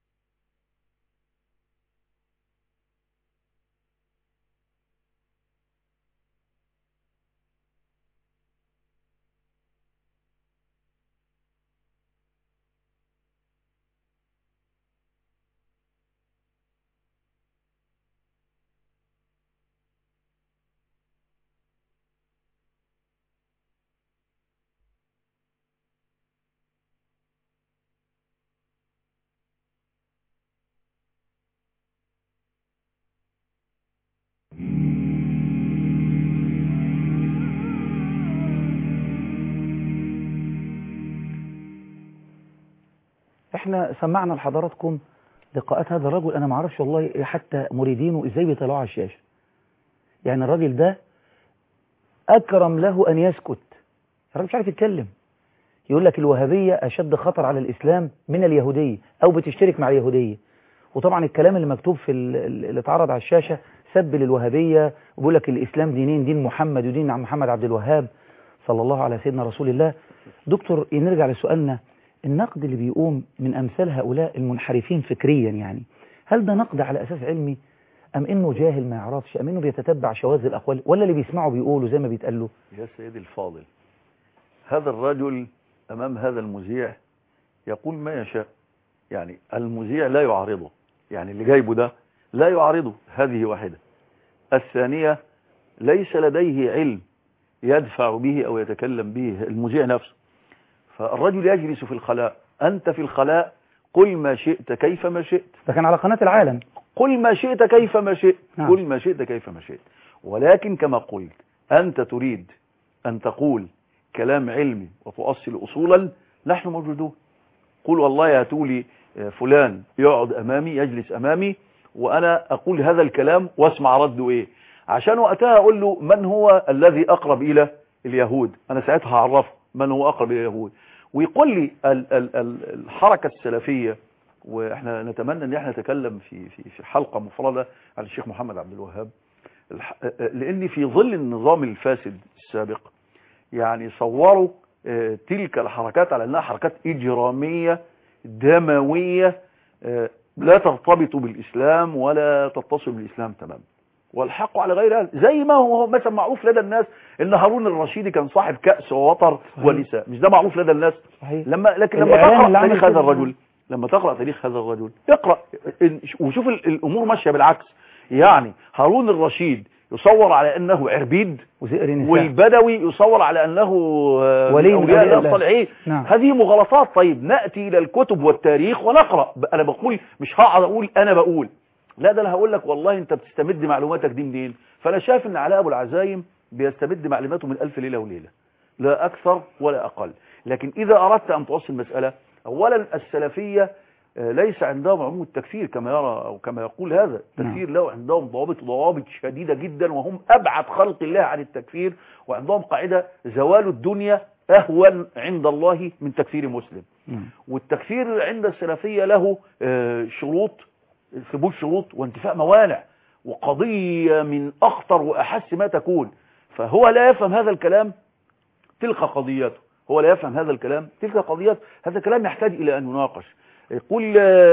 احنا سمعنا لحضراتكم لقاءات هذا الرجل. انا ما اعرفش والله حتى مريدينه ازاي بيطلعوا على الشاشة. يعني الراجل ده اكرم له ان يسكت، الراجل مش عارف يتكلم. يقول لك الوهابية اشد خطر على الاسلام من اليهودية او بتشترك مع اليهودية. وطبعا الكلام اللي مكتوب في اللي اتعرض على الشاشة سب للوهابية وبيقول لك الاسلام دينين، دين محمد ودين عم محمد عبد الوهاب صلى الله على سيدنا رسول الله. دكتور نرجع لسؤالنا، النقد اللي بيقوم من أمثال هؤلاء المنحرفين فكريا، يعني هل ده نقد على أساس علمي أم إنه جاهل ما يعرفش أم إنه بيتتبع شواذ الأقوال ولا اللي بيسمعوا بيقولوا زي ما بيتقالوا؟ يا سيدي الفاضل، هذا الرجل أمام هذا المذيع يقول ما يشاء، يعني المذيع لا يعارضه، يعني اللي جايبه ده لا يعارضه. هذه واحدة. الثانية ليس لديه علم يدفع به أو يتكلم به المذيع نفسه. فالرجل يجلس في الخلاء، أنت في الخلاء قل ما شئت كيف ما شئت. ده كان على قناة العالم. قل ما شئت كيف ما شئت. نعم. قل ما شئت كيف ما شئت. ولكن كما قلت أنت تريد أن تقول كلام علمي وتؤصل أصولا، نحن موجودون. قل والله يأتوا لي فلان يقعد أمامي يجلس أمامي وأنا أقول هذا الكلام واسمع رده إيه، عشان وقتها أقول له من هو الذي أقرب إلى اليهود. أنا ساعتها هعرفه من هو أقرب إلى اليهود. ويقول لي ال ال ال الحركة السلفية، واحنا نتمنى ان احنا نتكلم في في في حلقة مفردة عن الشيخ محمد عبد الوهاب، لان في ظل النظام الفاسد السابق يعني صوروا تلك الحركات على انها حركات اجرامية دموية لا ترتبط بالاسلام ولا تتصل بالاسلام تماما، والحق على غير هذا. زي ما هو مثلا معروف لدى الناس ان هارون الرشيدي كان صاحب كأس ووتر ونساء، مش ده معروف لدى الناس؟ صحيح. لما لكن لما تقرأ تاريخ هذا الرجل لما تقرأ تاريخ هذا الرجل اقرأ وشوف الامور ماشية بالعكس. يعني هارون الرشيد يصور على انه عربيد، والبدوي يصور على انه ولي اولياء الله الصالحين. نعم. هذه مغالطات. طيب نأتي الى الكتب والتاريخ ونقرأ. انا بقول مش هقعد اقول انا بقول، لا ده انا هقول لك والله انت بتستمد معلوماتك دي منين. فانا شايف ان علاء ابو العزايم بيستمد معلوماته من الف ليله وليله، لا اكثر ولا اقل. لكن اذا اردت ان توصل المساله، اولا السلفيه ليس عندهم عموم التكفير كما يرى او كما يقول هذا. التكفير له عندهم ضوابط ضوابط شديده جدا، وهم ابعد خلق الله عن التكفير، وعندهم قاعده زوال الدنيا اهون عند الله من تكفير مسلم. والتكفير عند السلفيه له شروط، ثبوت شروط وانتفاء موانع، وقضيه من اخطر واحس ما تكون. فهو لا يفهم هذا الكلام، تلك قضيته. هو لا يفهم هذا الكلام، تلك قضيات. هذا الكلام يحتاج الى ان يناقش. يقول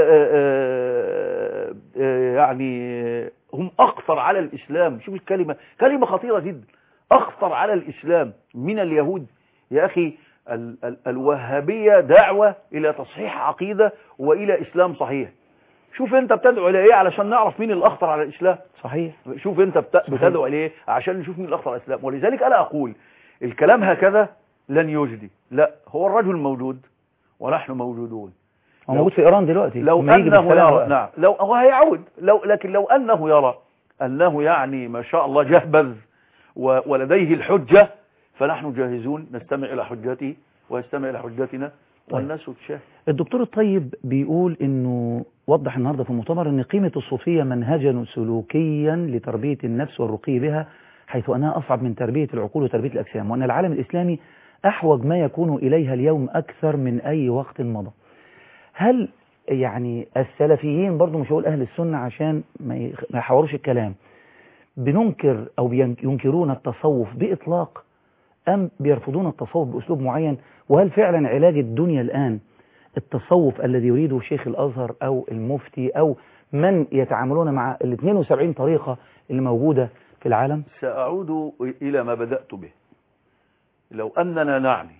يعني هم اخطر على الاسلام. شوف الكلمه، كلمه خطيره جدا، اخطر على الاسلام من اليهود. يا اخي ال ال الوهابيه دعوه الى تصحيح عقيده والى اسلام صحيح. شوف انت بتدعو الى ايه علشان نعرف مين الاخطر على الاسلام. صحيح. شوف انت بتدعو الى ايه عشان نشوف مين الاخطر على الاسلام. ولذلك انا اقول الكلام هكذا لن يجدي. لا، هو الرجل موجود ونحن موجودون. هو موجود في ايران دلوقتي. لو انه يرى، نعم، لو هو هيعود، لو لكن لو انه يرى انه يعني ما شاء الله جهبذ ولديه الحجه، فنحن جاهزون نستمع الى حجته ويستمع الى حجتنا والناس تشاهد. الدكتور الطيب بيقول انه وضح النهارده في المؤتمر ان قيمه الصوفيه منهجا سلوكيا لتربيه النفس والرقي بها، حيث انها اصعب من تربيه العقول وتربيه الاجسام، وان العالم الاسلامي احوج ما يكون اليها اليوم اكثر من اي وقت مضى. هل يعني السلفيين برضو، مش هقول اهل السنه عشان ما يحوروش الكلام، بننكر او ينكرون التصوف باطلاق، ام بيرفضون التصوف باسلوب معين؟ وهل فعلا علاج الدنيا الان التصوف الذي يريده شيخ الازهر او المفتي او من يتعاملون مع ال اثنين وسبعين طريقه اللي موجوده في العالم؟ ساعود الى ما بدات به. لو اننا نعني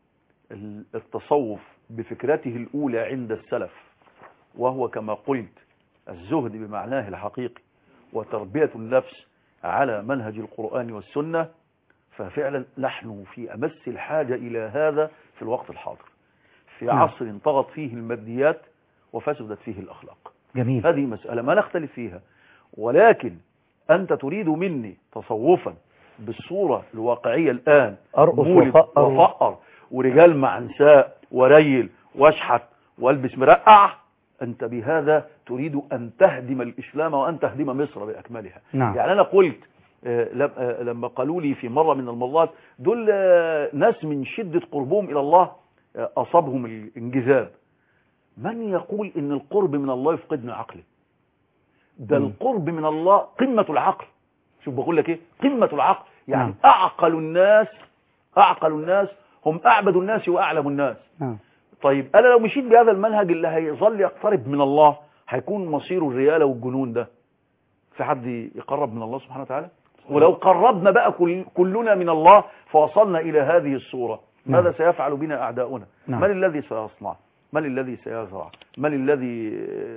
التصوف بفكرته الأولى عند السلف، وهو كما قلت الزهد بمعناه الحقيقي وتربية النفس على منهج القرآن والسنة، ففعلا نحن في أمس الحاجة إلى هذا في الوقت الحاضر، في عصر انطغت فيه الماديات وفسدت فيه الأخلاق. جميل. هذه مسألة ما نختلف فيها، ولكن أنت تريد مني تصوفا بالصورة الواقعية الآن، أرقص وفقر ورجال مع نساء وريل واشحت والبس مرقع، أنت بهذا تريد أن تهدم الإسلام وأن تهدم مصر بأكملها. نعم. يعني أنا قلت لما قالوا لي في مرة من المرات دول ناس من شدة قربهم إلى الله أصابهم الانجذاب. من يقول إن القرب من الله يفقدنا عقله؟ ده م. القرب من الله قمة العقل. شوف بقول لك إيه، قمة العقل. يعني نعم. أعقل الناس أعقل الناس هم أعبد الناس وأعلم الناس. نعم. طيب أنا لو مشيت بهذا المنهج اللي هيظل يقترب من الله، هيكون مصيره الريالة والجنون ده. في حد يقرب من الله سبحانه وتعالى؟ ولو قربنا بقى كل كلنا من الله فوصلنا إلى هذه الصورة، نعم. ماذا سيفعل بنا أعداؤنا؟ نعم. من الذي سيصنع؟ من الذي سيزرع؟ من الذي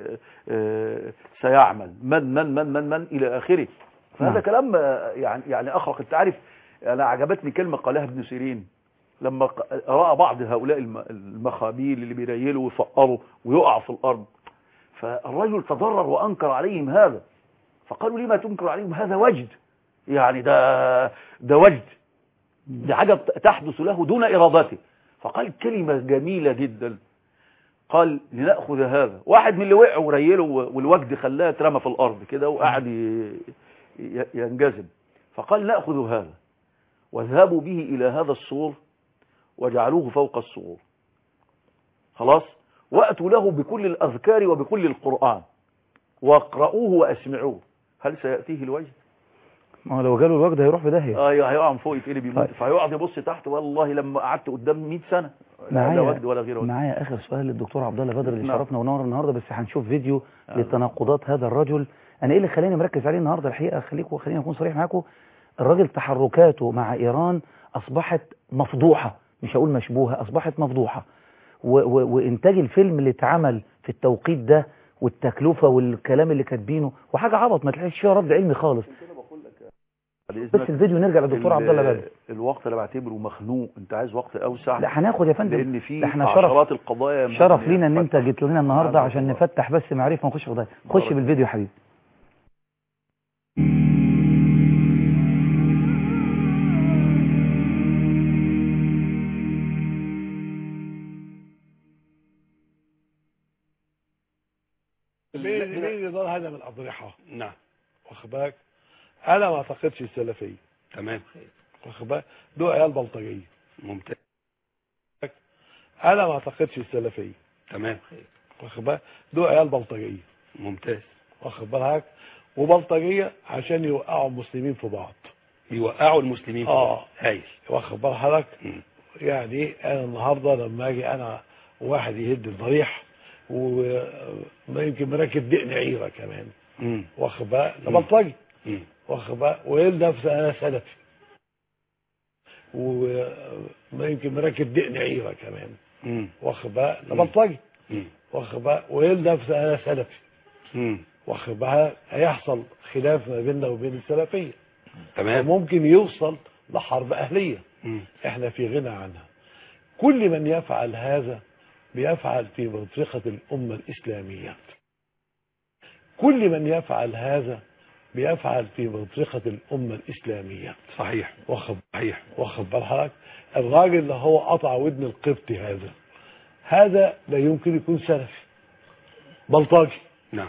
سيعمل؟ من من من من من إلى آخره. فهذا نعم. كلام يعني يعني أخرق. أنت عارف أنا عجبتني كلمة قالها ابن سيرين لما رأى بعض هؤلاء المخابيل اللي بيريلوا ويفقروا ويقعوا في الأرض، فالرجل تضرر وأنكر عليهم هذا، فقالوا لما تنكر عليهم؟ هذا وجد، يعني ده ده وجد، ده حاجة تحدث له دون إرادته. فقال كلمة جميلة جدا، قال لنأخذ هذا. واحد من اللي وقعوا وريلوا والوجد خلاه اترمى في الأرض كده وقعد ينجذب، فقال نأخذ هذا واذهبوا به إلى هذا السور وجعلوه فوق السور، خلاص، وأتوا له بكل الأذكار وبكل القرآن واقرأوه وأسمعوه. هل سيأتيه الوجد؟ ما هو لو جاله الوجد هيروح في داهية. ايوه هيقع من فوق يتقلب يموت. طيب. فهيقعد يبص تحت، والله لما قعدت قدام مئة سنة لا معايا وجد ولا غير وجد. معايا اخر سؤال للدكتور عبد الله بدر اللي نعم. شرفنا ونور النهارده، بس هنشوف فيديو آه. لتناقضات هذا الرجل. انا ايه اللي خلاني مركز عليه النهارده الحقيقه، خليكم خليني اكون صريح معاكم، الراجل تحركاته مع ايران اصبحت مفضوحه، مش هقول مشبوهه، اصبحت مفضوحه. و و وانتاج الفيلم اللي اتعمل في التوقيت ده والتكلفه والكلام اللي كاتبينه وحاجه عبط ما تلاقيش فيها رد علمي خالص. بس الفيديو نرجع للدكتور عبد الله بدر. الوقت اللي بعتبره مخنوق، انت عايز وقت اوسع؟ لا هناخد يا فندم، لان في احنا عشرات القضايا. شرف لينا ان انت جيت لنا النهارده عشان نفتح بس معرفه ونخش في قضايا. خش بالفيديو يا حبيبي. مين مين نضال هذا من الأضرحة؟ نعم. واخد بالك؟ أنا ما أعتقدش السلفية. تمام. واخد بالك؟ دول عيال بلطجية. ممتاز. أنا ما أعتقدش السلفية. تمام. واخد بالك؟ دول عيال بلطجية. ممتاز. واخد بالك؟ وبلطجية عشان يوقعوا المسلمين في بعض. يوقعوا المسلمين في بعض. اه هايل. واخد بال حضرتك؟ يعني أنا النهارده لما أجي أنا واحد يهد الضريح وما يمكن مركب دقن عيره كمان، واخد بقى ده بلطجي، واخد بقى ويقول نفسه انا سلفي، وما يمكن مركب دقن عيره كمان، واخد بقى ده بلطجي، واخد بقى ويقول نفسه انا سلفي، واخد بقى هيحصل خلاف ما بيننا وبين السلفيه. تمام. وممكن يوصل لحرب اهليه. مم. احنا في غنى عنها. كل من يفعل هذا بيفعل في منطقة الأمة الإسلامية. كل من يفعل هذا بيفعل في منطقة الأمة الإسلامية. صحيح. واخد صحيح. واخد بالك؟ الراجل اللي هو قطع ودن القبطي هذا هذا لا يمكن يكون سلفي، بلطجي. نعم.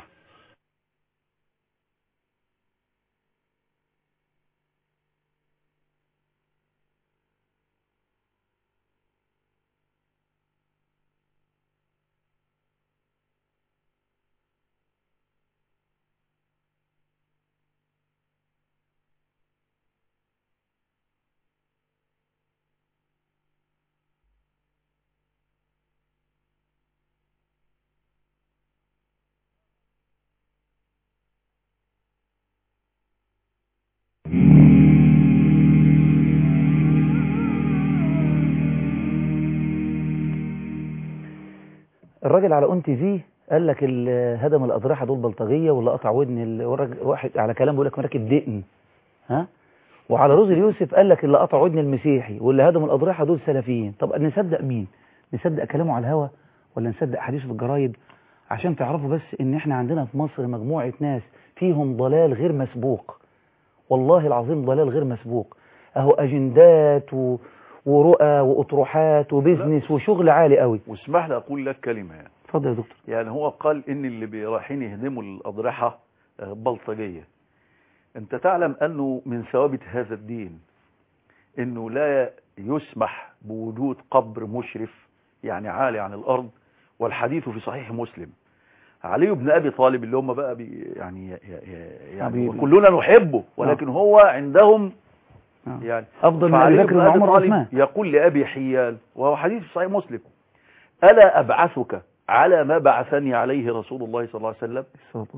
الراجل على اون تي في قال لك هدم الاضرحه دول بلطجيه، واللي قطع ودن واحد على كلام بيقول لك مركب دقن، ها؟ وعلى روز اليوسف قال لك اللي قطع ودن المسيحي واللي هدم الاضرحه دول سلفيين. طب نصدق مين؟ نصدق كلامه على الهوا ولا نصدق حديثه في الجرايد؟ عشان تعرفوا بس ان احنا عندنا في مصر مجموعه ناس فيهم ضلال غير مسبوق، والله العظيم ضلال غير مسبوق. اهو اجندات و... ورؤى واطروحات وبزنس وشغل عالي قوي. واسمح لي اقول لك كلمه يعني. اتفضل يا دكتور. يعني هو قال ان اللي رايحين يهدموا الاضرحه بلطجيه. انت تعلم انه من ثوابت هذا الدين انه لا يسمح بوجود قبر مشرف يعني عالي عن الارض، والحديث في صحيح مسلم. علي بن ابي طالب اللي هم بقى بي يعني يعني كلنا نحبه، ولكن هو عندهم يعني افضل من ابي بكر وعمر وعثمان. يقول لابي حيال وهو حديث في صحيح مسلم: الا ابعثك على ما بعثني عليه رسول الله صلى الله عليه وسلم؟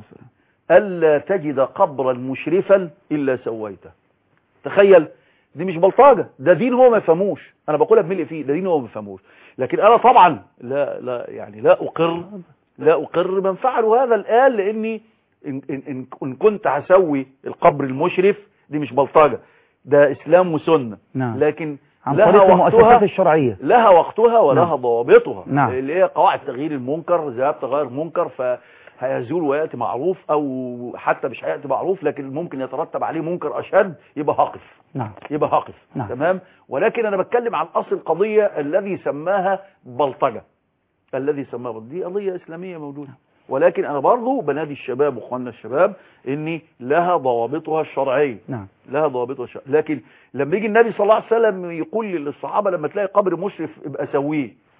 الا تجد قبرا مشرفا الا سويته. تخيل، دي مش بلطجه، ده دين هو ما يفهموش. انا بقولها بملء فيه، ده دين هو ما يفهموش. لكن انا طبعا لا لا يعني لا اقر لا اقر من فعلوا هذا الان، لاني ان, إن, إن كنت هسوي القبر المشرف دي مش بلطجه، ده اسلام وسنه. نعم. لكن عن طريق المؤسسات الشرعيه لها وقتها ولها نعم. ضوابطها. نعم. اللي هي قواعد تغيير المنكر، ذهاب تغير منكر فهيزول وياتي معروف، او حتى مش هياتي معروف لكن ممكن يترتب عليه منكر اشد، يبقى هقف. نعم. يبقى هقف. نعم. تمام. ولكن انا بتكلم عن اصل القضيه الذي سماها بلطجه، الذي سماها بلطجه دي قضيه اسلاميه موجوده. ولكن انا برضو بنادي الشباب واخواننا الشباب ان لها ضوابطها الشرعيه. نعم. لها ضوابطها الشرعيه. لكن لما يجي النبي صلى الله عليه وسلم يقول للصحابه لما تلاقي قبر مشرف ابقى سويه،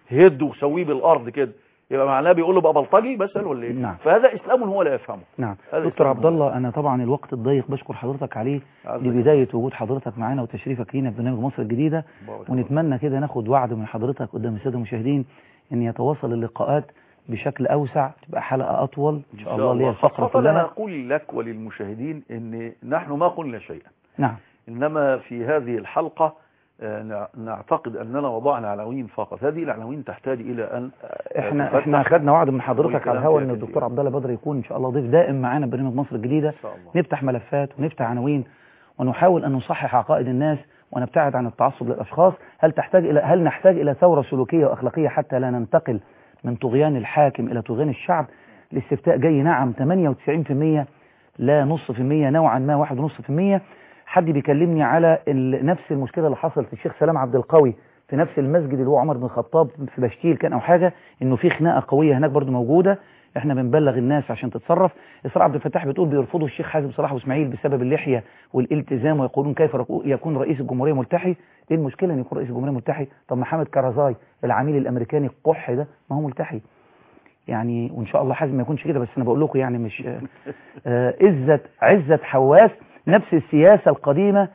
هد وسويه بالارض كده، يبقى معناه بيقول له بقى بلطجي مثلا ولا ايه؟ نعم. فهذا اسلام هو لا يفهمه. نعم. هذا دكتور إسلام عبد هو. الله، انا طبعا الوقت الضيق بشكر حضرتك عليه عزك لبدايه وجود حضرتك معانا وتشريفك لينا في برنامج مصر الجديده، بارك ونتمنى كده ناخد وعد من حضرتك قدام الساده المشاهدين ان يتواصل اللقاءات بشكل اوسع، تبقى حلقه اطول ان شاء الله اللي هي الفقره خاصة أنا كلها. أقول لك وللمشاهدين ان نحن ما قلنا شيئا، نعم. انما في هذه الحلقه آه، نع- نعتقد اننا وضعنا عناوين فقط، هذه العناوين تحتاج الى ان احنا تفتح احنا اخذنا وعد من حضرتك والكلام على الهواء فيها ان كتير. الدكتور عبد الله بدر يكون ان شاء الله ضيف دائم معانا في برنامج مصر الجديده، ان شاء الله. نفتح ملفات ونفتح عناوين ونحاول ان نصحح عقائد الناس ونبتعد عن التعصب للاشخاص. هل تحتاج الى هل نحتاج الى ثوره سلوكيه واخلاقيه حتى لا ننتقل من طغيان الحاكم الى طغيان الشعب؟ الاستفتاء جاي نعم ثمانية وتسعين بالمئة، لا نص في المية، نوعا ما واحد ونص في المية. حد بيكلمني على ال- نفس المشكله اللي حصلت الشيخ سلام عبد القوي في نفس المسجد اللي هو عمر بن الخطاب في بشتيل كان او حاجه، انه في خناقه قويه هناك برضو موجوده. احنا بنبلغ الناس عشان تتصرف. اسراء عبد الفتاح بتقول بيرفضوا الشيخ حازم صلاح واسماعيل بسبب اللحيه والالتزام، ويقولون كيف ركو- يكون رئيس الجمهوريه ملتحي؟ ايه المشكله ان يكون رئيس الجمهوريه ملتحي؟ طب محمد كرزاي العميل الامريكاني القح ده ما هو ملتحي يعني، وان شاء الله حازم ما يكونش كده، بس انا بقول لكم يعني مش آه، عزت عزت حواس نفس السياسه القديمه،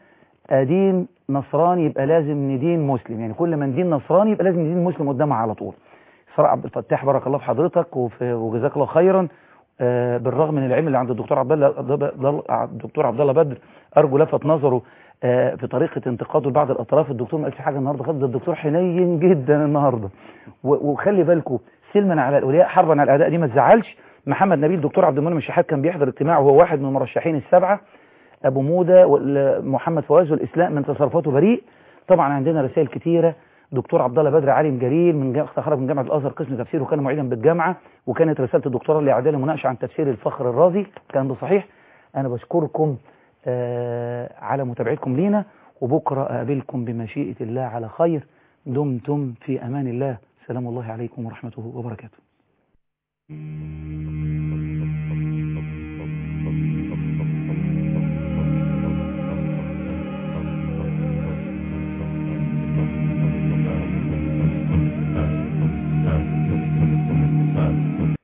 دين نصراني يبقى لازم ندين مسلم، يعني كل ما ندين نصراني يبقى لازم ندين مسلم قدامها على طول. اسراء عبد الفتاح بارك الله في حضرتك وفي وجزاك الله خيرا. آه، بالرغم من العلم اللي عند الدكتور عبد الله الدكتور عبد الله بدر، ارجو لفت نظره آه، في طريقه انتقاده لبعض الاطراف. الدكتور ما قالش حاجه النهارده خالص، ده الدكتور حنين جدا النهارده. و- وخلي بالكم سلما على الاولياء حربا على الاعداء دي ما تزعلش. محمد نبيل دكتور عبد المنعم الشحات كان بيحضر اجتماع وهو واحد من المرشحين السبعه. ابو موده ومحمد فواز والاسلام من تصرفاته بريء. طبعا عندنا رسائل كتيره. دكتور عبد الله بدر عالم جليل من جامعه تخرج من جامعه الازهر قسم تفسير وكان معيدا بالجامعه، وكانت رساله الدكتوراه لاعداد المناقشه عن تفسير الفخر الرازي، كان ده صحيح. انا بشكركم آه على متابعتكم لينا، وبكره اقابلكم بمشيئه الله على خير. دمتم في امان الله. سلام الله عليكم ورحمته وبركاته.